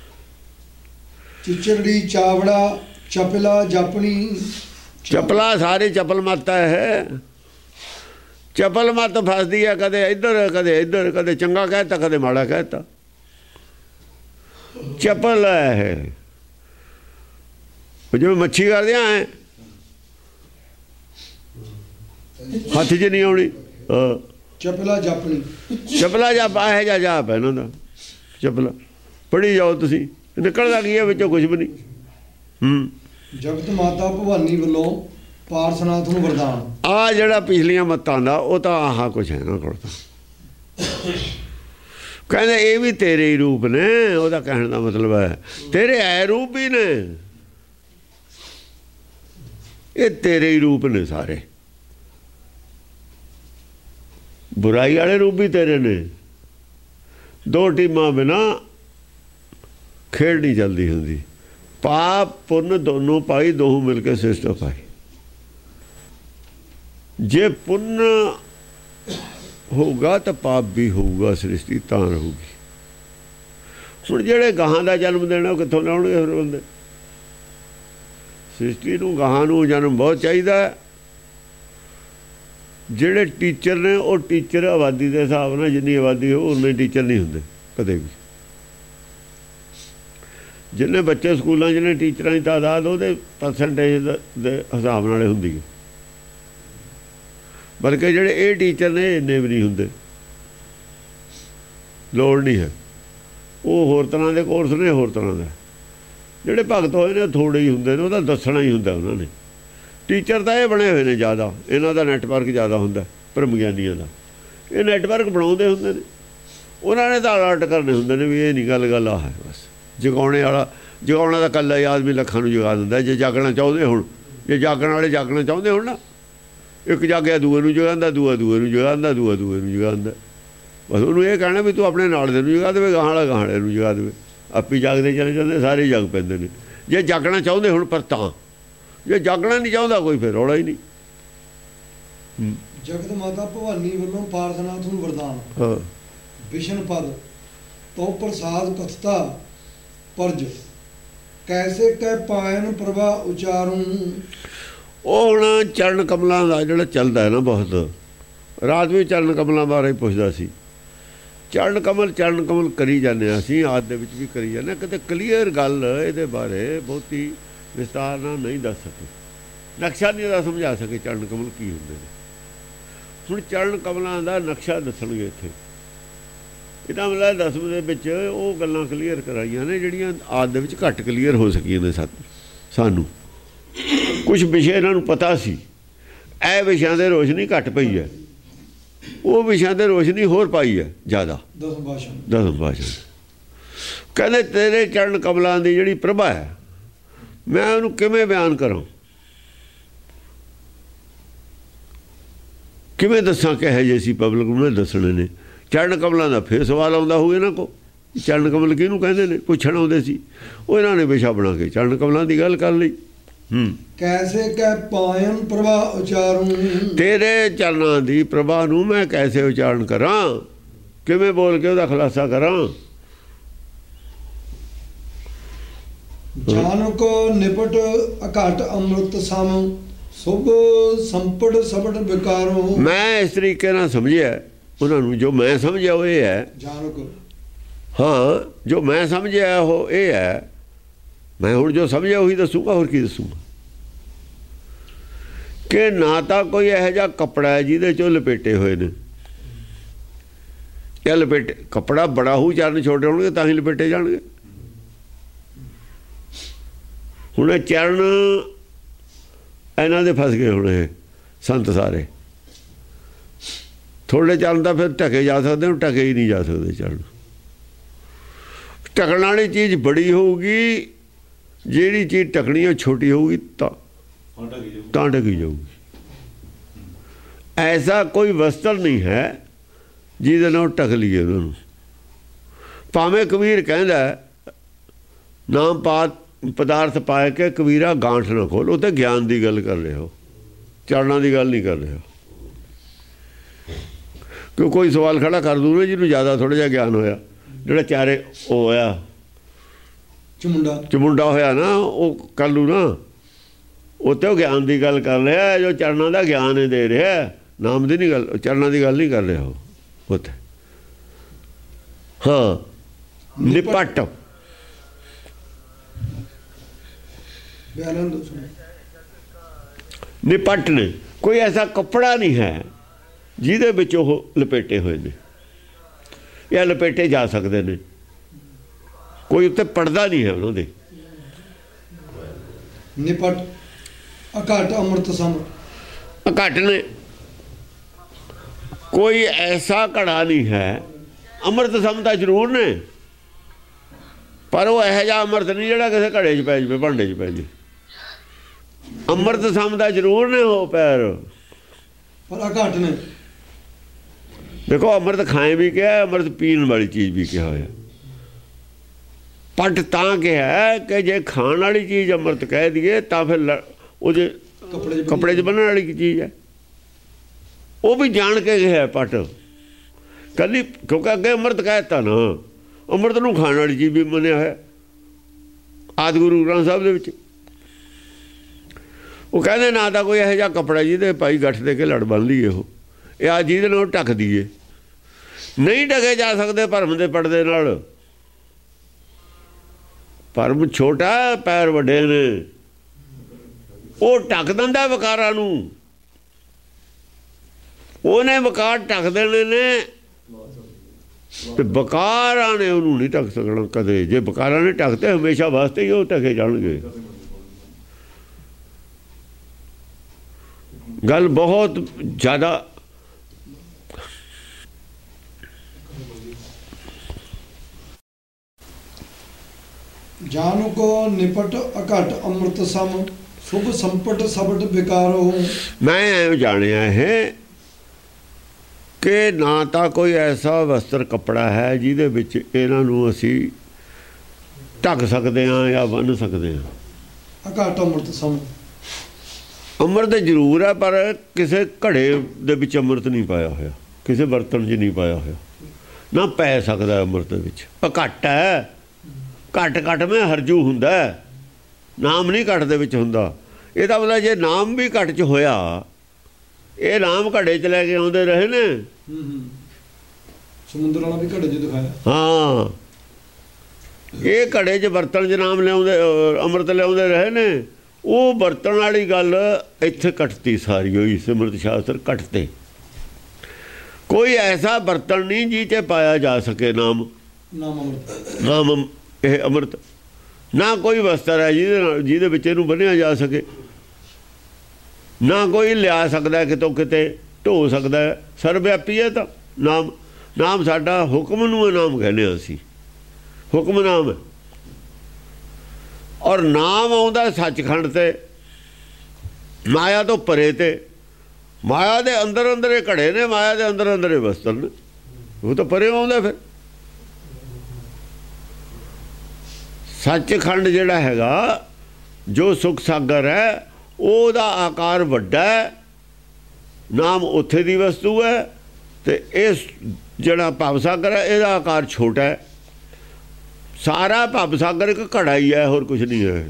ਚਿਚੜੀ ਚਾਵੜਾ ਚਪਲਾ ਜਾਪਣੀ। ਚਪਲਾ ਸਾਰੀ ਚਪਲ ਮੱਤ ਹੈ। ਚਪਲ ਮੱਤ ਫਸਦੀ ਹੈ, ਕਦੇ ਇੱਧਰ ਕਦੇ ਇੱਧਰ, ਕਦੇ ਚੰਗਾ ਕਹਿਤਾ ਕਦੇ ਮਾੜਾ ਕਹਿਤਾ। ਚਪਲ ਹੈ ਜਿਵੇਂ ਮੱਛੀ ਕਰਦੇ ਆ, ਹੱਥ 'ਚ ਨਹੀਂ ਆਉਣੀ। ਹਾਂ, ਚਪਲਾ ਜਾਪਣੀ। ਚਪਲਾ ਜਾਪ ਇਹੋ ਜਿਹਾ ਜਾਪ ਹੈ ਇਹਨਾਂ ਦਾ। ਚਪਲਾ ਪੜ੍ਹੀ ਜਾਓ ਤੁਸੀਂ, ਨਿਕਲਦਾ ਕੀ ਹੈ ਵਿੱਚੋਂ? ਕੁਝ ਵੀ ਨਹੀਂ। ਹੂੰ, ਜਗਤ ਮਾਤਾ ਭਵਾਨੀ ਵੱਲੋਂ ਪਾਰਸਨਾਥ ਨੂੰ ਵਰਦਾਨ। ਆ ਜਿਹੜਾ ਪਿਛਲੀਆਂ ਮੱਤਾਂ ਦਾ, ਉਹ ਤਾਂ ਆਹ ਕੁਛ ਹੈ ਨਾ ਕੋਲ। ਤਾਂ ਕਹਿੰਦੇ ਇਹ ਵੀ ਤੇਰੇ ਹੀ ਰੂਪ ਨੇ। ਉਹਦਾ ਕਹਿਣ ਦਾ ਮਤਲਬ ਹੈ ਤੇਰੇ ਐ ਰੂਪ ਵੀ ਨੇ, ਇਹ ਤੇਰੇ ਹੀ ਰੂਪ ਨੇ ਸਾਰੇ। ਬੁਰਾਈ ਵਾਲੇ ਰੂਪ ਵੀ ਤੇਰੇ ਨੇ। ਦੋ ਟੀਮਾਂ ਬਿਨਾ ਖੇਡ ਨਹੀਂ ਚੱਲਦੀ ਹੁੰਦੀ। ਪਾਪ ਪੁੰਨ ਦੋਨੋਂ ਪਾਈ, ਦੋਹੋਂ ਮਿਲ ਕੇ ਸਿਸਟਮ ਪਾਈ। ਜੇ ਪੁੰਨ ਹੋਊਗਾ ਤਾਂ ਪਾਪ ਵੀ ਹੋਊਗਾ, ਸ੍ਰਿਸ਼ਟੀ ਤਾਂ ਰਹੂਗੀ। ਹੁਣ ਜਿਹੜੇ ਗਾਹਾਂ ਦਾ ਜਨਮ ਦੇਣਾ ਉਹ ਕਿੱਥੋਂ ਲਾਉਣਗੇ ਫਿਰ ਬੰਦੇ? ਸ੍ਰਿਸ਼ਟੀ ਨੂੰ ਗਾਹਾਂ ਨੂੰ ਜਨਮ ਬਹੁਤ ਚਾਹੀਦਾ। ਜਿਹੜੇ ਟੀਚਰ ਨੇ ਉਹ ਟੀਚਰ ਆਬਾਦੀ ਦੇ ਹਿਸਾਬ ਨਾਲ, ਜਿੰਨੀ ਆਬਾਦੀ ਹੋ ਉਨੇ ਟੀਚਰ ਨਹੀਂ ਹੁੰਦੇ ਕਦੇ ਵੀ। ਜਿੰਨੇ ਬੱਚੇ ਸਕੂਲਾਂ 'ਚ ਨੇ ਟੀਚਰਾਂ ਦੀ ਤਾਦਾਦ ਉਹਦੇ ਪਰਸੈਂਟੇਜ ਦੇ ਹਿਸਾਬ ਨਾਲ ਹੁੰਦੀ ਹੈ। ਬਲਕਿ ਜਿਹੜੇ ਇਹ ਟੀਚਰ ਨੇ ਇੰਨੇ ਵੀ ਨਹੀਂ ਹੁੰਦੇ, ਲੋੜ ਨਹੀਂ ਹੈ। ਉਹ ਹੋਰ ਤਰ੍ਹਾਂ ਦੇ ਕੋਰਸ ਨੇ, ਹੋਰ ਤਰ੍ਹਾਂ ਦਾ। ਜਿਹੜੇ ਭਗਤ ਹੋਏ ਨੇ ਥੋੜ੍ਹੇ ਹੀ ਹੁੰਦੇ ਨੇ, ਉਹਦਾ ਦੱਸਣਾ ਹੀ ਹੁੰਦਾ ਉਹਨਾਂ ਨੇ। ਟੀਚਰ ਤਾਂ ਇਹ ਬਣੇ ਹੋਏ ਨੇ ਜ਼ਿਆਦਾ, ਇਹਨਾਂ ਦਾ ਨੈਟਵਰਕ ਜ਼ਿਆਦਾ ਹੁੰਦਾ ਭਰਮ ਗਿਆਨੀਆਂ ਦਾ। ਇਹ ਨੈਟਵਰਕ ਬਣਾਉਂਦੇ ਹੁੰਦੇ ਨੇ, ਉਹਨਾਂ ਨੇ ਤਾਂ ਅਲਰਟ ਕਰਨੇ ਹੁੰਦੇ ਨੇ ਵੀ ਇਹ ਨਹੀਂ ਗੱਲ ਗੱਲ ਆ ਹੈ। ਬਸ ਜਗਾਉਣੇ ਵਾਲਾ, ਜਗਾਉਣਾ ਤਾਂ ਇਕੱਲਾ ਹੀ ਆਦਮੀ ਲੱਖਾਂ ਨੂੰ ਜਗਾ ਦਿੰਦਾ। ਜੇ ਜਾਗਣਾ ਚਾਹੁੰਦੇ ਹੁਣ, ਜੇ ਜਾਗਣ ਵਾਲੇ ਜਾਗਣਾ ਚਾਹੁੰਦੇ ਹੁਣ ਨਾ, ਇੱਕ ਜਾਗਿਆ ਦੂਏ ਨੂੰ ਜਗਾਉਂਦਾ, ਦੂਆ ਦੂਏ ਨੂੰ ਜਗਾਉਂਦਾ, ਦੂਆ ਦੂਏ ਨੂੰ ਜਗਾਉਂਦਾ। ਬਸ ਉਹਨੂੰ ਇਹ ਕਹਿਣਾ ਵੀ ਤੂੰ ਆਪਣੇ ਨਾਲ ਦੇ ਨੂੰ ਜਗਾ ਦੇਵੇ, ਗਾਹਾਂ ਵਾਲਾ ਗਾਹਾਂ ਵਾਲੇ ਨੂੰ ਜਗਾ ਦੇਵੇ। ਆਪੀ ਜਾਗਦੇ ਚਲੇ ਜਾਂਦੇ, ਸਾਰੇ ਜਗ ਪੈਂਦੇ ਨੇ। ਜੇ ਜਾਗਣਾ ਚਾਹੁੰਦੇ ਹੁਣ ਪਰ ਤਾਂ, ਜੇ ਜਾਗਣਾ ਨਹੀਂ ਚਾਹੁੰਦਾ ਕੋਈ ਫਿਰ ਰੌਲਾ ਹੀ ਨਹੀਂ। ਜਗਤ ਮਾਤਾ ਭਵਾਨੀ ਵੱਲੋਂ ਪਾਰਸਨਾਥ ਨੂੰ ਵਰਦਾਨ। ਹਾਂ, ਵਿਸ਼ਨ ਪਦ ਤੋ ਪ੍ਰਸਾਦ ਕਥਤਾ ਪਰਜ ਕੈਸੇ ਕਹਿ ਪਾਇਨ ਪ੍ਰਭਾ ਉਚਾਰੂ। ਉਹ ਹੁਣ ਚਰਨ ਕਮਲਾਂ ਦਾ ਜਿਹੜਾ ਚੱਲਦਾ ਹੈ ਨਾ ਬਹੁਤ। ਰਾਤ ਵੀ ਚਰਨ ਕਮਲਾਂ ਬਾਰੇ ਪੁੱਛਦਾ ਸੀ। ਚਰਨ ਕਮਲ ਚਰਨ ਕਮਲ ਕਰੀ ਜਾਂਦੇ ਹਾਂ ਅਸੀਂ, ਆਦ ਦੇ ਵਿੱਚ ਵੀ ਕਰੀ ਜਾਂਦੇ ਹਾਂ। ਕਿਤੇ ਕਲੀਅਰ ਗੱਲ ਇਹਦੇ ਬਾਰੇ ਬਹੁਤੀ ਵਿਸਤਾਰ ਨਾਲ ਨਹੀਂ ਦੱਸ ਸਕੇ, ਨਕਸ਼ਾ ਨਹੀਂ ਦਾ ਸਮਝਾ ਸਕੇ ਚਰਨ ਕਮਲ ਕੀ ਹੁੰਦੇ ਨੇ। ਹੁਣ ਚਰਨ ਕਮਲਾਂ ਦਾ ਨਕਸ਼ਾ ਦੱਸਣਗੇ ਇੱਥੇ। ਇਹਦਾ ਮਤਲਬ ਦਸਮ ਦੇ ਵਿੱਚ ਉਹ ਗੱਲਾਂ ਕਲੀਅਰ ਕਰਾਈਆਂ ਨੇ ਜਿਹੜੀਆਂ ਆਦ ਦੇ ਵਿੱਚ ਘੱਟ ਕਲੀਅਰ ਹੋ ਸਕੀਆਂ ਨੇ ਸਾਨੂੰ। ਕੁਝ ਵਿਸ਼ੇ ਇਹਨਾਂ ਨੂੰ ਪਤਾ ਸੀ, ਇਹ ਵਿਸ਼ਿਆਂ ਦੇ ਰੋਸ਼ਨੀ ਘੱਟ ਪਈ ਹੈ, ਉਹ ਵਿਸ਼ਿਆਂ ਦੇ ਰੋਸ਼ਨੀ ਹੋਰ ਪਾਈ ਹੈ ਜ਼ਿਆਦਾ। ਦਸਮ ਭਾਸ਼ਾ ਦਸਮ ਭਾਸ਼ਾ ਕਹਿੰਦੇ ਤੇਰੇ ਚਰਨ ਕਮਲਾਂ ਦੀ ਜਿਹੜੀ ਪ੍ਰਭਾ ਹੈ, ਮੈਂ ਉਹਨੂੰ ਕਿਵੇਂ ਬਿਆਨ ਕਰਾਂ, ਕਿਵੇਂ ਦੱਸਾਂ ਕਿਹੋ ਜਿਹੇ ਸੀ ਪਬਲਿਕ ਨੂੰ ਦੱਸਣੇ ਨੇ। ਚਰਨ ਕਮਲਾਂ ਦਾ ਫਿਰ ਸਵਾਲ ਆਉਂਦਾ ਹੋਊ ਇਹਨਾਂ ਕੋਲ, ਚਰਨ ਕਮਲ ਕਿਹਨੂੰ ਕਹਿੰਦੇ ਨੇ, ਪੁੱਛਣ ਆਉਂਦੇ ਸੀ। ਉਹ ਇਹਨਾਂ ਨੇ ਵਿਸ਼ਾ ਬਣਾ ਕੇ ਚਰਨ ਕਮਲਾਂ ਦੀ ਗੱਲ ਕਰ ਲਈ। ਹੂੰ ਕੈਸੇ ਕਹਿ ਪਾਇਨ ਪ੍ਰਭਾ ਉਚਾਰੂ, ਤੇਰੇ ਚਰਨਾਂ ਦੀ ਪ੍ਰਭਾ ਨੂੰ ਮੈਂ ਕੈਸੇ ਉਚਾਰਨ ਕਰਾਂ, ਕਿਵੇਂ ਬੋਲ ਕੇ ਉਹਦਾ ਖੁਲਾਸਾ ਕਰਾਂ। ਜਾਨ ਕੋ ਨਿਪਟ ਅਘਟ ਅੰਮ੍ਰਿਤ ਸਮ, ਸੁਭ ਸੰਪਟ ਸਬਟ ਵਿਕਾਰੋ। ਮੈਂ ਇਸ ਤਰੀਕੇ ਨਾਲ ਸਮਝਿਆ ਉਹਨਾਂ ਨੂੰ, ਜੋ ਮੈਂ ਸਮਝਿਆ ਉਹ ਇਹ ਹੈ। ਜਾਨ ਕੋ ਹਾਂ, ਜੋ ਮੈਂ ਸਮਝਿਆ ਉਹ ਇਹ ਹੈ। ਮੈਂ ਹੁਣ ਜੋ ਸਮਝਿਆ ਉਹੀ ਦੱਸੂਗਾ, ਹੋਰ ਕੀ ਦੱਸੂਗਾ। ਕਿ ਨਾ ਤਾਂ ਕੋਈ ਇਹੋ ਜਿਹਾ ਕੱਪੜਾ ਹੈ ਜਿਹਦੇ 'ਚੋਂ ਲਪੇਟੇ ਹੋਏ ਨੇ। ਇਹ ਲਪੇਟੇ ਕੱਪੜਾ ਬੜਾ ਹੋਊ, ਚਰਨ ਛੋਟੇ ਹੋਣਗੇ ਤਾਂ ਹੀ ਲਪੇਟੇ ਜਾਣਗੇ। ਹੁਣ ਇਹ ਚਰਨ ਇਹਨਾਂ ਦੇ ਫਸ ਗਏ ਹੁਣ ਇਹ ਸੰਤ ਸਾਰੇ। ਥੋੜ੍ਹੇ ਚਰਨ ਤਾਂ ਫਿਰ ਢਕੇ ਜਾ ਸਕਦੇ, ਹੁਣ ਢਕੇ ਹੀ ਨਹੀਂ ਜਾ ਸਕਦੇ ਚਰਨ। ਢਕਣ ਵਾਲੀ ਚੀਜ਼ ਬੜੀ ਹੋਊਗੀ, ਜਿਹੜੀ ਚੀਜ਼ ਢਕਣੀ ਉਹ ਛੋਟੀ ਹੋਊਗੀ ਤਾਂ ਤਾਂ ਢਕੀ ਜਾਊਗੀ। ਐਸਾ ਕੋਈ ਵਸਤਰ ਨਹੀਂ ਹੈ ਜਿਹਦੇ ਨਾਲ ਢਕ ਲਈਏ ਉਹਨਾਂ ਨੂੰ। ਭਾਵੇਂ ਕਬੀਰ ਕਹਿੰਦਾ ਨਾਮ ਪਾਤ ਪਦਾਰਥ ਪਾਏ ਕੇ ਕਬੀਰਾ ਗਾਂਠ ਨਾ ਖੋਲ, ਉਹ ਤਾਂ ਗਿਆਨ ਦੀ ਗੱਲ ਕਰ ਰਹੇ ਹੋ, ਚਰਨਾਂ ਦੀ ਗੱਲ ਨਹੀਂ ਕਰ ਰਹੇ ਹੋ। ਕਿਉਂ ਕੋਈ ਸਵਾਲ ਖੜਾ ਕਰ ਦੂਗੇ ਜਿਹਨੂੰ ਜ਼ਿਆਦਾ ਥੋੜ੍ਹਾ ਜਿਹਾ ਗਿਆਨ ਹੋਇਆ, ਜਿਹੜਾ ਚਾਰੇ ਉਹ ਹੋਇਆ ਚਮੁੰਡਾ ਚਮੁੰਡਾ ਹੋਇਆ ਨਾ, ਉਹ ਕਰ ਲੂ ਨਾ। ਉੱਥੇ ਉਹ ਗਿਆਨ ਦੀ ਗੱਲ ਕਰ ਰਿਹਾ, ਜੋ ਚਰਨਾਂ ਦਾ ਗਿਆਨ ਦੇ ਰਿਹਾ, ਨਾਮ ਦੀ ਨਹੀਂ ਗੱਲ, ਚਰਨਾਂ ਦੀ ਗੱਲ ਨਹੀਂ ਕਰ ਰਿਹਾ ਉਹ ਉੱਥੇ। ਹਾਂ, ਨਿਪਟ ਨਿਪਟ ਨੇ ਕੋਈ ਐਸਾ ਕੱਪੜਾ ਨਹੀਂ ਹੈ ਜਿਹਦੇ ਵਿੱਚ ਉਹ ਲਪੇਟੇ ਹੋਏ ਨੇ ਜਾਂ ਲਪੇਟੇ ਜਾ ਸਕਦੇ ਨੇ। ਕੋਈ ਉੱਤੇ ਪੜਦਾ ਨਹੀਂ ਹੈ ਉਹਨਾਂ ਦੇ। ਨਿਪਟ ਅਘਟ ਅੰਮ੍ਰਿਤ ਸਮ, ਅਘਟ ਨੇ ਕੋਈ ਐਸਾ ਘੜਾ ਨਹੀਂ ਹੈ। ਅੰਮ੍ਰਿਤ ਸਮ ਤਾਂ ਜ਼ਰੂਰ ਨੇ, ਪਰ ਉਹ ਇਹੋ ਜਿਹਾ ਅੰਮ੍ਰਿਤ ਨਹੀਂ ਜਿਹੜਾ ਕਿਸੇ ਘੜੇ 'ਚ ਪੈ ਜਾਵੇ, ਭਾਂਡੇ 'ਚ ਪੈ ਜਾਵੇ। ਅੰਮ੍ਰਿਤ ਸਮ ਦਾ ਜ਼ਰੂਰ ਨੇ ਉਹ ਪੈਰ, ਪਰ ਅਘਟ ਨੇ। ਦੇਖੋ ਅੰਮ੍ਰਿਤ ਖਾਏ ਵੀ ਕਿਹਾ, ਅੰਮ੍ਰਿਤ ਪੀਣ ਵਾਲੀ ਚੀਜ਼ ਵੀ ਕਿਹਾ ਹੋਇਆ। ਪੱਟ ਤਾਂ ਕਿਹਾ ਕਿ ਜੇ ਖਾਣ ਵਾਲੀ ਚੀਜ਼ ਅੰਮ੍ਰਿਤ ਕਹਿ ਦਈਏ ਤਾਂ ਫਿਰ ਉਹ ਜੇ ਕੱਪੜੇ 'ਚ ਬੰਨ੍ਹਣ ਵਾਲੀ ਚੀਜ਼ ਹੈ, ਉਹ ਵੀ ਜਾਣ ਕੇ ਗਿਆ ਪੱਟ ਕੱਲੀ। ਕਿਉਂਕਿ ਅੱਗੇ ਅੰਮ੍ਰਿਤ ਕਹਿ ਦਿੱਤਾ ਨਾ, ਅੰਮ੍ਰਿਤ ਨੂੰ ਖਾਣ ਵਾਲੀ ਚੀਜ਼ ਵੀ ਮੰਨਿਆ ਹੋਇਆ ਆਦਿ ਗੁਰੂ ਗ੍ਰੰਥ ਸਾਹਿਬ ਦੇ ਵਿੱਚ। ਉਹ ਕਹਿੰਦੇ ਨਾ ਤਾਂ ਕੋਈ ਇਹੋ ਜਿਹਾ ਕੱਪੜਾ ਜਿਹਦੇ ਭਾਈ ਗੱਠ ਦੇ ਕੇ ਲੜ ਬੰਨ ਲਈਏ, ਉਹ ਇਹ ਆ ਜਿਹਦੇ ਨਾਲ ਢੱਕ ਦਈਏ। ਨਹੀਂ ਢਕੇ ਜਾ ਸਕਦੇ ਭਰਮ ਦੇ ਪਰਦੇ ਨਾਲ। ਭਰਮ ਛੋਟਾ, ਪੈਰ ਵੱਡੇ ਨੇ, ਉਹ ਢੱਕ ਦਿੰਦਾ ਵਿਕਾਰਾਂ ਨੂੰ। ਉਹਨੇ ਵਿਕਾਰ ਢੱਕ ਦੇਣੇ ਨੇ ਤੇ ਵਿਕਾਰਾਂ ਨੇ ਉਹਨੂੰ ਨਹੀਂ ਢੱਕ ਸਕਣਾ ਕਦੇ। ਜੇ ਵਿਕਾਰਾਂ ਨੇ ਢੱਕਤੇ ਹਮੇਸ਼ਾ ਵਾਸਤੇ ਹੀ ਉਹ ਢਕੇ ਜਾਣਗੇ। ਗੱਲ ਬਹੁਤ ਜ਼ਿਆਦਾ ਜਾਨੁ ਕੋ ਨਿਪਟ ਅਘਟ ਅੰਮ੍ਰਿਤ ਸਮ, ਸੁਭ ਸੰਪਟ ਸਬਟ ਵਿਕਾਰੋ। ਮੈਂ ਐਂ ਜਾਣਿਆ ਹੈ ਕਿ ਨਾ ਤਾਂ ਕੋਈ ਐਸਾ ਵਸਤਰ ਕੱਪੜਾ ਹੈ ਜਿਹਦੇ ਵਿੱਚ ਇਹਨਾਂ ਨੂੰ ਅਸੀਂ ਢੱਕ ਸਕਦੇ ਹਾਂ ਜਾਂ ਬੰਨ੍ਹ ਸਕਦੇ ਹਾਂ। ਅਘਟ ਅੰਮ੍ਰਿਤ ਸਮ, ਅੰਮ੍ਰਿਤ ਜ਼ਰੂਰ ਹੈ, ਪਰ ਕਿਸੇ ਘੜੇ ਦੇ ਵਿੱਚ ਅੰਮ੍ਰਿਤ ਨਹੀਂ ਪਾਇਆ ਹੋਇਆ, ਕਿਸੇ ਬਰਤਨ 'ਚ ਨਹੀਂ ਪਾਇਆ ਹੋਇਆ, ਨਾ ਪੈ ਸਕਦਾ ਅੰਮ੍ਰਿਤ ਦੇ ਵਿੱਚ। ਘੱਟ ਹੈ, ਘੱਟ ਘੱਟ ਮੈਂ ਹਰਜੂ ਹੁੰਦਾ, ਨਾਮ ਨਹੀਂ ਘੱਟ ਦੇ ਵਿੱਚ ਹੁੰਦਾ। ਇਹਦਾ ਮਤਲਬ ਜੇ ਨਾਮ ਵੀ ਘੱਟ 'ਚ ਹੋਇਆ, ਇਹ ਨਾਮ ਘੜੇ 'ਚ ਲੈ ਕੇ ਆਉਂਦੇ ਰਹੇ ਨੇ। ਸਮੁੰਦਰ ਵਾਲਾ ਵੀ ਘੜੇ 'ਚ ਦਿਖਾਇਆ। ਹਾਂ, ਇਹ ਘੜੇ 'ਚ ਬਰਤਨ 'ਚ ਨਾਮ ਲਿਆਉਂਦੇ, ਅੰਮ੍ਰਿਤ ਲਿਆਉਂਦੇ ਰਹੇ ਨੇ। ਉਹ ਵਰਤਣ ਵਾਲੀ ਗੱਲ ਇੱਥੇ ਕੱਟਤੀ ਸਾਰੀ ਹੋਈ। ਸਿਮਰਤ ਸ਼ਾਸਤਰ ਕੱਟਤੇ। ਕੋਈ ਐਸਾ ਬਰਤਨ ਨਹੀਂ ਜੀ 'ਚ ਪਾਇਆ ਜਾ ਸਕੇ ਨਾਮ ਨਾਮ ਅੰਮ੍ਰਿਤ ਨਾਮ ਇਹ ਅੰਮ੍ਰਿਤ। ਨਾ ਕੋਈ ਵਸਤਰ ਹੈ ਜਿਹਦੇ ਨਾਲ ਜਿਹਦੇ ਵਿੱਚ ਇਹਨੂੰ ਬੰਨ੍ਹਿਆ ਜਾ ਸਕੇ, ਨਾ ਕੋਈ ਲਿਆ ਸਕਦਾ ਕਿਤੋਂ ਕਿਤੇ ਢੋ ਸਕਦਾ। ਸਰਵਵਿਆਪੀ ਹੈ ਤਾਂ ਨਾਮ। ਨਾਮ ਸਾਡਾ ਹੁਕਮ ਨੂੰ ਨਾਮ ਕਹਿੰਦੇ ਹਾਂ ਅਸੀਂ, ਹੁਕਮ ਨਾਮ ਹੈ। ਔਰ ਨਾਮ ਆਉਂਦਾ ਸੱਚਖੰਡ ਤੇ, ਮਾਇਆ ਤੋਂ ਪਰੇ ਤੇ। ਮਾਇਆ ਦੇ ਅੰਦਰ ਅੰਦਰ ਇਹ ਘੜੇ ਨੇ, ਮਾਇਆ ਦੇ ਅੰਦਰ ਅੰਦਰ ਇਹ ਵਸਤਰ ਨੇ, ਉਹ ਤਾਂ ਪਰੇ ਆਉਂਦਾ। ਫਿਰ ਸੱਚਖੰਡ ਜਿਹੜਾ ਹੈਗਾ ਜੋ ਸੁਖ ਸਾਗਰ ਹੈ, ਉਹਦਾ ਆਕਾਰ ਵੱਡਾ ਹੈ, ਨਾਮ ਉੱਥੇ ਦੀ ਵਸਤੂ ਹੈ। ਤੇ ਇਹ ਜਿਹੜਾ ਭਵ ਸਾਗਰ ਹੈ ਇਹਦਾ ਆਕਾਰ ਛੋਟਾ ਹੈ। ਸਾਰਾ ਭਵ ਸਾਗਰ ਇੱਕ ਘੜਾ ਹੀ ਹੈ, ਹੋਰ ਕੁਝ ਨਹੀਂ ਹੈ।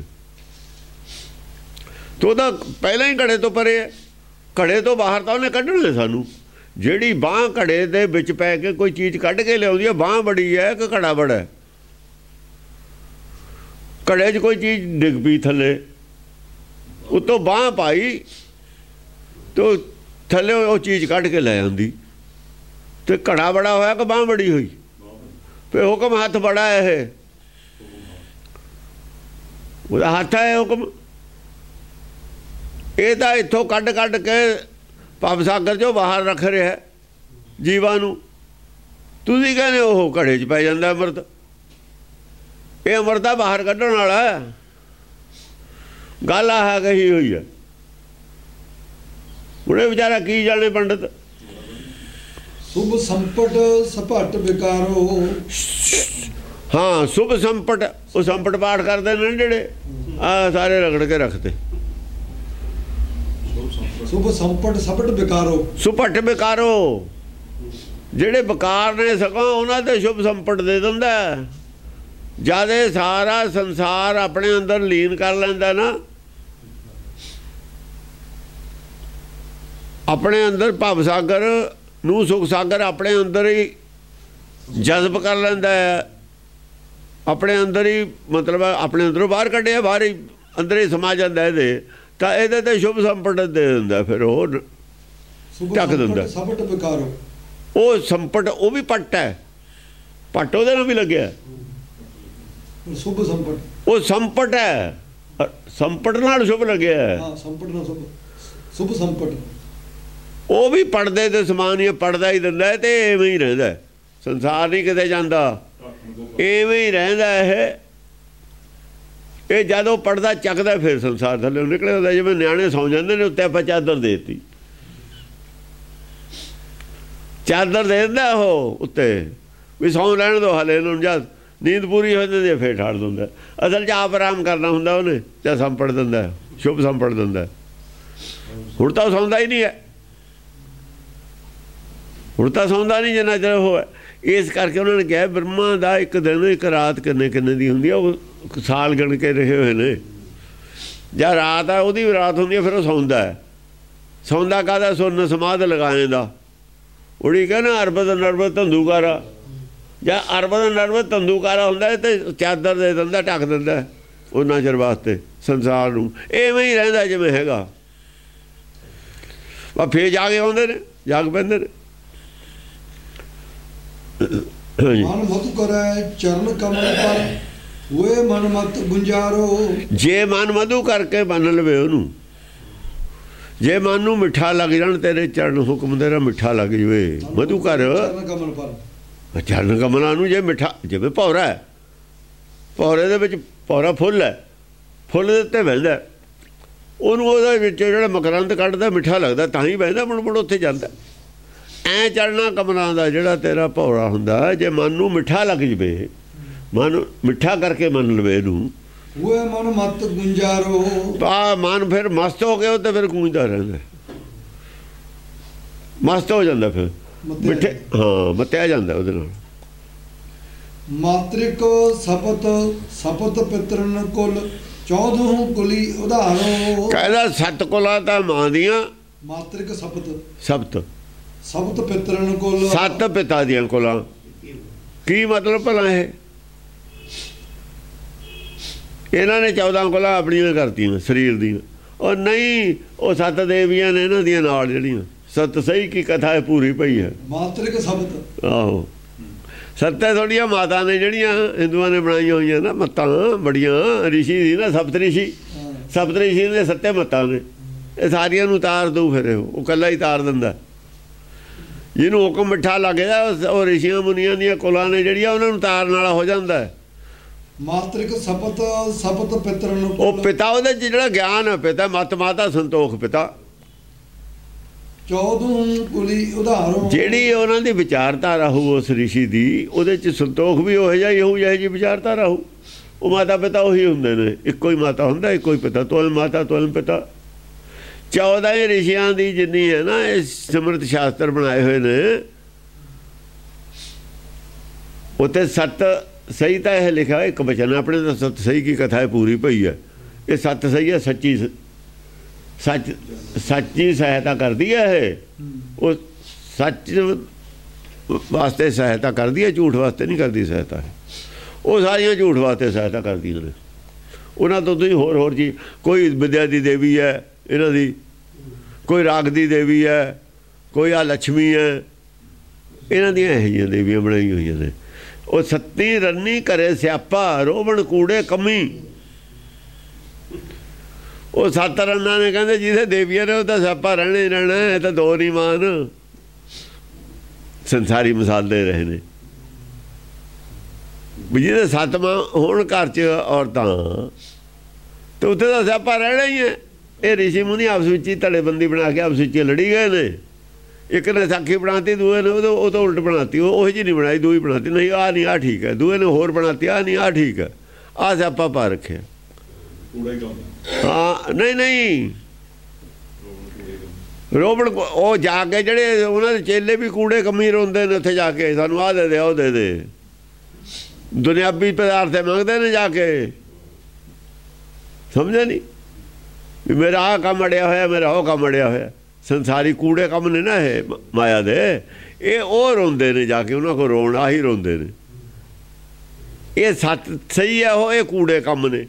ਤੇ ਉਹਦਾ ਪਹਿਲਾਂ ਹੀ ਘੜੇ ਤੋਂ ਪਰੇ ਹੈ। ਘੜੇ ਤੋਂ ਬਾਹਰ ਤਾਂ ਉਹਨੇ ਕੱਢਣਾ ਸਾਨੂੰ। ਜਿਹੜੀ ਬਾਂਹ ਘੜੇ ਦੇ ਵਿੱਚ ਪੈ ਕੇ ਕੋਈ ਚੀਜ਼ ਕੱਢ ਕੇ ਲਿਆਉਂਦੀ ਹੈ, ਬਾਂਹ ਬੜੀ ਹੈ ਕਿ ਘੜਾ ਬੜਾ ਹੈ। ਘੜੇ 'ਚ ਕੋਈ ਚੀਜ਼ ਡਿੱਗ ਪਈ ਥੱਲੇ, ਉੱਤੋਂ ਬਾਂਹ ਪਾਈ ਤੇ ਥੱਲੇ ਉਹ ਚੀਜ਼ ਕੱਢ ਕੇ ਲੈ ਆਉਂਦੀ। ਤੇ ਘੜਾ ਬੜਾ ਹੋਇਆ ਕਿ ਬਾਂਹ ਬੜੀ ਹੋਈ? ਫਿਰ ਹੁਕਮ ਹੱਥ ਬੜਾ ਹੈ, ਇਹ ਉਹਦਾ ਹੱਥ ਹੈ ਹੁਕਮ। ਇਹ ਤਾਂ ਇੱਥੋਂ ਕੱਢ ਕੱਢ ਕੇ ਭਵ ਸਾਗਰ 'ਚੋਂ ਬਾਹਰ ਰੱਖ ਰਿਹਾ ਜੀਵਾਂ ਨੂੰ। ਤੁਸੀਂ ਕਹਿੰਦੇ ਉਹ ਘੜੇ 'ਚ ਪੈ ਜਾਂਦਾ ਅੰਮ੍ਰਿਤ। ਇਹ ਅੰਮ੍ਰਿਤ ਦਾ ਬਾਹਰ ਕੱਢਣ ਵਾਲਾ ਗੱਲ ਆਹ ਕਹੀ ਹੋਈ ਹੈ। ਉਹਨੇ ਵਿਚਾਰਾ ਕੀ ਜਾਣੇ ਪੰਡਤ। ਸੁਭ ਸੰਪਟ ਸਪਟ ਵਿਕਾਰੋ। ਹਾਂ, ਸੁਭ ਸੰਪਟ। ਉਹ ਸੰਪਟ ਪਾਠ ਕਰਦੇ ਨੇ ਜਿਹੜੇ ਆਹ ਸਾਰੇ ਰਗੜ ਕੇ ਰੱਖਦੇ। ਸੁਭ ਸੰਪਟ ਸਪਟ ਵਿਕਾਰੋ। ਸੁਪਟ ਵਿਕਾਰੋ, ਜਿਹੜੇ ਵਿਕਾਰ ਨੇ ਸਗੋਂ ਉਹਨਾਂ ਤੇ ਸ਼ੁਭ ਸੰਪਟ ਦੇ ਦਿੰਦਾ। ਜਦ ਇਹ ਸਾਰਾ ਸੰਸਾਰ ਆਪਣੇ ਅੰਦਰ ਲੀਨ ਕਰ ਲੈਂਦਾ ਨਾ, ਆਪਣੇ ਅੰਦਰ ਭਵ ਸਾਗਰ ਨੂੰ ਸੁਖ ਸਾਗਰ ਆਪਣੇ ਅੰਦਰ ਹੀ ਜਜ਼ਬ ਕਰ ਲੈਂਦਾ ਹੈ। ਆਪਣੇ ਅੰਦਰ ਹੀ ਮਤਲਬ ਆਪਣੇ ਅੰਦਰੋਂ ਬਾਹਰ ਕੱਢਿਆ, ਬਾਹਰ ਹੀ ਅੰਦਰ ਹੀ ਸਮਾ ਜਾਂਦਾ ਇਹਦੇ। ਤਾਂ ਇਹਦੇ ਤੇ ਸ਼ੁਭ ਸੰਪਟ ਦੇ ਦਿੰਦਾ। ਫਿਰ ਉਹ ਢੱਕ ਦਿੰਦਾ। ਸੰਪਟ ਵਿਕਾਰੋ, ਉਹ ਸੰਪਟ ਉਹ ਵੀ ਪੱਟ ਹੈ। ਪੱਟ ਉਹਦੇ ਨਾਲ ਵੀ ਲੱਗਿਆ। ਸ਼ੁਭ ਸੰਪਟ ਉਹ ਸੰਪਟ ਹੈ, ਸੰਪਟ ਨਾਲ ਸ਼ੁਭ ਲੱਗਿਆ। ਹਾਂ, ਸੰਪਟ ਨਾਲ ਸ਼ੁਭ। ਸ਼ੁਭ ਸੰਪਟ ਉਹ ਵੀ ਪੜਦੇ ਦੇ ਸਮਾਨ ਹੀ ਪੜਦਾ ਹੀ ਦਿੰਦਾ। ਤੇ ਐਵੇਂ ਹੀ ਰਹਿੰਦਾ ਸੰਸਾਰ, ਨਹੀਂ ਕਿਤੇ ਜਾਂਦਾ, ਐਵੇਂ ਹੀ ਰਹਿੰਦਾ ਇਹ। ਇਹ ਜਦੋਂ ਪੜਦਾ ਚੱਕਦਾ ਫਿਰ ਸੰਸਾਰ ਥੱਲੇ ਨਿਕਲੇ ਹੁੰਦਾ। ਜਿਵੇਂ ਨਿਆਣੇ ਸੌਂ ਜਾਂਦੇ ਨੇ, ਉੱਤੇ ਆਪਾਂ ਚਾਦਰ ਦੇ ਦਿੱਤੀ, ਚਾਦਰ ਦੇ ਦਿੰਦਾ ਉਹ ਉੱਤੇ ਵੀ ਸੌਂ ਲੈਣ ਦੋ ਹਾਲੇ ਇਹਨੂੰ। ਜਦ ਨੀਂਦ ਪੂਰੀ ਹੋ ਜਾਂਦੀ ਫਿਰ ਠਾੜ ਦਿੰਦਾ। ਅਸਲ 'ਚ ਆਪ ਆਰਾਮ ਕਰਨਾ ਹੁੰਦਾ ਉਹਨੇ, ਜਾਂ ਸੰਪੜ ਦਿੰਦਾ, ਸ਼ੁਭ ਸੰਪੜ ਦਿੰਦਾ। ਹੁਣ ਤਾਂ ਸੌਂਦਾ ਹੀ ਨਹੀਂ ਹੈ, ਹੁਣ ਤਾਂ ਸੌਂਦਾ ਨਹੀਂ ਜਿੰਨਾ ਚਿਰ ਉਹ ਹੈ। ਇਸ ਕਰਕੇ ਉਹਨਾਂ ਨੇ ਕਿਹਾ ਬ੍ਰਹਮਾ ਦਾ ਇੱਕ ਦਿਨ ਇੱਕ ਰਾਤ ਕਿੰਨੇ ਕਿੰਨੇ ਦੀ ਹੁੰਦੀ ਆ, ਉਹ ਸਾਲ ਗਿਣ ਕੇ ਰਹੇ ਹੋਏ ਨੇ। ਜਾਂ ਰਾਤ ਆ ਉਹਦੀ ਵੀ ਰਾਤ ਹੁੰਦੀ ਹੈ, ਫਿਰ ਉਹ ਸੌਂਦਾ ਹੈ। ਸੌਂਦਾ ਕਾਹਦਾ? ਸੁਰਨ ਸਮਾਧ ਲਗਾਏ ਦਾ। ਉੜੀ ਕਹਿੰਦਾ ਅਰਬਦ ਨਰਬਦ ਧੰਦੂਕਾਰਾ। ਜਾਂ ਅਰਬਦ ਨਰਬਦ ਧੰਦੂਕਾਰਾ ਹੁੰਦਾ ਤੇ ਚਾਦਰ ਦੇ ਦਿੰਦਾ, ਢੱਕ ਦਿੰਦਾ ਉਹਨਾਂ ਚਿਰ ਵਾਸਤੇ ਸੰਸਾਰ ਨੂੰ। ਐਵੇਂ ਹੀ ਰਹਿੰਦਾ ਜਿਵੇਂ ਹੈਗਾ। ਵਾ ਫੇਰ ਜਾ ਕੇ ਆਉਂਦੇ ਨੇ, ਜਾਗ ਪੈਂਦੇ ਨੇ। ਮਨ ਮਤ ਕਰੈ ਚਰਨ ਕਮਲ ਪਰ ਹੋਏ ਮਨ ਮਤ ਗੁੰਜਾਰੋ। ਜੇ ਮਨ ਮਧੂ ਕਰਕੇ ਮੰਨ ਲਵੇ ਉਹਨੂੰ, ਜੇ ਮਨ ਨੂੰ ਮਿੱਠਾ ਲੱਗ ਜਾਣ ਤੇਰੇ ਚਰਨ ਹੁਕਮ ਤੇਰਾ ਮਿੱਠਾ ਲੱਗ ਜਵੇ। ਮਧੂ ਕਰ ਚਰਨ ਕਮਲ ਪਰ, ਚਰਨ ਕਮਲਾਂ ਨੂੰ ਜੇ ਮਿੱਠਾ, ਜਿਵੇਂ ਭੌਰਾ ਹੈ, ਭੌਰੇ ਦੇ ਵਿੱਚ ਭੌਰਾ ਫੁੱਲ ਹੈ, ਫੁੱਲ ਦੇ ਉੱਤੇ ਬਹਿੰਦਾ, ਉਹਨੂੰ ਉਹਦੇ ਵਿੱਚ ਜਿਹੜਾ ਮਕਰੰਦ ਕੱਢਦਾ ਮਿੱਠਾ ਲੱਗਦਾ, ਤਾਂ ਹੀ ਬਹਿੰਦਾ, ਮੁੜ ਮੁੜ ਉੱਥੇ ਜਾਂਦਾ। ਐਂ ਚੜਨਾ ਕਮਲਾਂ ਦਾ ਜਿਹੜਾ ਤੇਰਾ ਭੌਰਾ ਹੁੰਦਾ, ਜੇ ਮਨ ਨੂੰ ਮਿੱਠਾ ਲੱਗ ਜਵੇ, ਮਨ ਮਿੱਠਾ ਕਰਕੇ ਮੰਨ ਲਵੇ ਇਹਨੂੰ, ਉਹ ਮਨ ਮਤ ਗੁੰਜਾਰੋ। ਆ ਮਨ ਫਿਰ ਮਸਤ ਹੋ ਗਿਆ, ਤੇ ਫਿਰ ਗੂੰਜਦਾ ਰਹਿੰਦਾ, ਮਸਤ ਹੋ ਜਾਂਦਾ, ਫਿਰ ਮਿੱਠੇ ਹਾਂ ਮੱਤਿਆ ਜਾਂਦਾ ਉਹਦੇ ਨਾਲ। ਮਾਤ੍ਰਿਕ ਸਪਤ ਸਪਤ ਪਿਤਰਨ ਕੁਲ ਚੌਦਹੋਂ ਕੁਲੀ ਉਧਾਰੋ। ਕਹਿੰਦਾ ਸੱਤ ਕੁਲਾਂ ਤਾਂ ਮਾਂ ਦੀਆਂ, ਮਾਤ੍ਰਿਕ ਸਪਤ ਸਪਤ ਸਪਤ ਪਿਤਰਨ ਕੁਲ, ਸੱਤ ਪਿਤਾ ਦੀਆਂ ਕੁਲਾਂ। ਕੀ ਮਤਲਬ ਭਲਾ ਇਹ? ਇਹਨਾਂ ਨੇ ਚੌਦਾਂ ਕੁਲਾਂ ਆਪਣੀਆਂ ਕਰਤੀਆਂ ਸਰੀਰ ਦੀਆਂ। ਉਹ ਨਹੀਂ, ਉਹ ਸੱਤ ਦੇਵੀਆਂ ਨੇ ਇਹਨਾਂ ਦੀਆਂ ਨਾਲ, ਜਿਹੜੀਆਂ सत सही की कथा है पूरी पई है ਮਾਤ੍ਰਿਕ ਸ਼ਬਦ आहो सत्ते थोड़िया माता ने जड़ियाँ हिंदुआ ने बनाई हुई ना मत्तां बड़िया ऋषि थी ना सप्त ऋषि सप्त ऋषि ने सत्ते मत्तां ने ये सारिया नूं तार दू फिर वो कल्ला ही तार दिंदा जिन्हों हुक्म मिठा लग जाए वो ऋषियां मुनियां दियां कुलां ने जड़ियां उन्हां नूं तारन वाला हो जांदा है ਮਾਤ੍ਰਿਕ ਸ਼ਬਦ ਸ਼ਬਦ ਪਿਤਰ ਨੂੰ ਉਹ ਪਿਤਾ ਉਹਦੇ ਚ ਜਿਹੜਾ ਗਿਆਨ ਹੈ ਪਿਤਾ ਮਤ ਮਾਤਾ ਸੰਤੋਖ ਪਿਤਾ ਚੌਦ੍ਹੋਂ ਕੁਲੀ ਉਦਾਹਰੋਂ ਜਿਹੜੀ ਉਹਨਾਂ ਦੀ ਵਿਚਾਰਧਾਰਾ ਹੋਊ ਉਸ ਰਿਸ਼ੀ ਦੀ ਉਹਦੇ ਚ ਸੰਤੋਖ ਵੀ ਉਹ ਜਿਹਾ ਹੀ ਹੋਊ ਜਿਹੋ ਜਿਹੀ ਵਿਚਾਰਧਾਰਾ ਹੋਊ ਉਹ ਮਾਤਾ ਪਿਤਾ ਉਹੀ ਹੁੰਦੇ ਨੇ ਇੱਕੋ ਹੀ ਮਾਤਾ ਹੁੰਦਾ ਇੱਕੋ ਹੀ ਪਿਤਾ ਤੋਲ ਮਾਤਾ ਤੋਲ ਪਿਤਾ ਚੌਦਾਂ ਹੀ ਰਿਸ਼ੀਆਂ ਦੀ ਜਿੰਨੀ ਹੈ ਨਾ ਇਹ ਸਮਰਥ ਸ਼ਾਸਤਰ ਬਣਾਏ ਹੋਏ ਨੇ ਉੱਤੇ ਸੱਤ सही तो यह लिखा है एक बचन अपने तो सत सही की कथा है पूरी पई है ये सत सही है सच्ची सच सच्ची सहायता कर दी है वो सच वास्ते सहायता कर दी है झूठ वास्ते नहीं करती सहायता है वो सारियां झूठ वास्ते सहायता कर दी ने उन्होंने तो तुम होर होर चीज कोई विद्या की देवी है इन्हों की कोई राग की देवी है कोई आ लक्ष्मी है इन्हों दी यह देवियां बनाई हुई ने ਉਹ ਸੱਤੀ ਰੰਨੀ ਕਰੇ ਸਿਆਪਾ ਰੋਵਣ ਕੂੜੇ ਕਮੀ ਉਹ ਸੱਤ ਰੰਨਾਂ ਨੇ ਕਹਿੰਦੇ ਜਿਹਦੇ ਦੇਵੀਆਂ ਨੇ ਉਹ ਤਾਂ ਸਿਆਪਾ ਰਹਿਣਾ ਹੀ ਰਹਿਣਾ ਇਹ ਤਾਂ ਦੋ ਨਹੀਂ ਮਾਨ ਸੰਸਾਰੀ ਮਿਸਾਲ ਦੇ ਰਹੇ ਨੇ ਵੀ ਜਿਹਦੇ ਸੱਤ ਮਾਂ ਹੋਣ ਘਰ 'ਚ ਔਰਤਾਂ ਤੇ ਉੱਥੇ ਤਾਂ ਸਿਆਪਾ ਰਹਿਣਾ ਹੀ ਹੈ ਇਹ ਰਿਸ਼ੀ ਮੁਨੀ ਆਪਸ ਵਿੱਚ ਹੀ ਧੜੇਬੰਦੀ ਬਣਾ ਕੇ ਆਪਸ ਵਿੱਚ ਲੜੀ ਗਏ ਨੇ एक ने साखी बनाती दूए ने वो तो उल्ट बनाती वो वही जी नहीं बनाई दूई बनाती नहीं आ नहीं आ ठीक है दूए ने होर बनाती आ नहीं आ ठीक है आ स्यापा पा रखे हाँ नहीं नहीं रोबड़ वो जाके जड़े उन्होंने चेले भी कूड़े कमी रोंदे ने उत्थे जाके सानू आ दे दे ओ दे दे दुनियाबी पदार्थ मंगते ने जाके समझे नहीं भी मेरा आ काम अड़िया होया मेरा वो काम अड़िया होया संसारी कूड़े कम ने ना है माया दे ये वो रोंदे ने जाके उन्होंने को रोन आ ही रोंदे ने ये सत सही है वो ये कूड़े कम ने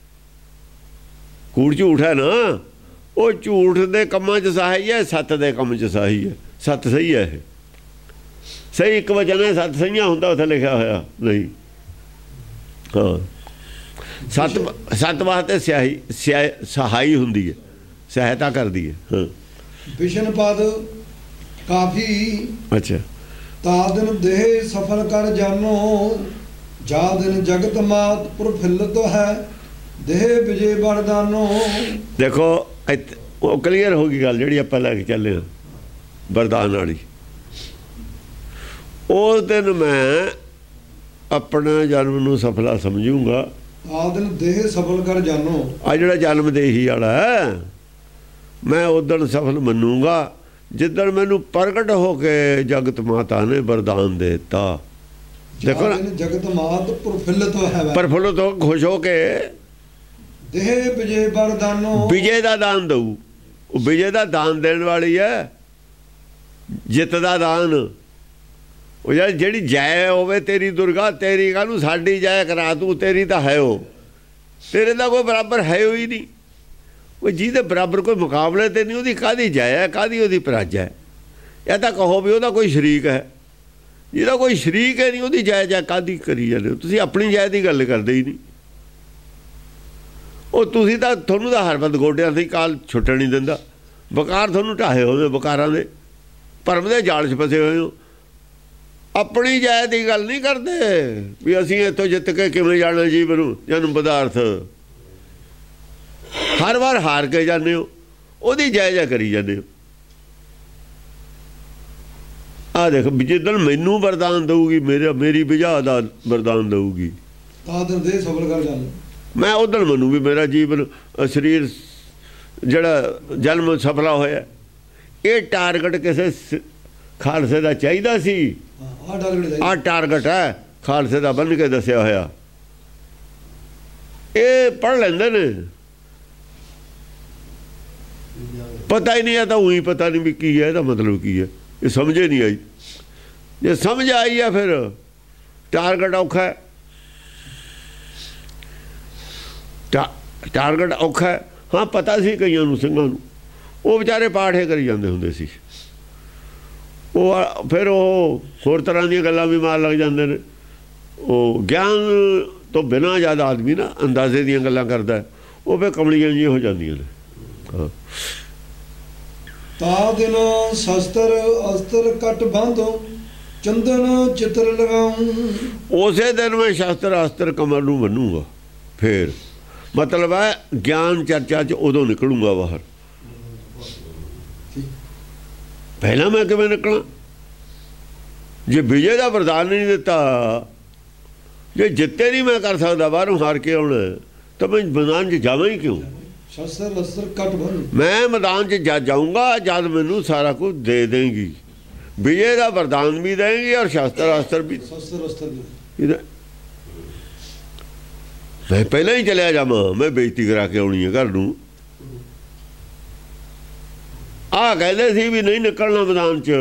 कूड़ झूठ है ना वो झूठ दे कमां च सही है सत दे कम च सही है सत सही है सही एक वचन है सत सही होंदा उत्थे लिखा होया नहीं हाँ सत सत वास्ते स्याही सहाई हुंदी है सहायता करदी है हाँ विष्ण पद काफी अच्छा ता दिन देह सफल कर जानो जा दिन जगत मात प्रफुल्लित है देह विजय वरदानो देखो वो क्लीयर होगी गल जी आप लैके चले वरदान वाली उस दिन मैं अपना जन्म नूं सफला समझूंगा आ दिन देह सफल कर जानो आ जिहड़ा जन्म देही वाला है मैं उदण सफल मनूंगा जिदण मैनू प्रगट होके जगत माता ने वरदान देता देखो ना जगत मात प्रफुल्लित है प्रफुल्लित हो खुश होके देह विजय वरदानो विजय का दान दऊ विजय का दान देने वाली है जित का दान वो यार जेड़ी जय होवे तेरी दुर्गा तेरी कानू साडी जय करा तू तेरी तो है वो तेरे का कोई बराबर है ही नहीं वो जिहदे बराबर कोई मुकाबले ते नहीं उहदी काहदी जय है काहदी उहदी पराजय है या तो कहो भी उहदा कोई शरीक है जिहदा कोई शरीक है नहीं उहदी जय जय काहदी करी जांदे हो तुसीं अपनी जय की गल करदे ही नहीं ਉਹ ਤੁਸੀਂ ਤਾਂ ਤੁਹਾਨੂੰ ਤਾਂ ਹਰ ਬੰਦ ਗੋਡਿਆਂ ਤੇ ਕਾਲ ਛੁੱਟਣ ਨਹੀਂ ਦਿੰਦਾ ਵਕਾਰ ਤੁਹਾਨੂੰ ਢਾਹੇ ਹੋਵੇ ਵਕਾਰਾਂ ਦੇ ਭਰਮ ਦੇ ਜਾਲ 'ਚ ਫਸੇ ਹੋਏ ਹੋ ਆਪਣੀ ਜਾਇ ਦੀ ਗੱਲ ਨਹੀਂ ਕਰਦੇ ਵੀ ਅਸੀਂ ਇੱਥੋਂ ਜਿੱਤ ਕੇ ਕਿਵੇਂ ਜਾਣਾ ਜੀਵਨ ਨੂੰ ਜਨਮ ਪਦਾਰਥ ਹਰ ਵਾਰ ਹਾਰ ਕੇ ਜਾਂਦੇ ਹੋ ਉਹਦੀ ਜਾਇਜ਼ਾ ਕਰੀ ਜਾਂਦੇ ਹੋ ਆ ਦੇਖ ਜਿੱਦਣ ਮੈਨੂੰ ਵਰਦਾਨ ਦਊਗੀ ਮੇਰਾ ਮੇਰੀ ਵਿਜਾ ਦਾ ਵਰਦਾਨ ਦਊਗੀ ਤਾਂ ਦਿਨ ਦੇ ਸਫਲ ਕਰ ਜਾਂਦੇ मैं उधर मनू भी मेरा जीवन शरीर जड़ा जन्म सफला होया ये टारगेट किसी खालसे का चाहिए सी आ टारगेट है खालसे का बन के दसिया होया ये पढ़ लेंदे ने पता ही नहीं आता उही पता नहीं भी की है इसका मतलब की है ये समझे नहीं आई जे समझ आई है फिर टारगेट औखा है टारगेट औखा है हाँ पता सी कईयां नूं ਸਿੰਘਾਂ ਨੂੰ ਉਹ ਵਿਚਾਰੇ ਪਾਠੇ ਕਰੀ ਜਾਂਦੇ ਹੁੰਦੇ ਸੀ ਉਹ ਫਿਰ ਉਹ ਹੋਰ ਤਰ੍ਹਾਂ ਦੀਆਂ ਗੱਲਾਂ ਵੀ ਮਾਰ ਲੱਗ ਜਾਂਦੇ ਨੇ। ਉਹ ਗਿਆਨ ਤੋਂ ਬਿਨਾਂ ਜਦ ਆਦਮੀ ਨਾ ਅੰਦਾਜ਼ੇ ਦੀਆਂ ਗੱਲਾਂ ਕਰਦਾ ਉਹ ਫਿਰ ਕਮਲੀਆਂ ਜਿਹੀਆਂ ਹੋ ਜਾਂਦੀਆਂ ਨੇ। ਹਾਂ ਤਾ ਦਿਨ ਸ਼ਸਤਰ ਅਸਤਰ ਕਟ ਬੰਧੋ ਚੰਦਨ ਚਿੱਤਰ ਲਗਾਉਂ। ਉਸੇ ਦਿਨ ਮੈਂ ਸ਼ਸਤਰ ਅਸਤਰ ਕਮਰ ਨੂੰ ਬੰਨੂਗਾ। ਫਿਰ ਮਤਲਬ ਹੈ ਗਿਆਨ ਚਰਚਾ 'ਚ ਉਦੋਂ ਨਿਕਲੂੰਗਾ ਬਾਹਰ। ਪਹਿਲਾਂ ਮੈਂ ਕਿਵੇਂ ਨਿਕਲਾਂ? ਜੇ ਵਿਜੇ ਦਾ ਵਰਦਾਨ ਨਹੀਂ ਦਿੱਤਾ, ਜੇ ਜਿੱਤੇ ਨਹੀਂ ਮੈਂ ਕਰ ਸਕਦਾ ਬਾਹਰੋਂ ਹਾਰ ਕੇ ਆਉਣਾ, ਤਾਂ ਮੈਂ ਮੈਦਾਨ 'ਚ ਜਾਵਾਂ ਹੀ ਕਿਉਂ? ਸ਼ਸਤਰ ਅਸਤਰ ਕਟ ਬੰਧ ਮੈਂ ਮੈਦਾਨ 'ਚ ਜਦ ਜਾਊਂਗਾ ਜਦ ਮੈਨੂੰ ਸਾਰਾ ਕੁਝ ਦੇ ਦੇਂਗੀ। ਵਿਜੇ ਦਾ ਵਰਦਾਨ ਵੀ ਦੇਂਗੀ ਔਰ ਸ਼ਸਤਰ ਅਸਤਰ ਵੀ। ਸ਼ਸਤਰ ਅਸਤਰ ਮੈਂ ਪਹਿਲਾਂ ਹੀ ਚਲਿਆ ਜਾਵਾਂ, ਮੈਂ ਬੇਇੱਜ਼ਤੀ ਕਰਾ ਕੇ ਆਉਣੀ ਹੈ ਘਰ ਨੂੰ। ਆਹ ਕਹਿੰਦੇ ਸੀ ਵੀ ਨਹੀਂ ਨਿਕਲਣਾ ਮੈਦਾਨ 'ਚ,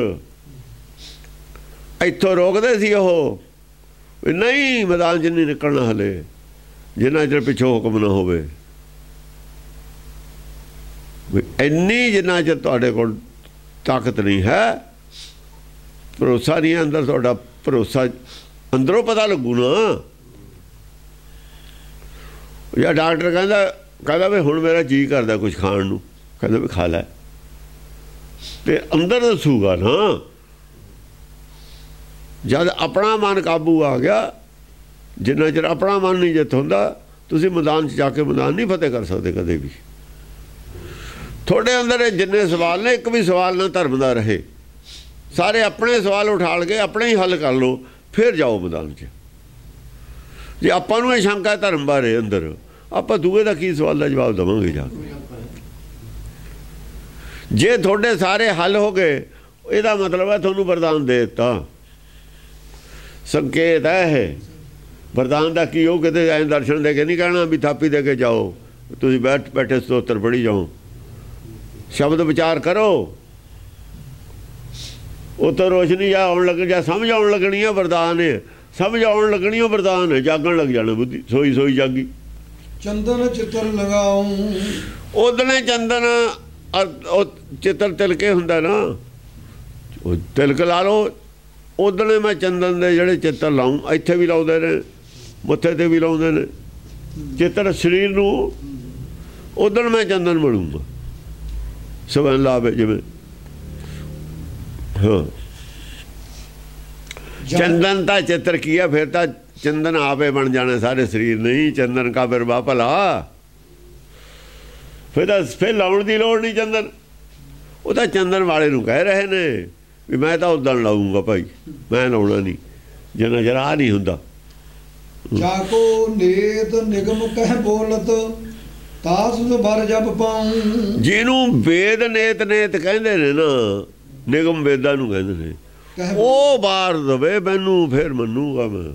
ਇੱਥੋਂ ਰੋਕਦੇ ਸੀ ਉਹ ਵੀ ਨਹੀਂ ਮੈਦਾਨ 'ਚ ਨਹੀਂ ਨਿਕਲਣਾ ਹਲੇ, ਜਿੰਨਾ ਚਿਰ ਪਿੱਛੋਂ ਹੁਕਮ ਨਾ ਹੋਵੇ। ਇੰਨੀ ਜਿੰਨਾ ਚਿਰ ਤੁਹਾਡੇ ਕੋਲ ਤਾਕਤ ਨਹੀਂ ਹੈ, ਭਰੋਸਾ ਨਹੀਂ ਹੈ ਅੰਦਰ ਤੁਹਾਡਾ, ਭਰੋਸਾ ਅੰਦਰੋਂ ਪਤਾ ਲੱਗੂ ਨਾ। ਜਾਂ ਡਾਕਟਰ ਕਹਿੰਦਾ ਕਹਿੰਦਾ ਵੀ ਹੁਣ ਮੇਰਾ ਜੀਅ ਕਰਦਾ ਕੁਝ ਖਾਣ ਨੂੰ, ਕਹਿੰਦਾ ਵੀ ਖਾ ਲੈ, ਤੇ ਅੰਦਰ ਦੱਸੂਗਾ ਨਾ। ਜਦ ਆਪਣਾ ਮਨ ਕਾਬੂ ਆ ਗਿਆ, ਜਿੰਨਾ ਚਿਰ ਆਪਣਾ ਮਨ ਨਹੀਂ ਜਿੱਤ ਹੁੰਦਾ, ਤੁਸੀਂ ਮੈਦਾਨ 'ਚ ਜਾ ਕੇ ਮੈਦਾਨ ਨਹੀਂ ਫਤਿਹ ਕਰ ਸਕਦੇ ਕਦੇ ਵੀ। ਤੁਹਾਡੇ ਅੰਦਰ ਜਿੰਨੇ ਸਵਾਲ ਨੇ, ਇੱਕ ਵੀ ਸਵਾਲ ਨਾ ਧਰਮ ਦਾ ਰਹੇ। ਸਾਰੇ ਆਪਣੇ ਸਵਾਲ ਉਠਾ ਕੇ ਆਪਣੇ ਹੀ ਹੱਲ ਕਰ ਲਓ, ਫਿਰ ਜਾਓ ਮੈਦਾਨ 'ਚ। ਜੇ ਆਪਾਂ ਨੂੰ ਇਹ ਸ਼ੰਕਾ ਧਰਮ ਬਾਰੇ ਅੰਦਰ, ਆਪਾਂ ਦੂਏ ਦਾ ਕੀ ਸਵਾਲ ਦਾ ਜਵਾਬ ਦੇਵਾਂਗੇ ਜਾ ਕੇ? ਜੇ ਤੁਹਾਡੇ ਸਾਰੇ ਹੱਲ ਹੋ ਗਏ, ਇਹਦਾ ਮਤਲਬ ਹੈ ਤੁਹਾਨੂੰ ਵਰਦਾਨ ਦੇ ਦਿੱਤਾ। ਸੰਕੇਤ ਹੈ ਇਹ ਵਰਦਾਨ ਦਾ। ਕੀ ਉਹ ਕਿਤੇ ਐਂ ਦਰਸ਼ਨ ਦੇ ਕੇ ਨਹੀਂ ਕਹਿਣਾ ਵੀ ਥਾਪੀ ਦੇ ਕੇ ਜਾਓ, ਤੁਸੀਂ ਬੈਠ ਬੈਠੇ ਸਤੋਤਰ ਪੜ੍ਹੀ ਜਾਓ, ਸ਼ਬਦ ਵਿਚਾਰ ਕਰੋ, ਉਹ ਤੋਂ ਰੋਸ਼ਨੀ ਜਾਂ ਆਉਣ ਲੱਗ ਜਾਂ ਸਮਝ ਆਉਣ ਲੱਗਣੀ ਹੈ। ਵਰਦਾਨ ਹੈ, ਸਮਝ ਆਉਣ ਲੱਗਣੀ ਉਹ ਵਰਦਾਨ ਹੈ। ਜਾਗਣ ਲੱਗ ਜਾਣਾ ਬੁੱਧੀ, ਸੋਈ ਸੋਈ ਜਾਗੀ। ਚੰਦਨ ਚਿੱਤਰ ਲਗਾਉਂ, ਉਹਦਨੇ ਚੰਦਨ ਉਹ ਚਿੱਤਰ ਤਿਲਕੇ ਹੁੰਦਾ ਨਾ, ਉਹ ਤਿਲਕ ਲਾ ਲਓ। ਉਹਦਨੇ ਮੈਂ ਚੰਦਨ ਦੇ ਜਿਹੜੇ ਚਿੱਤਰ ਲਾਉਂ, ਇੱਥੇ ਵੀ ਲਾਉਂਦੇ ਨੇ, ਮੱਥੇ ਤੇ ਵੀ ਲਾਉਂਦੇ ਨੇ ਚਿੱਤਰ ਸਰੀਰ ਨੂੰ, ਉਦਣ ਮੈਂ ਚੰਦਨ ਬਣੂੰਗਾ। ਸਵੈ ਲਾਵੇ ਜਿਵੇਂ ਹਾਂ ਚੰਦਨ ਤਾਂ ਚਿੱਤਰ ਕੀ ਹੈ, ਫਿਰ ਤਾਂ ਚੰਦਨ ਆਪੇ ਬਣ ਜਾਣੇ ਸਾਰੇ ਸਰੀਰ। ਨਹੀਂ ਚੰਦਨ ਕਾ ਬਿਰਵਾ ਭਲਾ, ਫਿਰ ਤਾਂ ਫਿਰ ਲਾਉਣ ਦੀ ਲੋੜ ਨਹੀਂ ਚੰਦਨ। ਉਹ ਤਾਂ ਚੰਦਨ ਵਾਲੇ ਨੂੰ ਕਹਿ ਰਹੇ ਨੇ ਵੀ ਮੈਂ ਤਾਂ ਉਦਣ ਲਾਊਂਗਾ ਭਾਈ, ਮੈਂ ਲਾਉਣਾ ਨਹੀਂ ਜਿੰਨਾ ਚਿਰ ਆਹ ਨਹੀਂ ਹੁੰਦਾ। ਜਾਕੋ ਨੇਤ ਨਿਗਮ ਕਹਿ ਬੋਲਤ ਤਾਸ ਭਰ ਜਪ ਪਾਉਂ। ਜਿਹਨੂੰ ਵੇਦ ਨੇਤ ਨੇਤ ਕਹਿੰਦੇ ਨੇ ਨਾ, ਨਿਗਮ ਵੇਦਾਂ ਨੂੰ ਕਹਿੰਦੇ ਨੇ, ਉਹ ਬਾਰ ਦਵੇ ਮੈਨੂੰ, ਫਿਰ ਮੰਨੂਗਾ ਮੈਂ।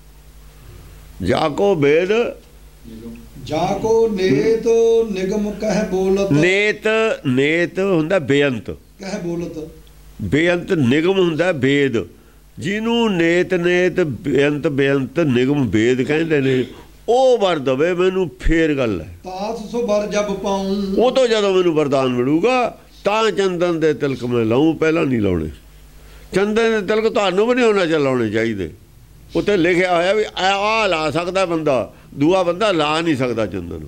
ਜਾਕੋ ਵੇਦ ਜਾਕੋ ਨੇਤ ਨਿਗਮ ਕਹਿ ਬੋਲਤ। ਨੇਤ ਨੇਤ ਹੁੰਦਾ ਬੇਅੰਤ, ਕਹਿ ਬੋਲਤ ਬੇਅੰਤ ਨਿਗਮ ਹੁੰਦਾ ਵੇਦ। ਜਿਹਨੂੰ ਨੇਤ ਨੇਤ ਬੇਅੰਤ ਬੇਅੰਤ ਨਿਗਮ ਵੇਦ ਕਹਿੰਦੇ ਨੇ, ਉਹ ਵਰ ਦਵੇ ਮੈਨੂੰ, ਫੇਰ ਗੱਲ ਹੈ। ਤਾਸ ਸੋ ਵਰ ਜਪ ਪਾਉਂ। ਉਹ ਤੋਂ ਜਦੋਂ ਮੈਨੂੰ ਵਰਦਾਨ ਮਿਲੂਗਾ ਤਾਂ ਚੰਦਨ ਦੇ ਤਿਲਕ ਮੈਂ ਲਾਉਂ, ਪਹਿਲਾਂ ਨਹੀਂ ਲਾਉਣੇ। ਚੰਦਨ ਦੇ ਤਿਲਕ ਤੁਹਾਨੂੰ ਵੀ ਨਹੀਂ ਹੋਣਾ ਚ ਲਾਉਣੇ ਚਾਹੀਦੇ। ਉੱਥੇ ਲਿਖਿਆ ਹੋਇਆ ਵੀ ਆਹ ਲਾ ਸਕਦਾ ਬੰਦਾ, ਦੂਆ ਬੰਦਾ ਲਾ ਨਹੀਂ ਸਕਦਾ ਚੰਦਨ।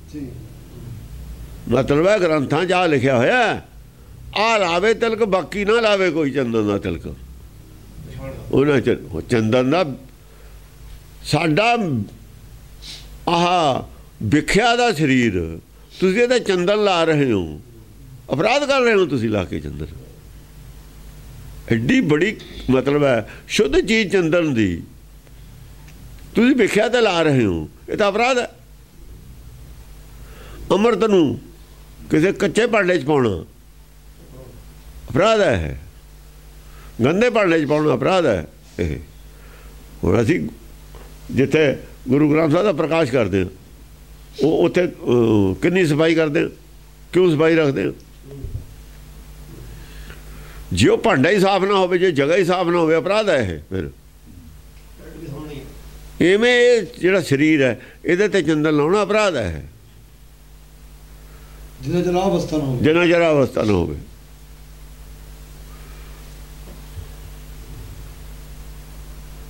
ਮਤਲਬ ਹੈ ਗ੍ਰੰਥਾਂ 'ਚ ਆਹ ਲਿਖਿਆ ਹੋਇਆ, ਆਹ ਲਾਵੇ ਤਿਲਕ, ਬਾਕੀ ਨਾ ਲਾਵੇ ਕੋਈ ਚੰਦਨ ਦਾ ਤਿਲਕ। ਉਹਨਾਂ ਚ ਚੰਦਨ ਦਾ ਸਾਡਾ ਆਹ ਵਿਖਿਆ ਦਾ ਸਰੀਰ, ਤੁਸੀਂ ਇਹਦਾ ਚੰਦਨ ਲਾ ਰਹੇ ਹੋ, ਅਪਰਾਧ ਕਰ ਰਹੇ ਹੋ ਤੁਸੀਂ ਲਾ ਕੇ ਚੰਦਨ। ਐਡੀ ਬੜੀ ਮਤਲਬ ਹੈ ਸ਼ੁੱਧ ਚੀਜ਼ ਚੰਦਨ ਦੀ, ਤੁਸੀਂ ਵਿਖਿਆ ਤੇ ਲਾ ਰਹੇ ਹੋ, ਇਹ ਤਾਂ ਅਪਰਾਧ ਹੈ। ਅੰਮ੍ਰਿਤ ਨੂੰ ਕਿਸੇ ਕੱਚੇ ਭਾਂਡੇ 'ਚ ਪਾਉਣਾ ਅਪਰਾਧ ਹੈ, ਗੰਦੇ ਭਾਂਡੇ 'ਚ ਪਾਉਣਾ ਅਪਰਾਧ ਹੈ। ਇਹ ਹੁਣ ਅਸੀਂ ਜਿੱਥੇ ਗੁਰੂ ਗ੍ਰੰਥ ਸਾਹਿਬ ਦਾ ਪ੍ਰਕਾਸ਼ ਕਰਦੇ ਹਾਂ, ਉਹ ਉੱਥੇ ਕਿੰਨੀ ਸਫਾਈ ਕਰਦੇ ਹਾਂ, ਕਿਉਂ ਸਫਾਈ ਰੱਖਦੇ ਹਾਂ? ਜੇ ਉਹ ਭਾਂਡਾ ਹੀ ਸਾਫ਼ ਨਾ ਹੋਵੇ, ਜੇ ਜਗ੍ਹਾ ਹੀ ਸਾਫ਼ ਨਾ ਹੋਵੇ, ਅਪਰਾਧ ਹੈ ਇਹ। ਫਿਰ ਇਵੇਂ ਇਹ ਜਿਹੜਾ ਸਰੀਰ ਹੈ, ਇਹਦੇ ਤੇ ਚੰਦਨ ਲਾਉਣਾ ਅਪਰਾਧ ਹੈ, ਜਿੰਨਾ ਜਰਾ ਅਵਸਥਾ ਨਾ ਹੋਵੇ। ਜਿੰਨਾ ਜਰਾ ਅਵਸਥਾ ਨਾ ਹੋਵੇ।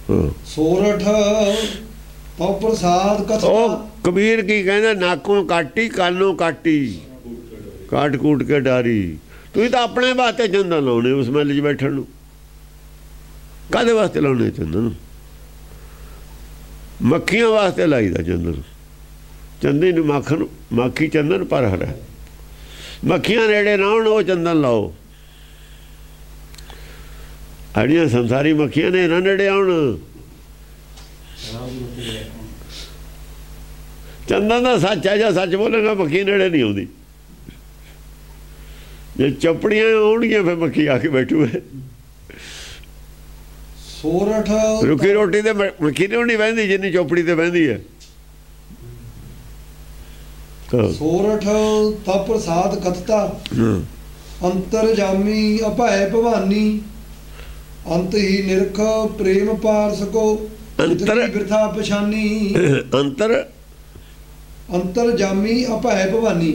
ਸੋਰਠ ਤਉ ਪ੍ਰਸਾਦ ਕਥਾ। ਉਹ ਕਬੀਰ ਕੀ ਕਹਿੰਦਾ, ਨਾਕੋਂ ਕਾਟੀ ਕਾਨੋਂ ਕਾਟੀ ਕਾਟ ਕੂਟ ਕੇ ਡਾਰੀ। ਤੁਸੀਂ ਤਾਂ ਆਪਣੇ ਵਾਸਤੇ ਚੰਦਨ ਲਾਉਣੇ ਉਸ ਮਹਿਲ 'ਚ ਬੈਠਣ ਨੂੰ, ਕਾਹਦੇ ਵਾਸਤੇ ਲਾਉਣੇ ਚੰਦਨ? ਮੱਖੀਆਂ ਵਾਸਤੇ ਲਾਈਦਾ ਚੰਦਨ। ਚੰਦੀ ਨੂੰ ਮੱਖਣ ਮੱਖੀ ਚੰਦਨ ਪਰ ਹਰਾ, ਮੱਖੀਆਂ ਨੇੜੇ ਨਾ ਆਉਣ ਉਹ ਚੰਦਨ ਲਾਓ। ਅੜੀਆਂ ਸੰਸਾਰੀ ਮੱਖੀਆਂ ਨੇ ਇਹਨਾਂ ਨੇੜੇ ਆਉਣ। ਚੰਦਨ ਦਾ ਸੱਚ ਹੈ, ਜਾਂ ਸੱਚ ਬੋਲੇਗਾ ਮੱਖੀ ਨੇੜੇ ਨਹੀਂ ਆਉਂਦੀ। ਜੇ ਚਪੜੀਆਂ ਆਉਣਗੀਆਂ ਫਿਰ ਮੱਖੀ ਆ ਕੇ ਬੈਠੂਗੇ। ਸੋਰਠ ਰੁੱਖੀ ਰੋਟੀ ਤੇ ਮੱਖੀ ਨਹੀਂ ਹੋਣੀ ਬਹਿੰਦੀ ਜਿੰਨੀ ਚੋਪੜੀ ਤੇ ਬਹਿੰਦੀ ਹੈ। ਸੋਰਠ ਤਉ ਪ੍ਰਸਾਦ ਕਥਤਾ ਅੰਤਰ ਜਾਮੀ ਅਭੈ ਭਵਾਨੀ। ਅੰਤ ਹੀ ਨਿਰਖ ਪ੍ਰੇਮ ਪਾਰ ਸਕੋ ਅੰਤਰ ਬਿਰਥਾ ਪਛਾਨੀ। ਅੰਤਰ ਅੰਤਰ ਜਾਮੀ ਅਭੈ ਭਵਾਨੀ।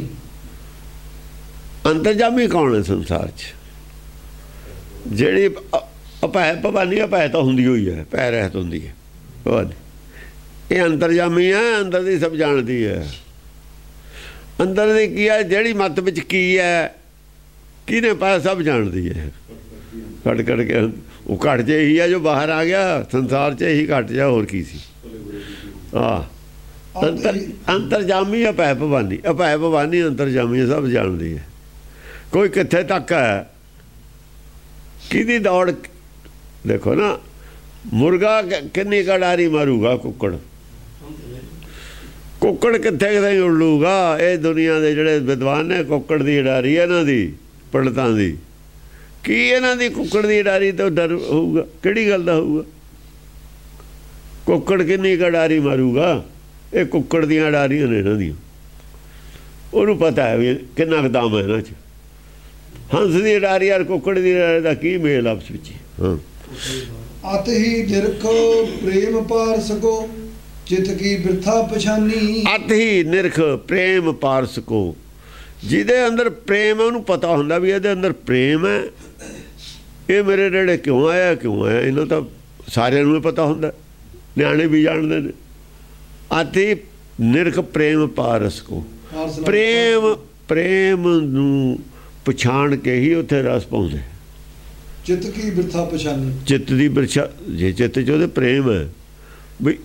ਅੰਤਰਜਾਮੀ ਕੌਣ ਹੈ ਸੰਸਾਰ 'ਚ? ਜਿਹੜੀ ਅਭੈ ਭਵਾਨੀ, ਅਭੈ ਤਾਂ ਹੁੰਦੀ ਹੋਈ ਹੈ, ਭੈ ਰਹਿਤ ਹੁੰਦੀ ਹੈ ਭਵਾਨੀ। ਇਹ ਅੰਤਰਜਾਮੀ ਹੈ, ਅੰਦਰ ਦੀ ਸਭ ਜਾਣਦੀ ਹੈ। ਅੰਦਰ ਦੀ ਕੀ ਹੈ, ਜਿਹੜੀ ਮੱਤ ਵਿੱਚ ਕੀ ਹੈ, ਕਿਹਨੇ ਪਾਇਆ, ਸਭ ਜਾਣਦੀ ਹੈ। ਕੱਢ ਕੱਢ ਕੇ ਉਹ ਘਟ 'ਚ ਇਹੀ ਹੈ ਜੋ ਬਾਹਰ ਆ ਗਿਆ ਸੰਸਾਰ 'ਚ, ਇਹੀ ਘਟ ਜਾ, ਹੋਰ ਕੀ ਸੀ? ਹਾਂ, ਅੰਤਰ ਅੰਤਰਜਾਮੀ ਅਭੈ ਭਵਾਨੀ। ਅਭੈ ਭਵਾਨੀ ਅੰਤਰਜਾਮੀ ਸਭ ਜਾਣਦੀ ਹੈ। ਕੋਈ ਕਿੱਥੇ ਤੱਕ ਹੈ, ਕਿਹਦੀ ਦੌੜ। ਦੇਖੋ ਨਾ, ਮੁਰਗਾ ਕਿੰਨੀ ਕੜਾਰੀ ਮਾਰੂਗਾ, ਕੁੱਕੜ ਕੁੱਕੜ ਕਿੱਥੇ ਕਿਤੇ ਉੱਲੂਗਾ। ਇਹ ਦੁਨੀਆ ਦੇ ਜਿਹੜੇ ਵਿਦਵਾਨ ਨੇ, ਕੁੱਕੜ ਦੀ ਉਡਾਰੀ ਇਹਨਾਂ ਦੀ, ਪੰਡਤਾਂ ਦੀ, ਕੀ ਇਹਨਾਂ ਦੀ ਕੁੱਕੜ ਦੀ ਉਡਾਰੀ ਤੋਂ ਡਰ ਹੋਊਗਾ? ਕਿਹੜੀ ਗੱਲ ਦਾ ਹੋਊਗਾ? ਕੁੱਕੜ ਕਿੰਨੀ ਕੜਾਰੀ ਮਾਰੂਗਾ? ਇਹ ਕੁੱਕੜ ਦੀਆਂ ਉਡਾਰੀਆਂ ਨੇ ਇਹਨਾਂ ਦੀਆਂ। ਉਹਨੂੰ ਪਤਾ ਹੈ ਵੀ ਕਿੰਨਾ ਕੁ ਦਮ ਹੈ ਇਹਨਾਂ 'ਚ। ਹੰਸ ਦੀ ਉਡਾਰੀ ਔਰ ਕੁੱਕੜ ਦੀ ਉਡਾਰੀ ਦਾ ਕੀ ਮੇਲ ਆਪਸ ਵਿੱਚ? ਹਾਂ, ਅਤ ਹੀ ਨਿਰਖ ਪ੍ਰੇਮ ਪਾਰ ਸਕੋ ਚਿਤ ਕੀ ਬਿਰਥਾ ਪਛਾਨੀ। ਅਤ ਹੀ ਨਿਰਖ ਪ੍ਰੇਮ ਪਾਰ ਸਕੋ। ਜਿਹਦੇ ਅੰਦਰ ਪ੍ਰੇਮ ਹੈ ਉਹਨੂੰ ਪਤਾ ਹੁੰਦਾ ਵੀ ਇਹਦੇ ਅੰਦਰ ਪ੍ਰੇਮ ਹੈ, ਇਹ ਮੇਰੇ ਨੇੜੇ ਕਿਉਂ ਆਇਆ, ਕਿਉਂ ਆਇਆ। ਇਹਨਾਂ ਤਾਂ ਸਾਰਿਆਂ ਨੂੰ ਪਤਾ ਹੁੰਦਾ, ਨਿਆਣੇ ਵੀ ਜਾਣਦੇ ਨੇ। ਅਤ ਹੀ ਨਿਰਖ ਪ੍ਰੇਮ ਪਾਰ ਸਕੋ। ਪ੍ਰੇਮ ਪ੍ਰੇਮ ਨੂੰ ਪਛਾਣ ਕੇ ਹੀ ਉੱਥੇ ਰਸ ਪਾਉਂਦੇ। ਚਿੱਤ ਕੀ ਬਿਰਥਾ ਪਛਾਨੀ। ਚਿੱਤ ਦੀ ਬਿਰਛਾ, ਜੇ ਚਿੱਤ 'ਚ ਉਹਦੇ ਪ੍ਰੇਮ ਹੈ ਬਈ,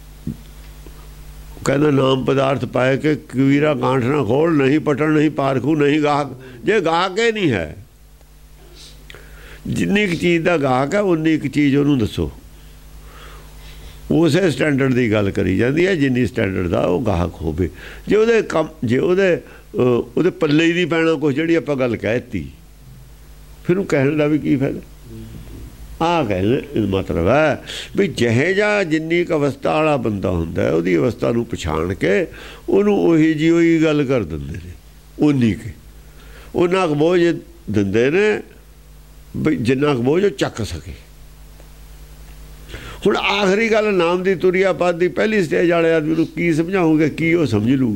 ਕਹਿੰਦਾ ਨਾਮ ਪਦਾਰਥ ਪਾਏ ਕਿ ਕਬੀਰਾ ਗਾਂਠ ਨਾ ਖੋਲ, ਨਹੀਂ ਪਟਣ ਨਹੀਂ ਪਾਰਖੂ ਨਹੀਂ ਗਾਹਕ। ਜੇ ਗਾਹਕ ਹੀ ਨਹੀਂ ਹੈ, ਜਿੰਨੀ ਕੁ ਚੀਜ਼ ਦਾ ਗਾਹਕ ਹੈ ਉਨੀ ਕੁ ਚੀਜ਼ ਉਹਨੂੰ ਦੱਸੋ। ਉਸੇ ਸਟੈਂਡਰਡ ਦੀ ਗੱਲ ਕਰੀ ਜਾਂਦੀ ਹੈ ਜਿੰਨੀ ਸਟੈਂਡਰਡ ਦਾ ਉਹ ਗਾਹਕ ਹੋਵੇ। ਜੇ ਉਹਦੇ ਕੰਮ, ਜੇ ਉਹਦੇ ਉਹਦੇ ਪੱਲੇ ਹੀ ਨਹੀਂ ਪੈਣਾ ਕੁਛ, ਜਿਹੜੀ ਆਪਾਂ ਗੱਲ ਕਹਿ ਦਿੱਤੀ, ਫਿਰ ਉਹ ਕਹਿਣ ਦਾ ਵੀ ਕੀ ਫਾਇਦਾ? ਆਹ ਕਹਿੰਦੇ ਮਤਲਬ ਹੈ ਵੀ ਜਿਹੇ ਜਿਹਾ ਜਿੰਨੀ ਕੁ ਅਵਸਥਾ ਵਾਲਾ ਬੰਦਾ ਹੁੰਦਾ ਉਹਦੀ ਅਵਸਥਾ ਨੂੰ ਪਛਾਣ ਕੇ ਉਹਨੂੰ ਉਹੀ ਜਿਹੀ ਉਹੀ ਗੱਲ ਕਰ ਦਿੰਦੇ ਨੇ। ਉਨੀ ਕੁ ਉਹਨਾਂ ਕੁ ਬੋਝ ਦਿੰਦੇ ਨੇ ਵੀ ਜਿੰਨਾ ਕੁ ਬੋਝ ਉਹ ਚੱਕ ਸਕੇ। ਹੁਣ ਆਖਰੀ ਗੱਲ ਨਾਮ ਦੀ ਤੁਰਿਆ ਪਦ ਦੀ ਪਹਿਲੀ ਸਟੇਜ ਵਾਲੇ ਆਦਮੀ ਨੂੰ ਕੀ ਸਮਝਾਉਂਗੇ, ਕੀ ਉਹ ਸਮਝ ਲੂ?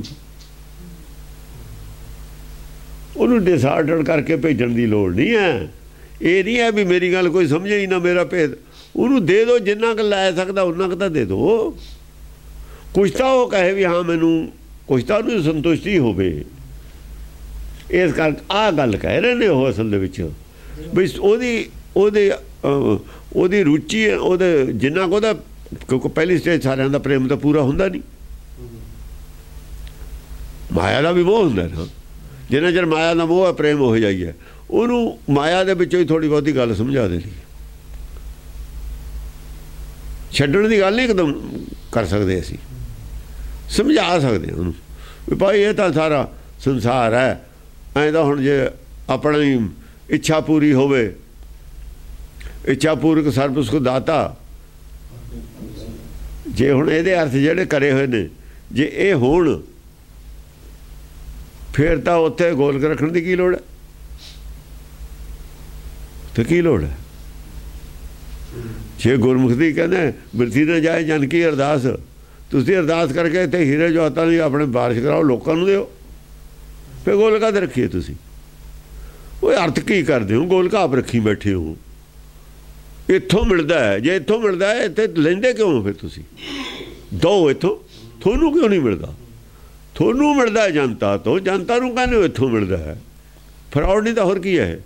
ਉਹਨੂੰ ਡਿਸਆਰਡਰ ਕਰਕੇ ਭੇਜਣ ਦੀ ਲੋੜ ਨਹੀਂ ਹੈ। ਇਹ ਨਹੀਂ ਹੈ ਵੀ ਮੇਰੀ ਗੱਲ ਕੋਈ ਸਮਝੇ ਹੀ ਨਾ, ਮੇਰਾ ਭੇਦ। ਉਹਨੂੰ ਦੇ ਦਿਓ ਜਿੰਨਾ ਕੁ ਲੈ ਸਕਦਾ ਉਹਨਾਂ ਕੁ ਤਾਂ ਦੇ ਦਿਓ। ਕੁਛ ਤਾਂ ਉਹ ਕਹੇ ਵੀ ਹਾਂ ਮੈਨੂੰ, ਕੁਛ ਤਾਂ ਉਹਨੂੰ ਸੰਤੁਸ਼ਟੀ ਹੋਵੇ। ਇਸ ਕਰਕੇ ਆਹ ਗੱਲ ਕਹਿ ਰਹੇ ਨੇ ਉਹ ਅਸਲ ਦੇ ਵਿੱਚ ਵੀ ਉਹਦੀ ਉਹਦੇ ਉਹਦੀ ਰੁਚੀ, ਉਹਦੇ ਜਿੰਨਾ ਕੁ ਉਹਦਾ, ਕਿਉਂਕਿ ਪਹਿਲੀ ਸਟੇਜ ਸਾਰਿਆਂ ਦਾ ਪ੍ਰੇਮ ਤਾਂ ਪੂਰਾ ਹੁੰਦਾ ਨਹੀਂ, ਮਾਇਆ ਦਾ ਵੀ ਮੋਹ ਹੁੰਦਾ ਨਾ। ਜਿੰਨਾ ਚਿਰ ਮਾਇਆ ਦਾ ਮੋਹ ਹੈ, ਪ੍ਰੇਮ ਹੋ ਜਾਈਏ, ਉਹਨੂੰ ਮਾਇਆ ਦੇ ਵਿੱਚੋਂ ਹੀ ਥੋੜ੍ਹੀ ਬਹੁਤੀ ਗੱਲ ਸਮਝਾ ਦੇਣੀ। ਛੱਡਣ ਦੀ ਗੱਲ ਨਹੀਂ ਇੱਕਦਮ ਕਰ ਸਕਦੇ, ਅਸੀਂ ਸਮਝਾ ਸਕਦੇ ਹਾਂ ਉਹਨੂੰ ਵੀ ਭਾਈ ਇਹ ਤਾਂ ਸਾਰਾ ਸੰਸਾਰ ਹੈ। ਐਂ ਤਾਂ ਹੁਣ ਜੇ ਆਪਣੀ ਇੱਛਾ ਪੂਰੀ ਹੋਵੇ, ਇੱਛਾ ਪੂਰਕ ਸਰਬ ਸੁਖ ਦਾਤਾ, ਜੇ ਹੁਣ ਇਹਦੇ ਅਰਥ ਜਿਹੜੇ ਕਰੇ ਹੋਏ ਨੇ ਜੇ ਇਹ ਹੋਣ, ਫਿਰ ਤਾਂ ਉੱਥੇ ਗੋਲਕ ਰੱਖਣ ਦੀ ਕੀ ਲੋੜ ਹੈ? ਤੇ ਕੀ ਲੋੜ ਹੈ? ਜੇ ਗੁਰਮੁਖ ਦੀ ਕਹਿੰਦੇ ਬਿਰਥੀ ਨਾ ਜਾਏ ਜਨ ਕੀ ਅਰਦਾਸ, ਤੁਸੀਂ ਅਰਦਾਸ ਕਰਕੇ ਇੱਥੇ ਹੀਰੇ ਜਵਾਹਰਾਤਾਂ ਦੀ ਆਪਣੇ ਬਾਰਿਸ਼ ਕਰਾਓ, ਲੋਕਾਂ ਨੂੰ ਦਿਓ, ਫਿਰ ਗੋਲਕਾਂ ਤੇ ਰੱਖੀਏ ਤੁਸੀਂ। ਉਹ ਅਰਥ ਕੀ ਕਰਦੇ ਹੋ? ਗੋਲਕ ਆਪ ਰੱਖੀ ਬੈਠੇ ਹੋ। ਇੱਥੋਂ ਮਿਲਦਾ ਹੈ। ਜੇ ਇੱਥੋਂ ਮਿਲਦਾ ਹੈ ਇੱਥੇ ਲੈਂਦੇ ਕਿਉਂ ਫਿਰ ਤੁਸੀਂ? ਦੋ ਇੱਥੋਂ, ਤੁਹਾਨੂੰ ਕਿਉਂ ਨਹੀਂ ਮਿਲਦਾ? ਤੁਹਾਨੂੰ ਮਿਲਦਾ ਜਨਤਾ ਤੋਂ, ਜਨਤਾ ਨੂੰ ਕਹਿੰਦੇ ਇੱਥੋਂ ਮਿਲਦਾ ਹੈ। ਫਰਾਡ ਨਹੀਂ ਤਾਂ ਹੋਰ ਕੀ ਹੈ?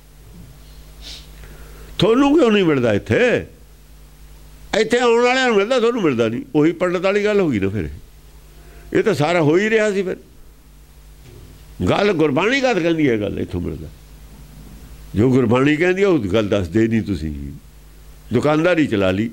ਤੁਹਾਨੂੰ ਕਿਉਂ ਨਹੀਂ ਮਿਲਦਾ? ਇੱਥੇ ਇੱਥੇ ਆਉਣ ਵਾਲਿਆਂ ਨੂੰ ਮਿਲਦਾ, ਤੁਹਾਨੂੰ ਮਿਲਦਾ ਨਹੀਂ। ਉਹੀ ਪੰਡਤ ਵਾਲੀ ਗੱਲ ਹੋ ਗਈ ਨਾ ਫਿਰ। ਇਹ ਤਾਂ ਸਾਰਾ ਹੋ ਹੀ ਰਿਹਾ ਸੀ ਫਿਰ। ਗੱਲ ਗੁਰਬਾਣੀ ਕਦ ਕਹਿੰਦੀ ਹੈ ਗੱਲ ਇੱਥੋਂ ਮਿਲਦਾ? ਜੋ ਗੁਰਬਾਣੀ ਕਹਿੰਦੀ ਹੈ ਉਹ ਗੱਲ ਦੱਸਦੇ ਨਹੀਂ ਤੁਸੀਂ, ਦੁਕਾਨਦਾਰੀ ਚਲਾ ਲਈ।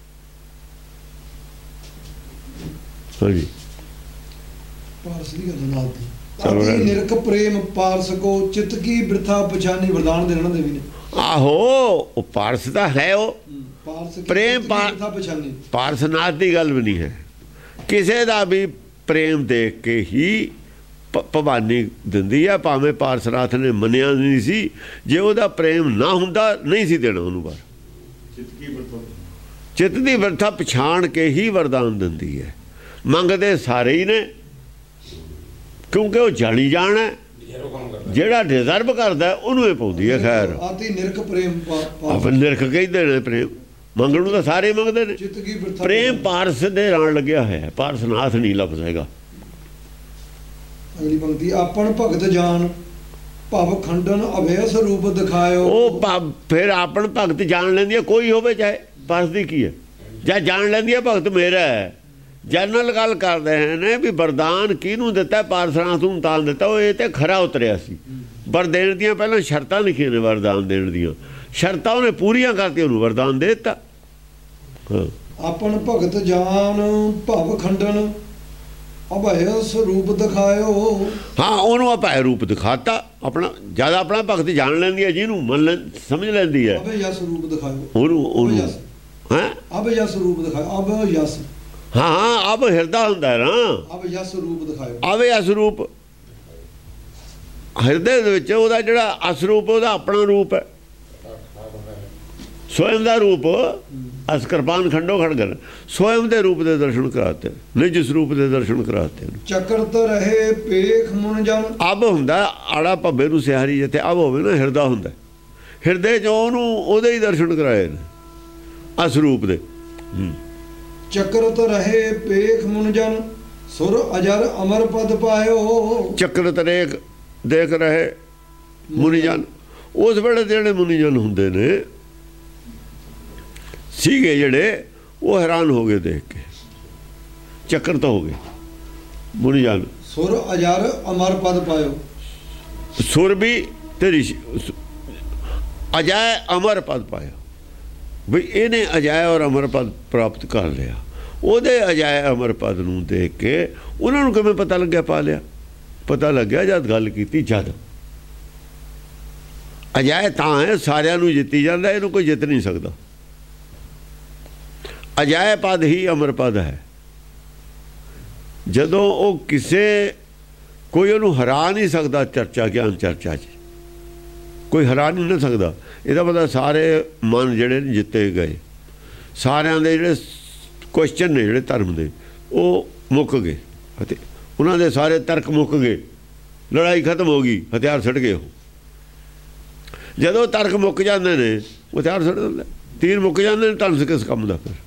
ਹਾਂਜੀ ਪਾਰਸ ਦੀ ਗੱਲ ਨਾਲ ਦੀ ਅਤੀ ਨਿਰਖ ਪ੍ਰੇਮ ਪਾਰਸ ਕੋ ਚਿਤ ਕੀ ਬਿਰਥਾ ਪਛਾਨੀ ਵਰਦਾਨ ਦੇਣਾ ਦੇਵੀ ਨੇ। ਆਹੋ ਉਹ ਪਾਰਸ ਦਾ ਹੈ, ਉਹ ਪਾਰਸ ਪ੍ਰੇਮ ਬਿਰਥਾ ਪਛਾਨੀ। ਪਾਰਸਨਾਥ ਦੀ ਗੱਲ ਵੀ ਨਹੀਂ ਹੈ। ਕਿਸੇ ਦਾ ਵੀ ਪ੍ਰੇਮ ਦੇਖ ਕੇ ਹੀ ਭਵਾਨੀ ਦਿੰਦੀ ਆ, ਭਾਵੇਂ ਪਾਰਸਨਾਥ ਨੇ ਮੰਨਿਆ ਨਹੀਂ ਸੀ। ਜੇ ਉਹਦਾ ਪ੍ਰੇਮ ਨਾ ਹੁੰਦਾ ਨਹੀਂ ਸੀ ਦੇਣਾ ਉਹਨੂੰ ਬਾਹਰ। ਚਿੱਤ ਦੀ ਬਿਰਥਾ ਪਛਾਣ ਕੇ ਹੀ ਵਰਦਾਨ ਦਿੰਦੀ ਹੈ। ਮੰਗਦੇ ਸਾਰੇ ਹੀ ਨੇ, ਕਿਉਂਕਿ ਉਹ ਜਾਣੀ ਜਾਣ ਹੈ। ਜਿਹੜਾ ਡਿਜ਼ਰਵ ਕਰਦਾ ਉਹਨੂੰ ਇਹ ਪਾਉਂਦੀ ਹੈ। ਖੈਰ ਆਤੀ ਨਿਰਖ ਪ੍ਰੇਮ ਆਪਾਂ ਨਿਰਖ ਕਹਿੰਦੇ ਨੇ ਪ੍ਰੇਮ, ਮੰਗਣ ਨੂੰ ਤਾਂ ਸਾਰੇ ਮੰਗਦੇ ਨੇ। ਪ੍ਰੇਮ ਪਾਰਸ ਦੇ ਨਾਲ ਲੱਗਿਆ ਹੋਇਆ, ਪਾਰਸਨਾਥ ਨਹੀਂ ਲਫ਼ਜ਼ ਹੈਗਾ। ਅਗਲੀ ਪੰਕਤੀ ਆਪਣ ਭਗਤ ਜਾਨ ਭਵ ਖੰਡਨ ਅਭੈ ਸਰੂਪ ਦਿਖਾਇਓ। ਉਹ ਫਿਰ ਆਪਣ ਭਗਤ ਜਾਣ ਲੈਂਦੀ ਹੈ, ਕੋਈ ਹੋਵੇ ਚਾਹੇ। ਪਾਰਸ ਦੀ ਕੀ ਹੈ? ਜਾਂ ਜਾਣ ਲੈਂਦੀ ਹੈ ਭਗਤ ਮੇਰਾ ਹੈ। ਜਨਰਲ ਗੱਲ ਕਰਦੇ ਨੇ ਵੀ ਵਰਦਾਨ ਕਿਹਨੂੰ ਦਿੱਤਾ? ਪਾਰਸਨਾਥ ਨੂੰ ਤਾਂ ਦਿੱਤਾ। ਉਹ ਇਹ ਤੇ ਖਰਾ ਉਤਰਿਆ ਸੀ। ਵਰ ਦੇਣ ਦੀਆਂ ਪਹਿਲਾਂ ਸ਼ਰਤਾਂ ਲਿਖੀਆਂ ਨੇ, ਵਰਦਾਨ ਦੇਣ ਦੀਆਂ ਸ਼ਰਤਾਂ ਉਹਨੇ ਪੂਰੀਆਂ ਕਰਤੀ, ਉਹਨੂੰ ਵਰਦਾਨ ਦੇ ਦਿੱਤਾ। ਆਪਣ ਭਗਤ ਜਾਨ ਭਵ ਖੰਡਨ ਅਭੈ ਸਰੂਪ ਦਿਖਾਇਓ। ਹਾਂ ਉਹਨੂੰ ਅਭੈ ਰੂਪ ਦਿਖਾਤਾ ਆਪਣਾ। ਜਿਆਦਾ ਆਪਣਾ ਭਗਤ ਜਾਣ ਲੈਂਦੀ ਹੈ, ਜਿਹਨੂੰ ਮੰਨ ਲੈ ਸਮਝ ਲੈਂਦੀ ਹੈ, ਅਭੈ ਯਸ ਰੂਪ ਦਿਖਾਇਓ। ਉਹਨੂੰ ਉਹਨੂੰ ਹੈ ਅਭੈ ਯਸ ਰੂਪ ਦਿਖਾਇਓ। ਅਭੈ ਯਸ, ਹਾਂ ਹਾਂ ਅਬ ਹਿਰਦਾ ਹੁੰਦਾ ਨਾ। ਅਭੈ ਯਸ ਰੂਪ ਦਿਖਾਇਓ। ਅਭੈ ਯਸ ਰੂਪ ਹਿਰਦੇ ਦੇ ਵਿੱਚ ਉਹਦਾ ਜਿਹੜਾ ਅਸਰੂਪ, ਉਹਦਾ ਆਪਣਾ ਰੂਪ ਹੈ, ਸਵਯੰ ਦਾ ਰੂਪ। ਅਸ ਕਿਰਪਾਨ ਖੰਡੋ ਖੜਗਰ, ਸਵਯੰ ਦੇ ਰੂਪ ਦੇ ਦਰਸ਼ਨ ਕਰਾਤੇ, ਨਿਜ ਸਰੂਪ ਦੇ ਦਰਸ਼ਨ ਕਰਾਤੇ। ਚੱਕਰਤ ਰਹੇ ਪੇਖ ਮੁਨ ਜਨ। ਅਬ ਹੁੰਦਾ ਆੜਾ ਭੱਬੇ ਨੂੰ ਸਿਹਾਰੀ, ਜਿੱਥੇ ਅਬ ਹੋਵੇ ਨਾ ਹਿਰਦਾ ਹੁੰਦਾ। ਹਿਰਦੇ 'ਚ ਉਹਨੂੰ ਉਹਦੇ ਹੀ ਦਰਸ਼ਨ ਕਰਾਏ ਨੇ ਅਸਰੂਪ ਦੇ। ਚੱਕਰਤ ਰਹੇ ਪੇਖ ਮੁਨ ਜਨ ਸੁਰ ਅਜਰ ਅਮਰ ਪਦ ਪਾਇਓ। ਚੱਕਰਤ ਰੇਖ ਦੇਖ ਰਹੇ ਮੁਨੀ ਜਨ। ਉਸ ਵੇਲੇ ਜਿਹੜੇ ਮੁਨੀ ਜਨ ਹੁੰਦੇ ਨੇ ਸੀਗੇ ਜਿਹੜੇ, ਉਹ ਹੈਰਾਨ ਹੋ ਗਏ ਦੇਖ ਕੇ, ਚੱਕਰ ਤਾਂ ਹੋ ਗਏ ਮੁਨੀ ਜਨ। ਸੁਰ ਅਜਰ ਅਮਰ ਪਦ ਪਾਇਓ। ਸੁਰ ਵੀ ਤੇਰੀ ਅਜੈ ਅਮਰ ਪਦ ਪਾਇਆ ਵੀ ਇਹਨੇ ਅਜੈ ਔਰ ਅਮਰ ਪਦ ਪ੍ਰਾਪਤ ਕਰ ਲਿਆ। ਉਹਦੇ ਅਜੈ ਅਮਰ ਪਦ ਨੂੰ ਦੇਖ ਕੇ ਉਹਨਾਂ ਨੂੰ ਕਿਵੇਂ ਪਤਾ ਲੱਗਿਆ ਪਾ ਲਿਆ? ਪਤਾ ਲੱਗਿਆ ਜਦ ਗੱਲ ਕੀਤੀ। ਜਦ ਅਜੈ ਤਾਂ ਹੈ ਸਾਰਿਆਂ ਨੂੰ ਜਿੱਤੀ ਜਾਂਦਾ, ਇਹਨੂੰ ਕੋਈ ਜਿੱਤ ਨਹੀਂ ਸਕਦਾ। ਅਜੈ ਪਦ ਹੀ ਅਮਰ ਪਦ ਹੈ। ਜਦੋਂ ਉਹ ਕਿਸੇ ਕੋਈ ਉਹਨੂੰ ਹਰਾ ਨਹੀਂ ਸਕਦਾ ਚਰਚਾ ਗਿਆਨ ਚਰਚਾ 'ਚ, ਕੋਈ ਹਰਾ ਨਹੀਂ ਨਾ ਸਕਦਾ। ਇਹਦਾ ਮਤਲਬ ਸਾਰੇ ਮਨ ਜਿਹੜੇ ਨੇ ਜਿੱਤੇ ਗਏ, ਸਾਰਿਆਂ ਦੇ ਜਿਹੜੇ ਕੁਐਸਚਨ ਨੇ ਜਿਹੜੇ ਧਰਮ ਦੇ ਉਹ ਮੁੱਕ ਗਏ ਅਤੇ ਉਹਨਾਂ ਦੇ ਸਾਰੇ ਤਰਕ ਮੁੱਕ ਗਏ। ਲੜਾਈ ਖਤਮ ਹੋ ਗਈ, ਹਥਿਆਰ ਛੱਡ ਗਏ। ਉਹ ਜਦੋਂ ਤਰਕ ਮੁੱਕ ਜਾਂਦੇ ਨੇ ਹਥਿਆਰ ਛੱਡ ਦਿੰਦੇ, ਤੀਰ ਮੁੱਕ ਜਾਂਦੇ ਨੇ, ਧਨਸ ਕਿਸ ਕੰਮ ਦਾ? ਫਿਰ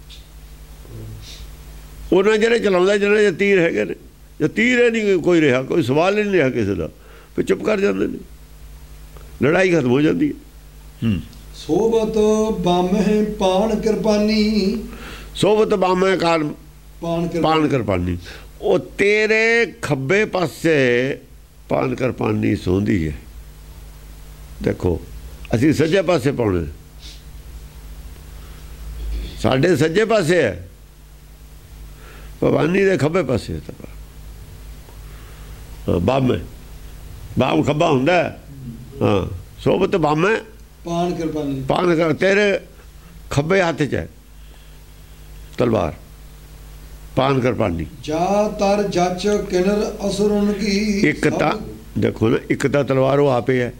ਉਹਨਾਂ ਜਿਹੜੇ ਚਲਾਉਂਦਾ ਜਿਹਨਾਂ ਦੇ ਤੀਰ ਹੈਗੇ ਨੇ, ਜੇ ਤੀਰ ਇਹ ਨਹੀਂ ਕੋਈ ਰਿਹਾ, ਕੋਈ ਸਵਾਲ ਨਹੀਂ ਰਿਹਾ ਕਿਸੇ ਦਾ, ਫਿਰ ਚੁੱਪ ਕਰ ਜਾਂਦੇ ਨੇ, ਲੜਾਈ ਖਤਮ ਹੋ ਜਾਂਦੀ ਹੈ। ਸੋਬਤ ਬਾਮਹਿ ਪਾਣ ਕਿਰਪਾਨੀ। ਸੋਬਤ ਬਾਮਹਿ ਕਾਨ ਪਾਣ ਕਿਰਪਾਨੀ। ਉਹ ਤੇਰੇ ਖੱਬੇ ਪਾਸੇ ਪਾਣ ਕਿਰਪਾਨੀ ਸੌਂਦੀ ਹੈ। ਦੇਖੋ ਅਸੀਂ ਸੱਜੇ ਪਾਸੇ ਪਾਉਣੇ, ਸਾਡੇ ਸੱਜੇ ਪਾਸੇ ਹੈ, ਭਵਾਨੀ ਦੇ ਖੱਬੇ ਪਾਸੇ ਤਾਂ ਬਾਮੇ, ਬਾਮ ਖੱਬਾ ਹੁੰਦਾ। ਹਾਂ ਸੋਬਤ ਬਾਮੇ ਪਾਣ ਕਿਰਪਾਨੀ। ਪਾਣ ਕਰ ਤੇਰੇ ਖੱਬੇ ਹੱਥ 'ਚ ਹੈ ਤਲਵਾਰ, ਪਾਣ ਕਿਰਪਾਨੀ। ਜਾ ਤਰ ਜੱਚ ਕਿਨਰ ਅਸੁਰਨ ਕੀ। ਇੱਕ ਤਾਂ ਦੇਖੋ ਨਾ, ਇੱਕ ਤਾਂ ਤਲਵਾਰ ਉਹ ਆਪੇ ਹੈ,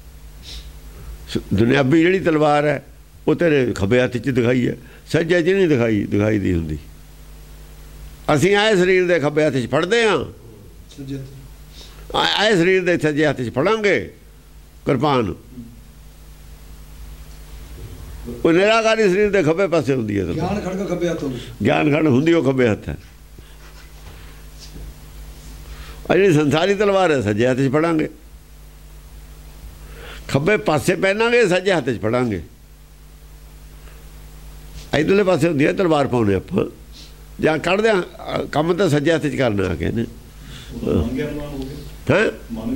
ਦੁਨਿਆਵੀ ਜਿਹੜੀ ਤਲਵਾਰ ਹੈ ਉਹ ਤੇਰੇ ਖੱਬੇ ਹੱਥ 'ਚ ਦਿਖਾਈ ਹੈ, ਸੱਜੇ 'ਚ ਨਹੀਂ ਦਿਖਾਈ ਦਿਖਾਈ ਦੀ ਹੁੰਦੀ। ਅਸੀਂ ਆਏ ਸਰੀਰ ਦੇ ਖੱਬੇ ਹੱਥ 'ਚ ਫੜਦੇ ਹਾਂ, ਆਏ ਸਰੀਰ ਦੇ ਸੱਜੇ ਹੱਥ 'ਚ ਫੜਾਂਗੇ ਕਿਰਪਾਨ। ਉਹ ਨਿਰਾਕਾਰੀ ਸਰੀਰ ਦੇ ਖੱਬੇ ਪਾਸੇ ਹੁੰਦੀ ਹੈ ਗਿਆਨ ਖੜਕ ਖੱਬੇ ਹੱਥ ਹੁੰਦੀ, ਗਿਆਨ ਖੰਡ ਹੁੰਦੀ ਉਹ ਖੱਬੇ ਹੱਥ ਹੈ। ਆ ਜਿਹੜੀ ਸੰਸਾਰੀ ਤਲਵਾਰ ਹੈ ਸੱਜੇ ਹੱਥ 'ਚ ਫੜਾਂਗੇ, ਖੱਬੇ ਪਾਸੇ ਪਹਿਨਾਂਗੇ, ਸੱਜੇ ਹੱਥ 'ਚ ਫੜਾਂਗੇ। ਇੱਧਰਲੇ ਪਾਸੇ ਹੁੰਦੀ ਹੈ ਤਲਵਾਰ ਪਾਉਂਦੇ ਆਪਾਂ, ਜਾਂ ਕੱਢਦੇ ਹਾਂ ਕੰਮ ਤਾਂ ਸੱਜੇ ਹੱਥ 'ਚ ਕਰਨਾ ਆ ਕੇ ਨੇ। ਹੈਂ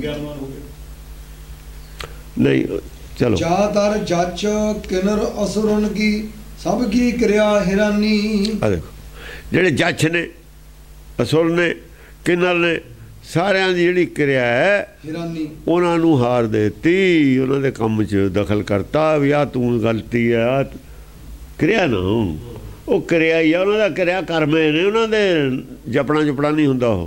ਨਹੀਂ ਚਲੋ। ਜਾ ਤਰ ਜੱਚ ਕਿਨਰ ਅਸੁਰਨ ਕੀ ਸਭ ਕੀ ਕਿਰਿਆ ਹੈਰਾਨੀ। ਆ ਦੇਖੋ ਜਿਹੜੇ ਜੱਜ ਨੇ, ਅਸੁਰ ਨੇ, ਕਿਨਰ ਨੇ, ਸਾਰਿਆਂ ਦੀ ਜਿਹੜੀ ਕਿਰਿਆ ਹੈ ਹੈਰਾਨੀ, ਉਹਨਾਂ ਨੂੰ ਹਾਰ ਦੇਤੀ, ਉਹਨਾਂ ਦੇ ਕੰਮ 'ਚ ਦਖਲ ਕਰਤਾ ਵੀ ਆ ਤੂੰ ਗਲਤੀ ਹੈ। ਆ ਕਿਰਿਆ ਨਾ ਉਹ ਕਿਰਿਆ ਹੀ ਆ, ਉਹਨਾਂ ਦਾ ਕਿਰਿਆ ਕਰਮੇ ਨੇ, ਉਹਨਾਂ ਦੇ ਜਪਣਾ ਜਪਣਾ ਨਹੀਂ ਹੁੰਦਾ। ਉਹ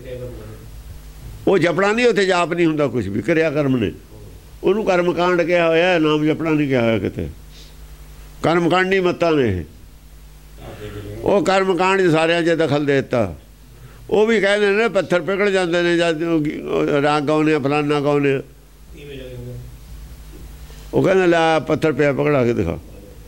ਉਹ ਜਪਣਾ ਨਹੀਂ, ਉੱਥੇ ਜਾਪ ਨਹੀਂ ਹੁੰਦਾ ਕੁਛ ਵੀ, ਕਿਰਿਆ ਕਰਮ ਨੇ। ਉਹਨੂੰ ਕਰਮ ਕਾਂਡ ਕਿਹਾ ਹੋਇਆ, ਨਾਮ ਜਪਣਾ ਨਹੀਂ ਕਿਹਾ ਹੋਇਆ ਕਿਤੇ। ਕਰਮ ਕਾਂਡੀ ਮੱਤਾਂ ਨੇ ਇਹ। ਉਹ ਕਰਮ ਕਾਂਡ 'ਚ ਸਾਰਿਆਂ 'ਚ ਦਖਲ ਦੇ ਦਿੱਤਾ। ਉਹ ਵੀ ਕਹਿੰਦੇ ਨੇ ਪੱਥਰ ਪਿਘਲ ਜਾਂਦੇ ਨੇ ਜਦ ਰਾਗ ਗਾਉਂਦੇ, ਫਲਾਨਾ ਗਾਉਂਦੇ। ਉਹ ਕਹਿੰਦੇ ਲੈ ਪੱਥਰ ਪਿਆ ਪਕੜਾ ਕੇ ਦਿਖਾ।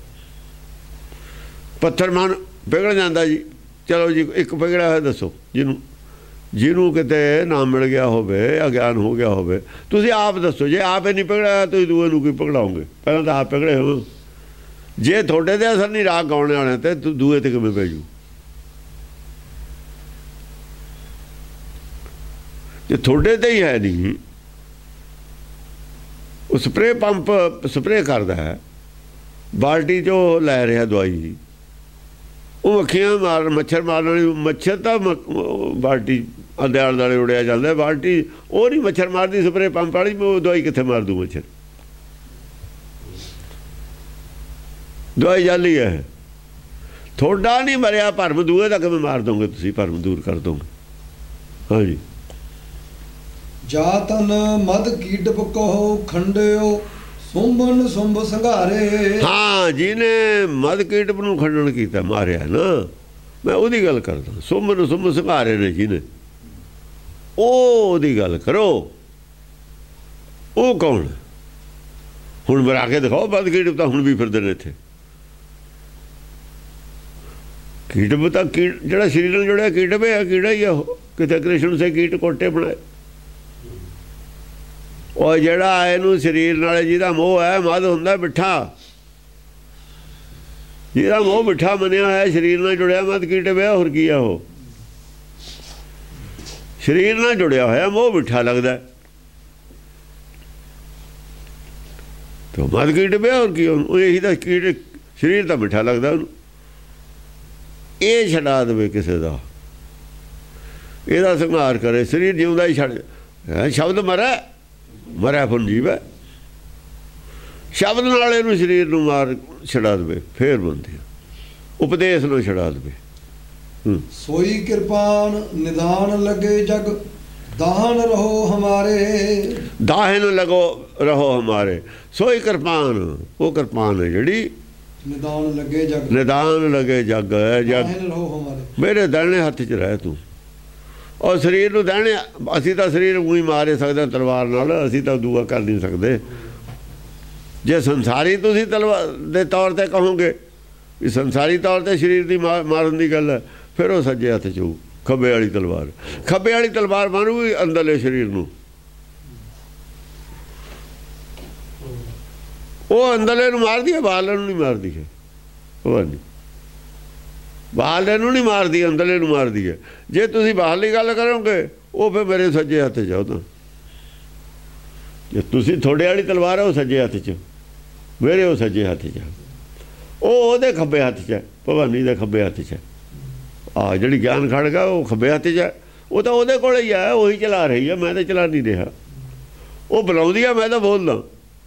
ਪੱਥਰ ਮਨ ਪਿਘਲ ਜਾਂਦਾ ਜੀ। ਚਲੋ ਜੀ ਇੱਕ ਪਿਘੜਿਆ ਹੋਇਆ ਦੱਸੋ ਜਿਹਨੂੰ ਜਿਹਨੂੰ ਕਿਤੇ ਨਾਮ ਮਿਲ ਗਿਆ ਹੋਵੇ, ਅਗਿਆਨ ਹੋ ਗਿਆ ਹੋਵੇ। ਤੁਸੀਂ ਆਪ ਦੱਸੋ, ਜੇ ਆਪ ਹੀ ਨਹੀਂ ਪਿਘੜਿਆ ਤੁਸੀਂ ਦੂਏ ਨੂੰ ਕੀ ਪਿਘੜਾਓਗੇ? ਪਹਿਲਾਂ ਤਾਂ ਆਪ ਪਿਘੜੇ ਹੋ। ਜੇ ਤੁਹਾਡੇ ਤੇ ਅਸਰ ਨਹੀਂ ਰਾਗ ਗਾਉਣੇ ਵਾਲੇ ਤੇ ਤੂੰ ਦੂਏ ਤੇ ਕਿਵੇਂ ਭੇਜੂ? ਜੇ ਤੁਹਾਡੇ ਤੇ ਹੀ ਹੈ ਨਹੀਂ, ਉਹ ਸਪਰੇ ਪੰਪ ਸਪਰੇ ਕਰਦਾ ਹੈ, ਬਾਲਟੀ 'ਚੋਂ ਲੈ ਰਿਹਾ ਦਵਾਈ, ਉਹ ਮੱਖੀਆਂ ਮਾਰਨ, ਮੱਛਰ ਮਾਰਨ ਵਾਲੀ ਮੱਛਰ ਤਾਂ ਬਾਲਟੀ ਅੱਧੇ ਆਲੇ ਦੁਆਲੇ ਉੜਿਆ ਜਾਂਦਾ। ਬਾਲਟੀ ਉਹ ਨਹੀਂ ਮੱਛਰ ਮਾਰਦੀ, ਸਪਰੇ ਪੰਪ ਵਾਲੀ ਉਹ ਦਵਾਈ ਕਿੱਥੇ ਮਾਰ ਦੂ ਮੱਛਰ? ਦਵਾਈ ਜਾਲੀ ਹੈ। ਤੁਹਾਡਾ ਨਹੀਂ ਮਰਿਆ ਭਰਮ, ਦੂਏ ਦਾ ਕਿਵੇਂ ਮਾਰ ਦੋਗੇ ਤੁਸੀਂ? ਭਰਮ ਦੂਰ ਕਰ ਦੋਗੇ। ਹਾਂਜੀ। ਜਾ ਤਨ ਮਦ ਕੀਟਪ ਕਹੋ ਖੰਡਿਓ ਸੁੰਭਨ ਸੁੰਭ ਸੰਘਾਰੇ। ਹਾਂ, ਜਿਹਨੇ ਮਦ ਕੀਟਪ ਨੂੰ ਖੰਡਨ ਕੀਤਾ, ਮਾਰਿਆ ਨਾ, ਮੈਂ ਉਹਦੀ ਗੱਲ ਕਰਦਾ। ਸੁੰਭਨ ਸੁੰਭ ਸੰਘਾਰੇ ਨੇ ਜਿਹਨੇ, ਉਹ ਉਹਦੀ ਗੱਲ ਕਰੋ। ਉਹ ਕੌਣ? ਹੁਣ ਮਰਾ ਕੇ ਦਿਖਾਓ। ਮਦ ਕੀਟਪ ਤਾਂ ਹੁਣ ਵੀ ਫਿਰਦੇ ਨੇ ਇੱਥੇ। ਕੀਟਪ ਤਾਂ ਕੀਟ ਜਿਹੜਾ ਸਰੀਰ ਨਾਲ ਜੁੜਿਆ ਕੀਟਪ ਹੈ, ਕੀੜਾ ਹੀ ਆ ਉਹ। ਕਿਤੇ ਕ੍ਰਿਸ਼ਨ ਸੇ ਕੀਟ ਕੋਟੇ ਬਣਾਏ। ਉਹ ਜਿਹੜਾ ਇਹਨੂੰ ਸਰੀਰ ਨਾਲ ਜਿਹਦਾ ਮੋਹ ਹੈ, ਮਦ ਹੁੰਦਾ ਮਿੱਠਾ। ਜਿਹਦਾ ਮੋਹ ਮਿੱਠਾ ਮੰਨਿਆ ਹੋਇਆ, ਸਰੀਰ ਨਾਲ ਜੁੜਿਆ ਮਦ ਕੀਟ ਪਿਆ। ਹੋਰ ਕੀ ਆ? ਉਹ ਸਰੀਰ ਨਾਲ ਜੁੜਿਆ ਹੋਇਆ, ਮੋਹ ਮਿੱਠਾ ਲੱਗਦਾ ਤਾਂ ਮਦ ਕੀਟ ਪਿਆ। ਹੋਰ ਕੀ? ਉਹ ਇਹੀ ਤਾਂ ਕੀਟ, ਸਰੀਰ ਤਾਂ ਮਿੱਠਾ ਲੱਗਦਾ ਉਹਨੂੰ। ਇਹ ਛਡਾ ਦੇਵੇ ਕਿਸੇ ਦਾ, ਇਹਦਾ ਸੰਘਾਰ ਕਰੇ, ਸਰੀਰ ਜਿਉਂਦਾ ਹੀ ਛੱਡ। ਸ਼ਬਦ ਮਰਾ ਮਰਿਆ ਫੁੱਲ ਜੀਵ ਹੈ। ਸ਼ਬਦ ਨਾਲ ਇਹਨੂੰ ਸਰੀਰ ਨੂੰ ਮਾਰ ਛਡਾ ਦੇਵੇ, ਫੇਰ ਬੰਦੇ ਉਪਦੇਸ਼ ਨੂੰ ਛਡਾ ਦੇਵੇ। ਸੋਈ ਕਿਰਪਾਨ ਨਿਦਾਨ ਲੱਗੇ ਜਗ ਦਾਹਨ ਰਹੋ ਹਮਾਰੇ। ਦਾਹਨ ਲਗੋ ਰਹੋ ਹਮਾਰੇ। ਸੋਈ ਕਿਰਪਾਨ, ਉਹ ਕਿਰਪਾਨ ਹੈ ਜਿਹੜੀ ਨਿਦਾਨ ਲੱਗੇ ਜਗ, ਨਿਦਾਨ ਲੱਗੇ ਜਗ ਹੈ। ਜਗ ਰਹੋ ਹਮਾਰੇ, ਮੇਰੇ ਦਾਣੇ ਹੱਥ 'ਚ ਰਹਿ ਤੂੰ। ਔਰ ਸਰੀਰ ਨੂੰ ਦਾਣੇ, ਅਸੀਂ ਤਾਂ ਸਰੀਰ ਨੂੰ ਹੀ ਮਾਰ ਸਕਦੇ ਤਲਵਾਰ ਨਾਲ, ਅਸੀਂ ਤਾਂ ਦੂਆ ਕਰ ਨਹੀਂ ਸਕਦੇ। ਜੇ ਸੰਸਾਰੀ ਤੁਸੀਂ ਤਲਵਾਰ ਦੇ ਤੌਰ 'ਤੇ ਕਹੋਗੇ ਵੀ ਸੰਸਾਰੀ ਤੌਰ 'ਤੇ ਸਰੀਰ ਦੀ ਮਾਰਨ ਦੀ ਗੱਲ ਹੈ, ਫਿਰ ਉਹ ਸੱਜੇ ਹੱਥ 'ਚ ਹੋਊ ਖੱਬੇ ਵਾਲੀ ਤਲਵਾਰ। ਖੱਬੇ ਵਾਲੀ ਤਲਵਾਰ ਮਾਰੂਗੀ ਅੰਦਰਲੇ ਸਰੀਰ ਨੂੰ। ਉਹ ਅੰਦਰਲੇ ਨੂੰ ਮਾਰਦੀ ਹੈ, ਬਾਹਰਲੇ ਨੂੰ ਨਹੀਂ ਮਾਰਦੀ ਹੈ। ਉਹ ਨਹੀਂ, ਬਾਹਰਲੇ ਨੂੰ ਨਹੀਂ ਮਾਰਦੀ, ਅੰਦਰਲੇ ਨੂੰ ਮਾਰਦੀ ਹੈ। ਜੇ ਤੁਸੀਂ ਬਾਹਰਲੀ ਗੱਲ ਕਰੋਗੇ, ਉਹ ਫਿਰ ਮੇਰੇ ਸੱਜੇ ਹੱਥ 'ਚ ਜਾਓ। ਤਾਂ ਜੇ ਤੁਸੀਂ ਤੁਹਾਡੇ ਵਾਲੀ ਤਲਵਾਰ ਹੈ, ਉਹ ਸੱਜੇ ਹੱਥ 'ਚ, ਮੇਰੇ ਉਹ ਸੱਜੇ ਹੱਥ 'ਚ। ਉਹ ਉਹਦੇ ਖੱਬੇ ਹੱਥ 'ਚ ਹੈ, ਭਵਾਨੀ ਦੇ ਖੱਬੇ ਹੱਥ 'ਚ ਹੈ। ਆਹ ਜਿਹੜੀ ਗਿਆਨ ਖੜਗਾ ਉਹ ਖੱਬੇ ਹੱਥ 'ਚ ਹੈ। ਉਹ ਤਾਂ ਉਹਦੇ ਕੋਲ ਹੀ ਹੈ, ਉਹੀ ਚਲਾ ਰਹੀ ਹੈ, ਮੈਂ ਤਾਂ ਚਲਾ ਨਹੀਂ ਰਿਹਾ। ਉਹ ਬੁਲਾਉਂਦੀ ਆ, ਮੈਂ ਤਾਂ ਬੋਲਦਾ।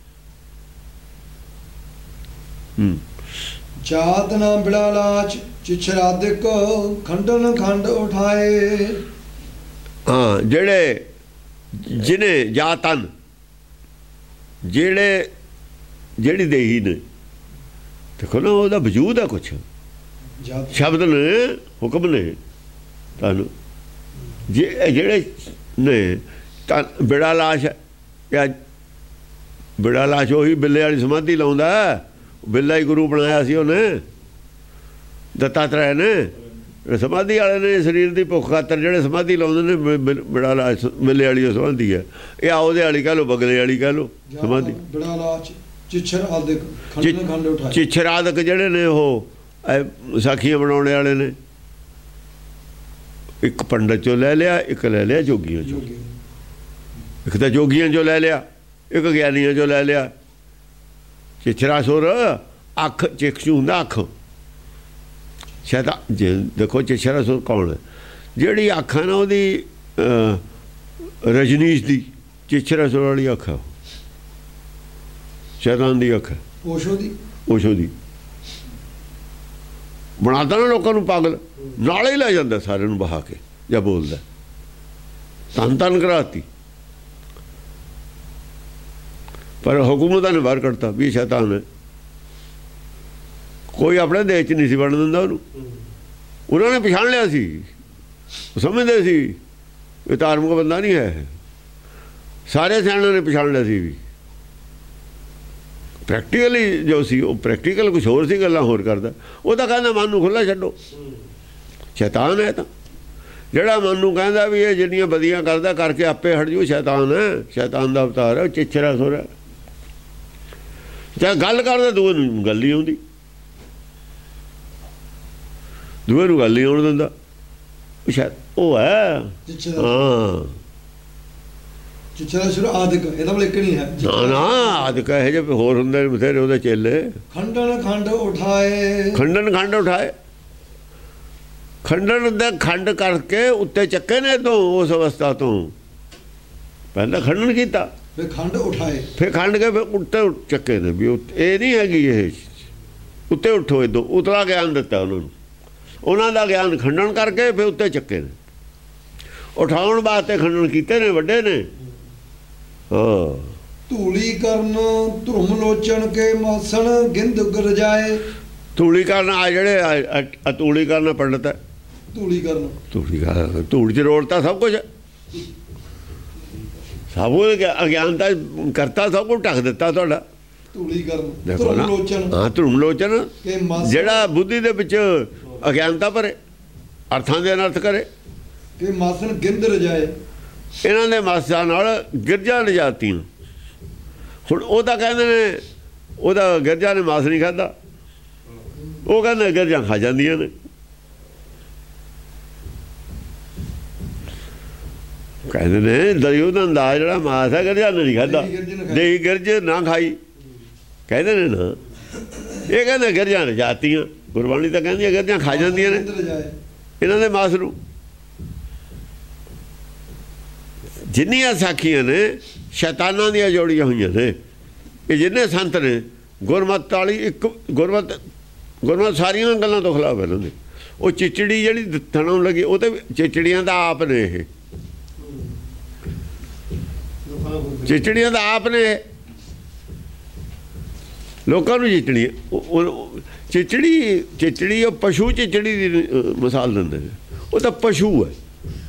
ਹੂੰ। ਜਾਤ ਨਾ ਬਿੜਾ ਲਾਚ ਚਿਛਰਾਦਿਕ ਖੰਡਨ ਖੰਡ ਉਠਾਏ। ਹਾਂ, ਜਿਹੜੇ ਜਿਹਨੇ ਜਾਤਨ, ਜਿਹੜੇ ਜਿਹੜੀ ਦੇਹੀ ਨੇ, ਦੇਖੋ ਨਾ ਉਹਦਾ ਵਜੂਦ ਹੈ ਕੁਛ। ਸ਼ਬਦ ਨੇ, ਹੁਕਮ ਨੇ ਤੁਹਾਨੂੰ। ਜੇ ਜਿਹੜੇ ਨੇ ਤਾਂ ਬਿੜਾ ਲਾਸ਼, ਜਾਂ ਬਿੜਾ ਲਾਸ਼ ਉਹੀ ਬਿੱਲੇ ਵਾਲੀ ਸਮਾਧੀ ਲਾਉਂਦਾ, ਬਿੱਲਾ ਹੀ ਗੁਰੂ ਬਣਾਇਆ ਸੀ ਉਹਨੇ, ਦੱਤਾਤਰੇయ ਨੇ। ਸਮਾਧੀ ਵਾਲੇ ਨੇ ਸਰੀਰ ਦੀ ਭੁੱਖ ਖਾਤਰ ਜਿਹੜੇ ਸਮਾਧੀ ਲਾਉਂਦੇ ਨੇ, ਬੜਾ ਲਾਚ ਬਿੱਲੇ ਵਾਲੀ ਉਹ ਸਮਾਧੀ ਹੈ। ਇਹ ਆਉਦੇ ਵਾਲੀ ਕਹਿ ਲਓ, ਬਗਲੇ ਵਾਲੀ ਕਹਿ ਲਓ ਸਮਾਧੀ। ਬੜਾ ਲਾਚ ਚਿੱਛਰ ਆਦਿਕ ਖੰਡ ਖੰਡ ਉਠਾਏ, ਚਿੱਛਰ ਆਦਿਕ ਜਿਹੜੇ ਨੇ ਉਹ ਸਾਖੀਆਂ ਬਣਾਉਣੇ ਵਾਲੇ ਨੇ। ਇੱਕ ਪੰਡਤ ਚੋਂ ਲੈ ਲਿਆ, ਇੱਕ ਲੈ ਲਿਆ ਜੋਗੀਆਂ ਚੋਂ। ਇੱਕ ਤਾਂ ਜੋਗੀਆਂ ਚੋਂ ਲੈ ਲਿਆ, ਇੱਕ ਗਿਆਨੀਆਂ ਚੋਂ ਲੈ ਲਿਆ। ਚਿੱਛਰਾ ਸੁਰ ਅੱਖ ਚਿਕਸ਼ੂ ਹੁੰਦਾ, ਅੱਖ ਸ਼ੈਤਾਨ। ਜੇ ਦੇਖੋ ਚਿੱਛਰਾ ਸੁਰ ਕੌਣ ਹੈ? ਜਿਹੜੀ ਅੱਖ ਹੈ ਨਾ ਉਹਦੀ ਰਜਨੀਸ਼ ਦੀ, ਚਿੱਛਰਾ ਸੁਰ ਵਾਲੀ ਅੱਖ ਹੈ, ਸ਼ੈਤਾਨ ਦੀ ਅੱਖ ਹੈ। ਓਸ਼ੋ ਦੀ ਓਸ਼ੋ ਦੀ ਬਣਾਤਾ ਨਾ ਲੋਕਾਂ ਨੂੰ ਪਾਗਲ, ਨਾਲੇ ਹੀ ਲੈ ਜਾਂਦਾ ਸਾਰਿਆਂ ਨੂੰ ਬਹਾ ਕੇ ਜਾਂ ਬੋਲਦਾ ਤਨ ਤਨ ਕਰਾਤੀ। ਪਰ ਹਕੂਮਤਾਂ ਨੇ ਬਾਹਰ ਕੱਢਤਾ ਵੀ ਸ਼ੈਤਾਨ ਹੈ। ਕੋਈ ਆਪਣੇ ਦੇਸ਼ 'ਚ ਨਹੀਂ ਸੀ ਵੜਨ ਦਿੰਦਾ ਉਹਨੂੰ। ਉਹਨਾਂ ਨੇ ਪਛਾਣ ਲਿਆ ਸੀ, ਸਮਝਦੇ ਸੀ ਇਹ ਧਾਰਮਿਕ ਬੰਦਾ ਨਹੀਂ ਹੈ। ਸਾਰੇ ਸਿਆਣਿਆਂ ਨੇ ਪਛਾਣ ਲਿਆ ਸੀ ਵੀ ਪ੍ਰੈਕਟੀਕਲੀ ਜੋ ਸੀ ਉਹ ਪ੍ਰੈਕਟੀਕਲ ਕੁਛ ਹੋਰ ਸੀ, ਗੱਲਾਂ ਹੋਰ ਕਰਦਾ। ਉਹ ਤਾਂ ਕਹਿੰਦਾ ਮਨ ਨੂੰ ਖੁੱਲ੍ਹਾ ਛੱਡੋ, ਸ਼ੈਤਾਨ ਹੈ। ਤਾਂ ਜਿਹੜਾ ਮਨ ਨੂੰ ਕਹਿੰਦਾ ਵੀ ਇਹ ਜਿਹੜੀਆਂ ਬਦੀਆਂ ਕਰਦਾ ਕਰਕੇ ਆਪੇ ਹਟ ਜੂ, ਸ਼ੈਤਾਨ ਹੈ, ਸ਼ੈਤਾਨ ਦਾ ਅਵਤਾਰ ਹੈ, ਉਹ ਚਿੱਛਰਾ ਸੁਰ ਹੈ। ਜਾਂ ਗੱਲ ਕਰਦਾ ਦੂਏ ਨੂੰ ਗੱਲ ਨਹੀਂ ਆਉਂਦੀ, ਦੂਏ ਨੂੰ ਗੱਲ ਨਹੀਂ ਆਉਣ ਦਿੰਦਾ। ਸ਼ਾਇਦ ਉਹ ਹੈ ਹਾਂ ਚਿੱਛਰਾ ਸੁਰ ਆਦਿਕ, ਇਹਦਾ ਮਤਲਬ ਇੱਕ ਨਹੀਂ ਹੈ ਨਾ ਨਾ ਆਦਿਕ ਇਹ ਜਿਹੇ ਹੋਰ ਹੁੰਦੇ ਨੇ ਬਥੇਰੇ ਉਹਦੇ ਚੇਲੇ। ਖੰਡਨ ਖੰਡ ਉਠਾਏ, ਖੰਡਨ ਖੰਡ ਉਠਾਏ, ਖੰਡਨ ਦਾ ਖੰਡ ਕਰਕੇ ਉੱਤੇ ਚੱਕੇ ਨੇ ਤੋਂ ਉਸ ਅਵਸਥਾ ਤੋਂ। ਪਹਿਲਾਂ ਖੰਡਨ ਕੀਤਾ, ਫਿਰ ਖੰਡ ਉਠਾਏ, ਫਿਰ ਖੰਡ ਕੇ ਫਿਰ ਉੱਤੇ ਚੱਕੇ ਨੇ ਵੀ ਇਹ ਨਹੀਂ ਹੈਗੀ, ਇਹ ਉੱਤੇ ਉੱਠੋ। ਇਦੋਂ ਉਤਲਾ ਗਿਆਨ ਦਿੱਤਾ ਉਹਨਾਂ ਨੂੰ, ਉਹਨਾਂ ਦਾ ਗਿਆਨ ਖੰਡਨ ਕਰਕੇ ਫਿਰ ਉੱਤੇ ਚੱਕੇ ਨੇ। ਉਠਾਉਣ ਵਾਸਤੇ ਖੰਡਨ ਕੀਤੇ ਨੇ ਵੱਡੇ ਨੇ। ਹਾਂ ਧੂਲੀ ਕਰਨ ਧਰਮ ਲੋਚਣ ਕੇ ਮਾਸਣ ਗਿੰਦ ਗਰਜਾਏ। ਧੂਲੀ ਕਰਨ ਆ ਜਿਹੜੇ ਧੂਲੀ ਕਰਨ ਪੰਡਤ ਹੈ, ਧੂਲੀ ਕਰਨ ਧੂਲੀ ਕਰਨ ਧੂੜ 'ਚ ਰੋੜਤਾ ਸਭ ਕੁਛ, ਸਭ ਕੁਝ ਅਗਿਆਨਤਾ ਕਰਤਾ, ਸਭ ਕੁਝ ਢੱਕ ਦਿੱਤਾ ਤੁਹਾਡਾ। ਧੂਲੀ ਕਰਨ ਦੇਖੋ ਨਾ, ਹਾਂ ਧਰਮ ਲੋਚਨ ਜਿਹੜਾ ਬੁੱਧੀ ਦੇ ਵਿੱਚ ਅਗਿਆਨਤਾ ਭਰੇ, ਅਰਥਾਂ ਦੇ ਅਨਰਥ ਕਰੇ। ਕਿ ਮਾਸਣ ਗਿੰਦ ਰਜਾਏ, ਇਹਨਾਂ ਦੇ ਮਾਸਾਂ ਨਾਲ ਗਿਰਜਾਂ ਲਿਜਾਤੀਆਂ। ਹੁਣ ਉਹ ਤਾਂ ਕਹਿੰਦੇ ਨੇ ਉਹਦਾ ਗਿਰਜਾ ਨੇ ਮਾਸ ਨਹੀਂ ਖਾਧਾ, ਉਹ ਕਹਿੰਦੇ ਗਿਰਜਾਂ ਖਾ ਜਾਂਦੀਆਂ ਨੇ। ਕਹਿੰਦੇ ਨੇ ਦੁਰਯੋਧਨ ਦਾ ਜਿਹੜਾ ਮਾਸ ਹੈ ਗਿਰਜਾ ਨੇ ਨਹੀਂ ਖਾਧਾ, ਦੇਹੀ ਗਿਰਜ ਨਾ ਖਾਈ ਕਹਿੰਦੇ ਨੇ ਨਾ। ਇਹ ਕਹਿੰਦੇ ਗਿਰਜਾਂ ਲਿਜਾਤੀਆਂ, ਗੁਰਬਾਣੀ ਤਾਂ ਕਹਿੰਦੀ ਹੈ ਗਿਰਜਾਂ ਖਾ ਜਾਂਦੀਆਂ ਨੇ ਇਹਨਾਂ ਦੇ ਮਾਸ ਨੂੰ। ਜਿੰਨੀਆਂ ਸਾਖੀਆਂ ਨੇ ਸ਼ੈਤਾਨਾਂ ਦੀਆਂ ਜੋੜੀਆਂ ਹੋਈਆਂ ਨੇ। ਇਹ ਜਿੰਨੇ ਸੰਤ ਨੇ ਗੁਰਮਤਿ ਵਾਲੀ ਇੱਕ ਗੁਰਮਤਿ ਗੁਰਮਤਿ ਸਾਰੀਆਂ ਗੱਲਾਂ ਤੋਂ ਖਿਲਾਫ ਇਹਨਾਂ ਦੇ। ਉਹ ਚਿਚੜੀ ਜਿਹੜੀ ਥਣਾਉਣ ਲੱਗੀ ਉਹ ਤਾਂ ਚਿਚੜੀਆਂ ਦਾ ਆਪ ਨੇ, ਇਹ ਚਿਚੜੀਆਂ ਦਾ ਆਪ ਨੇ। ਲੋਕਾਂ ਨੂੰ ਚਿਚੜੀ ਚਿਚੜੀ ਚਿਚੜੀ ਉਹ ਪਸ਼ੂ ਚਿਚੜੀ ਦੀ ਮਿਸਾਲ ਦਿੰਦੇ ਨੇ। ਉਹ ਤਾਂ ਪਸ਼ੂ ਹੈ,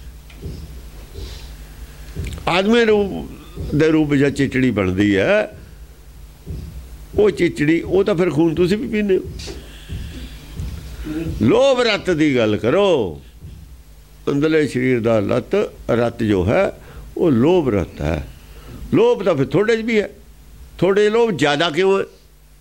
ਆਦਮੀ ਰੂਪ ਦੇ ਰੂਪ ਵਿੱਚ ਚਿਚੜੀ ਬਣਦੀ ਹੈ। ਉਹ ਚਿਚੜੀ ਉਹ ਤਾਂ ਫਿਰ ਖੂਨ ਤੁਸੀਂ ਵੀ ਪੀਂਦੇ ਹੋ। ਲੋਭ ਰੱਤ ਦੀ ਗੱਲ ਕਰੋ, ਅੰਦਰਲੇ ਸਰੀਰ ਦਾ ਲੱਤ ਰੱਤ ਜੋ ਹੈ ਉਹ ਲੋਭ ਰੱਤ ਹੈ। ਲੋਭ ਤਾਂ ਫਿਰ ਥੋੜੇ 'ਚ ਵੀ ਹੈ, ਥੋੜੇ ਲੋਭ ਜ਼ਿਆਦਾ ਕਿਉਂ ਹੈ?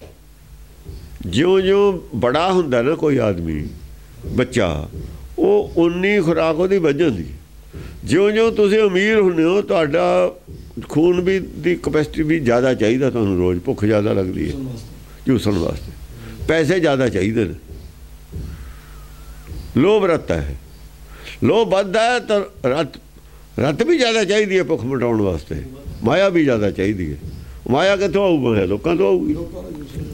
ਜਿਉਂ ਜਿਉਂ ਬੜਾ ਹੁੰਦਾ ਨਾ ਕੋਈ ਆਦਮੀ ਬੱਚਾ, ਉਹ ਉਨੀ ਖੁਰਾਕ ਉਹਦੀ ਵੱਧ ਜਾਂਦੀ। ਜਿਉਂ ਜਿਉਂ ਤੁਸੀਂ ਅਮੀਰ ਹੁੰਦੇ ਹੋ ਤੁਹਾਡਾ ਖੂਨ ਵੀ ਦੀ ਕਪੈਸਿਟੀ ਵੀ ਜ਼ਿਆਦਾ ਚਾਹੀਦਾ ਤੁਹਾਨੂੰ, ਰੋਜ਼ ਭੁੱਖ ਜ਼ਿਆਦਾ ਲੱਗਦੀ ਹੈ ਚੂਸਣ ਵਾਸਤੇ, ਪੈਸੇ ਜ਼ਿਆਦਾ ਚਾਹੀਦੇ ਨੇ। ਲੋਭ ਰੱਤ ਹੈ, ਲੋਭ ਵੱਧਦਾ ਹੈ ਤਾਂ ਰੱਤ ਰੱਤ ਵੀ ਜ਼ਿਆਦਾ ਚਾਹੀਦੀ ਹੈ ਭੁੱਖ ਮਿਟਾਉਣ ਵਾਸਤੇ। ਮਾਇਆ ਵੀ ਜ਼ਿਆਦਾ ਚਾਹੀਦੀ ਹੈ। ਮਾਇਆ ਕਿੱਥੋਂ ਆਊਗਾ? ਲੋਕਾਂ ਤੋਂ ਆਊਗੀ।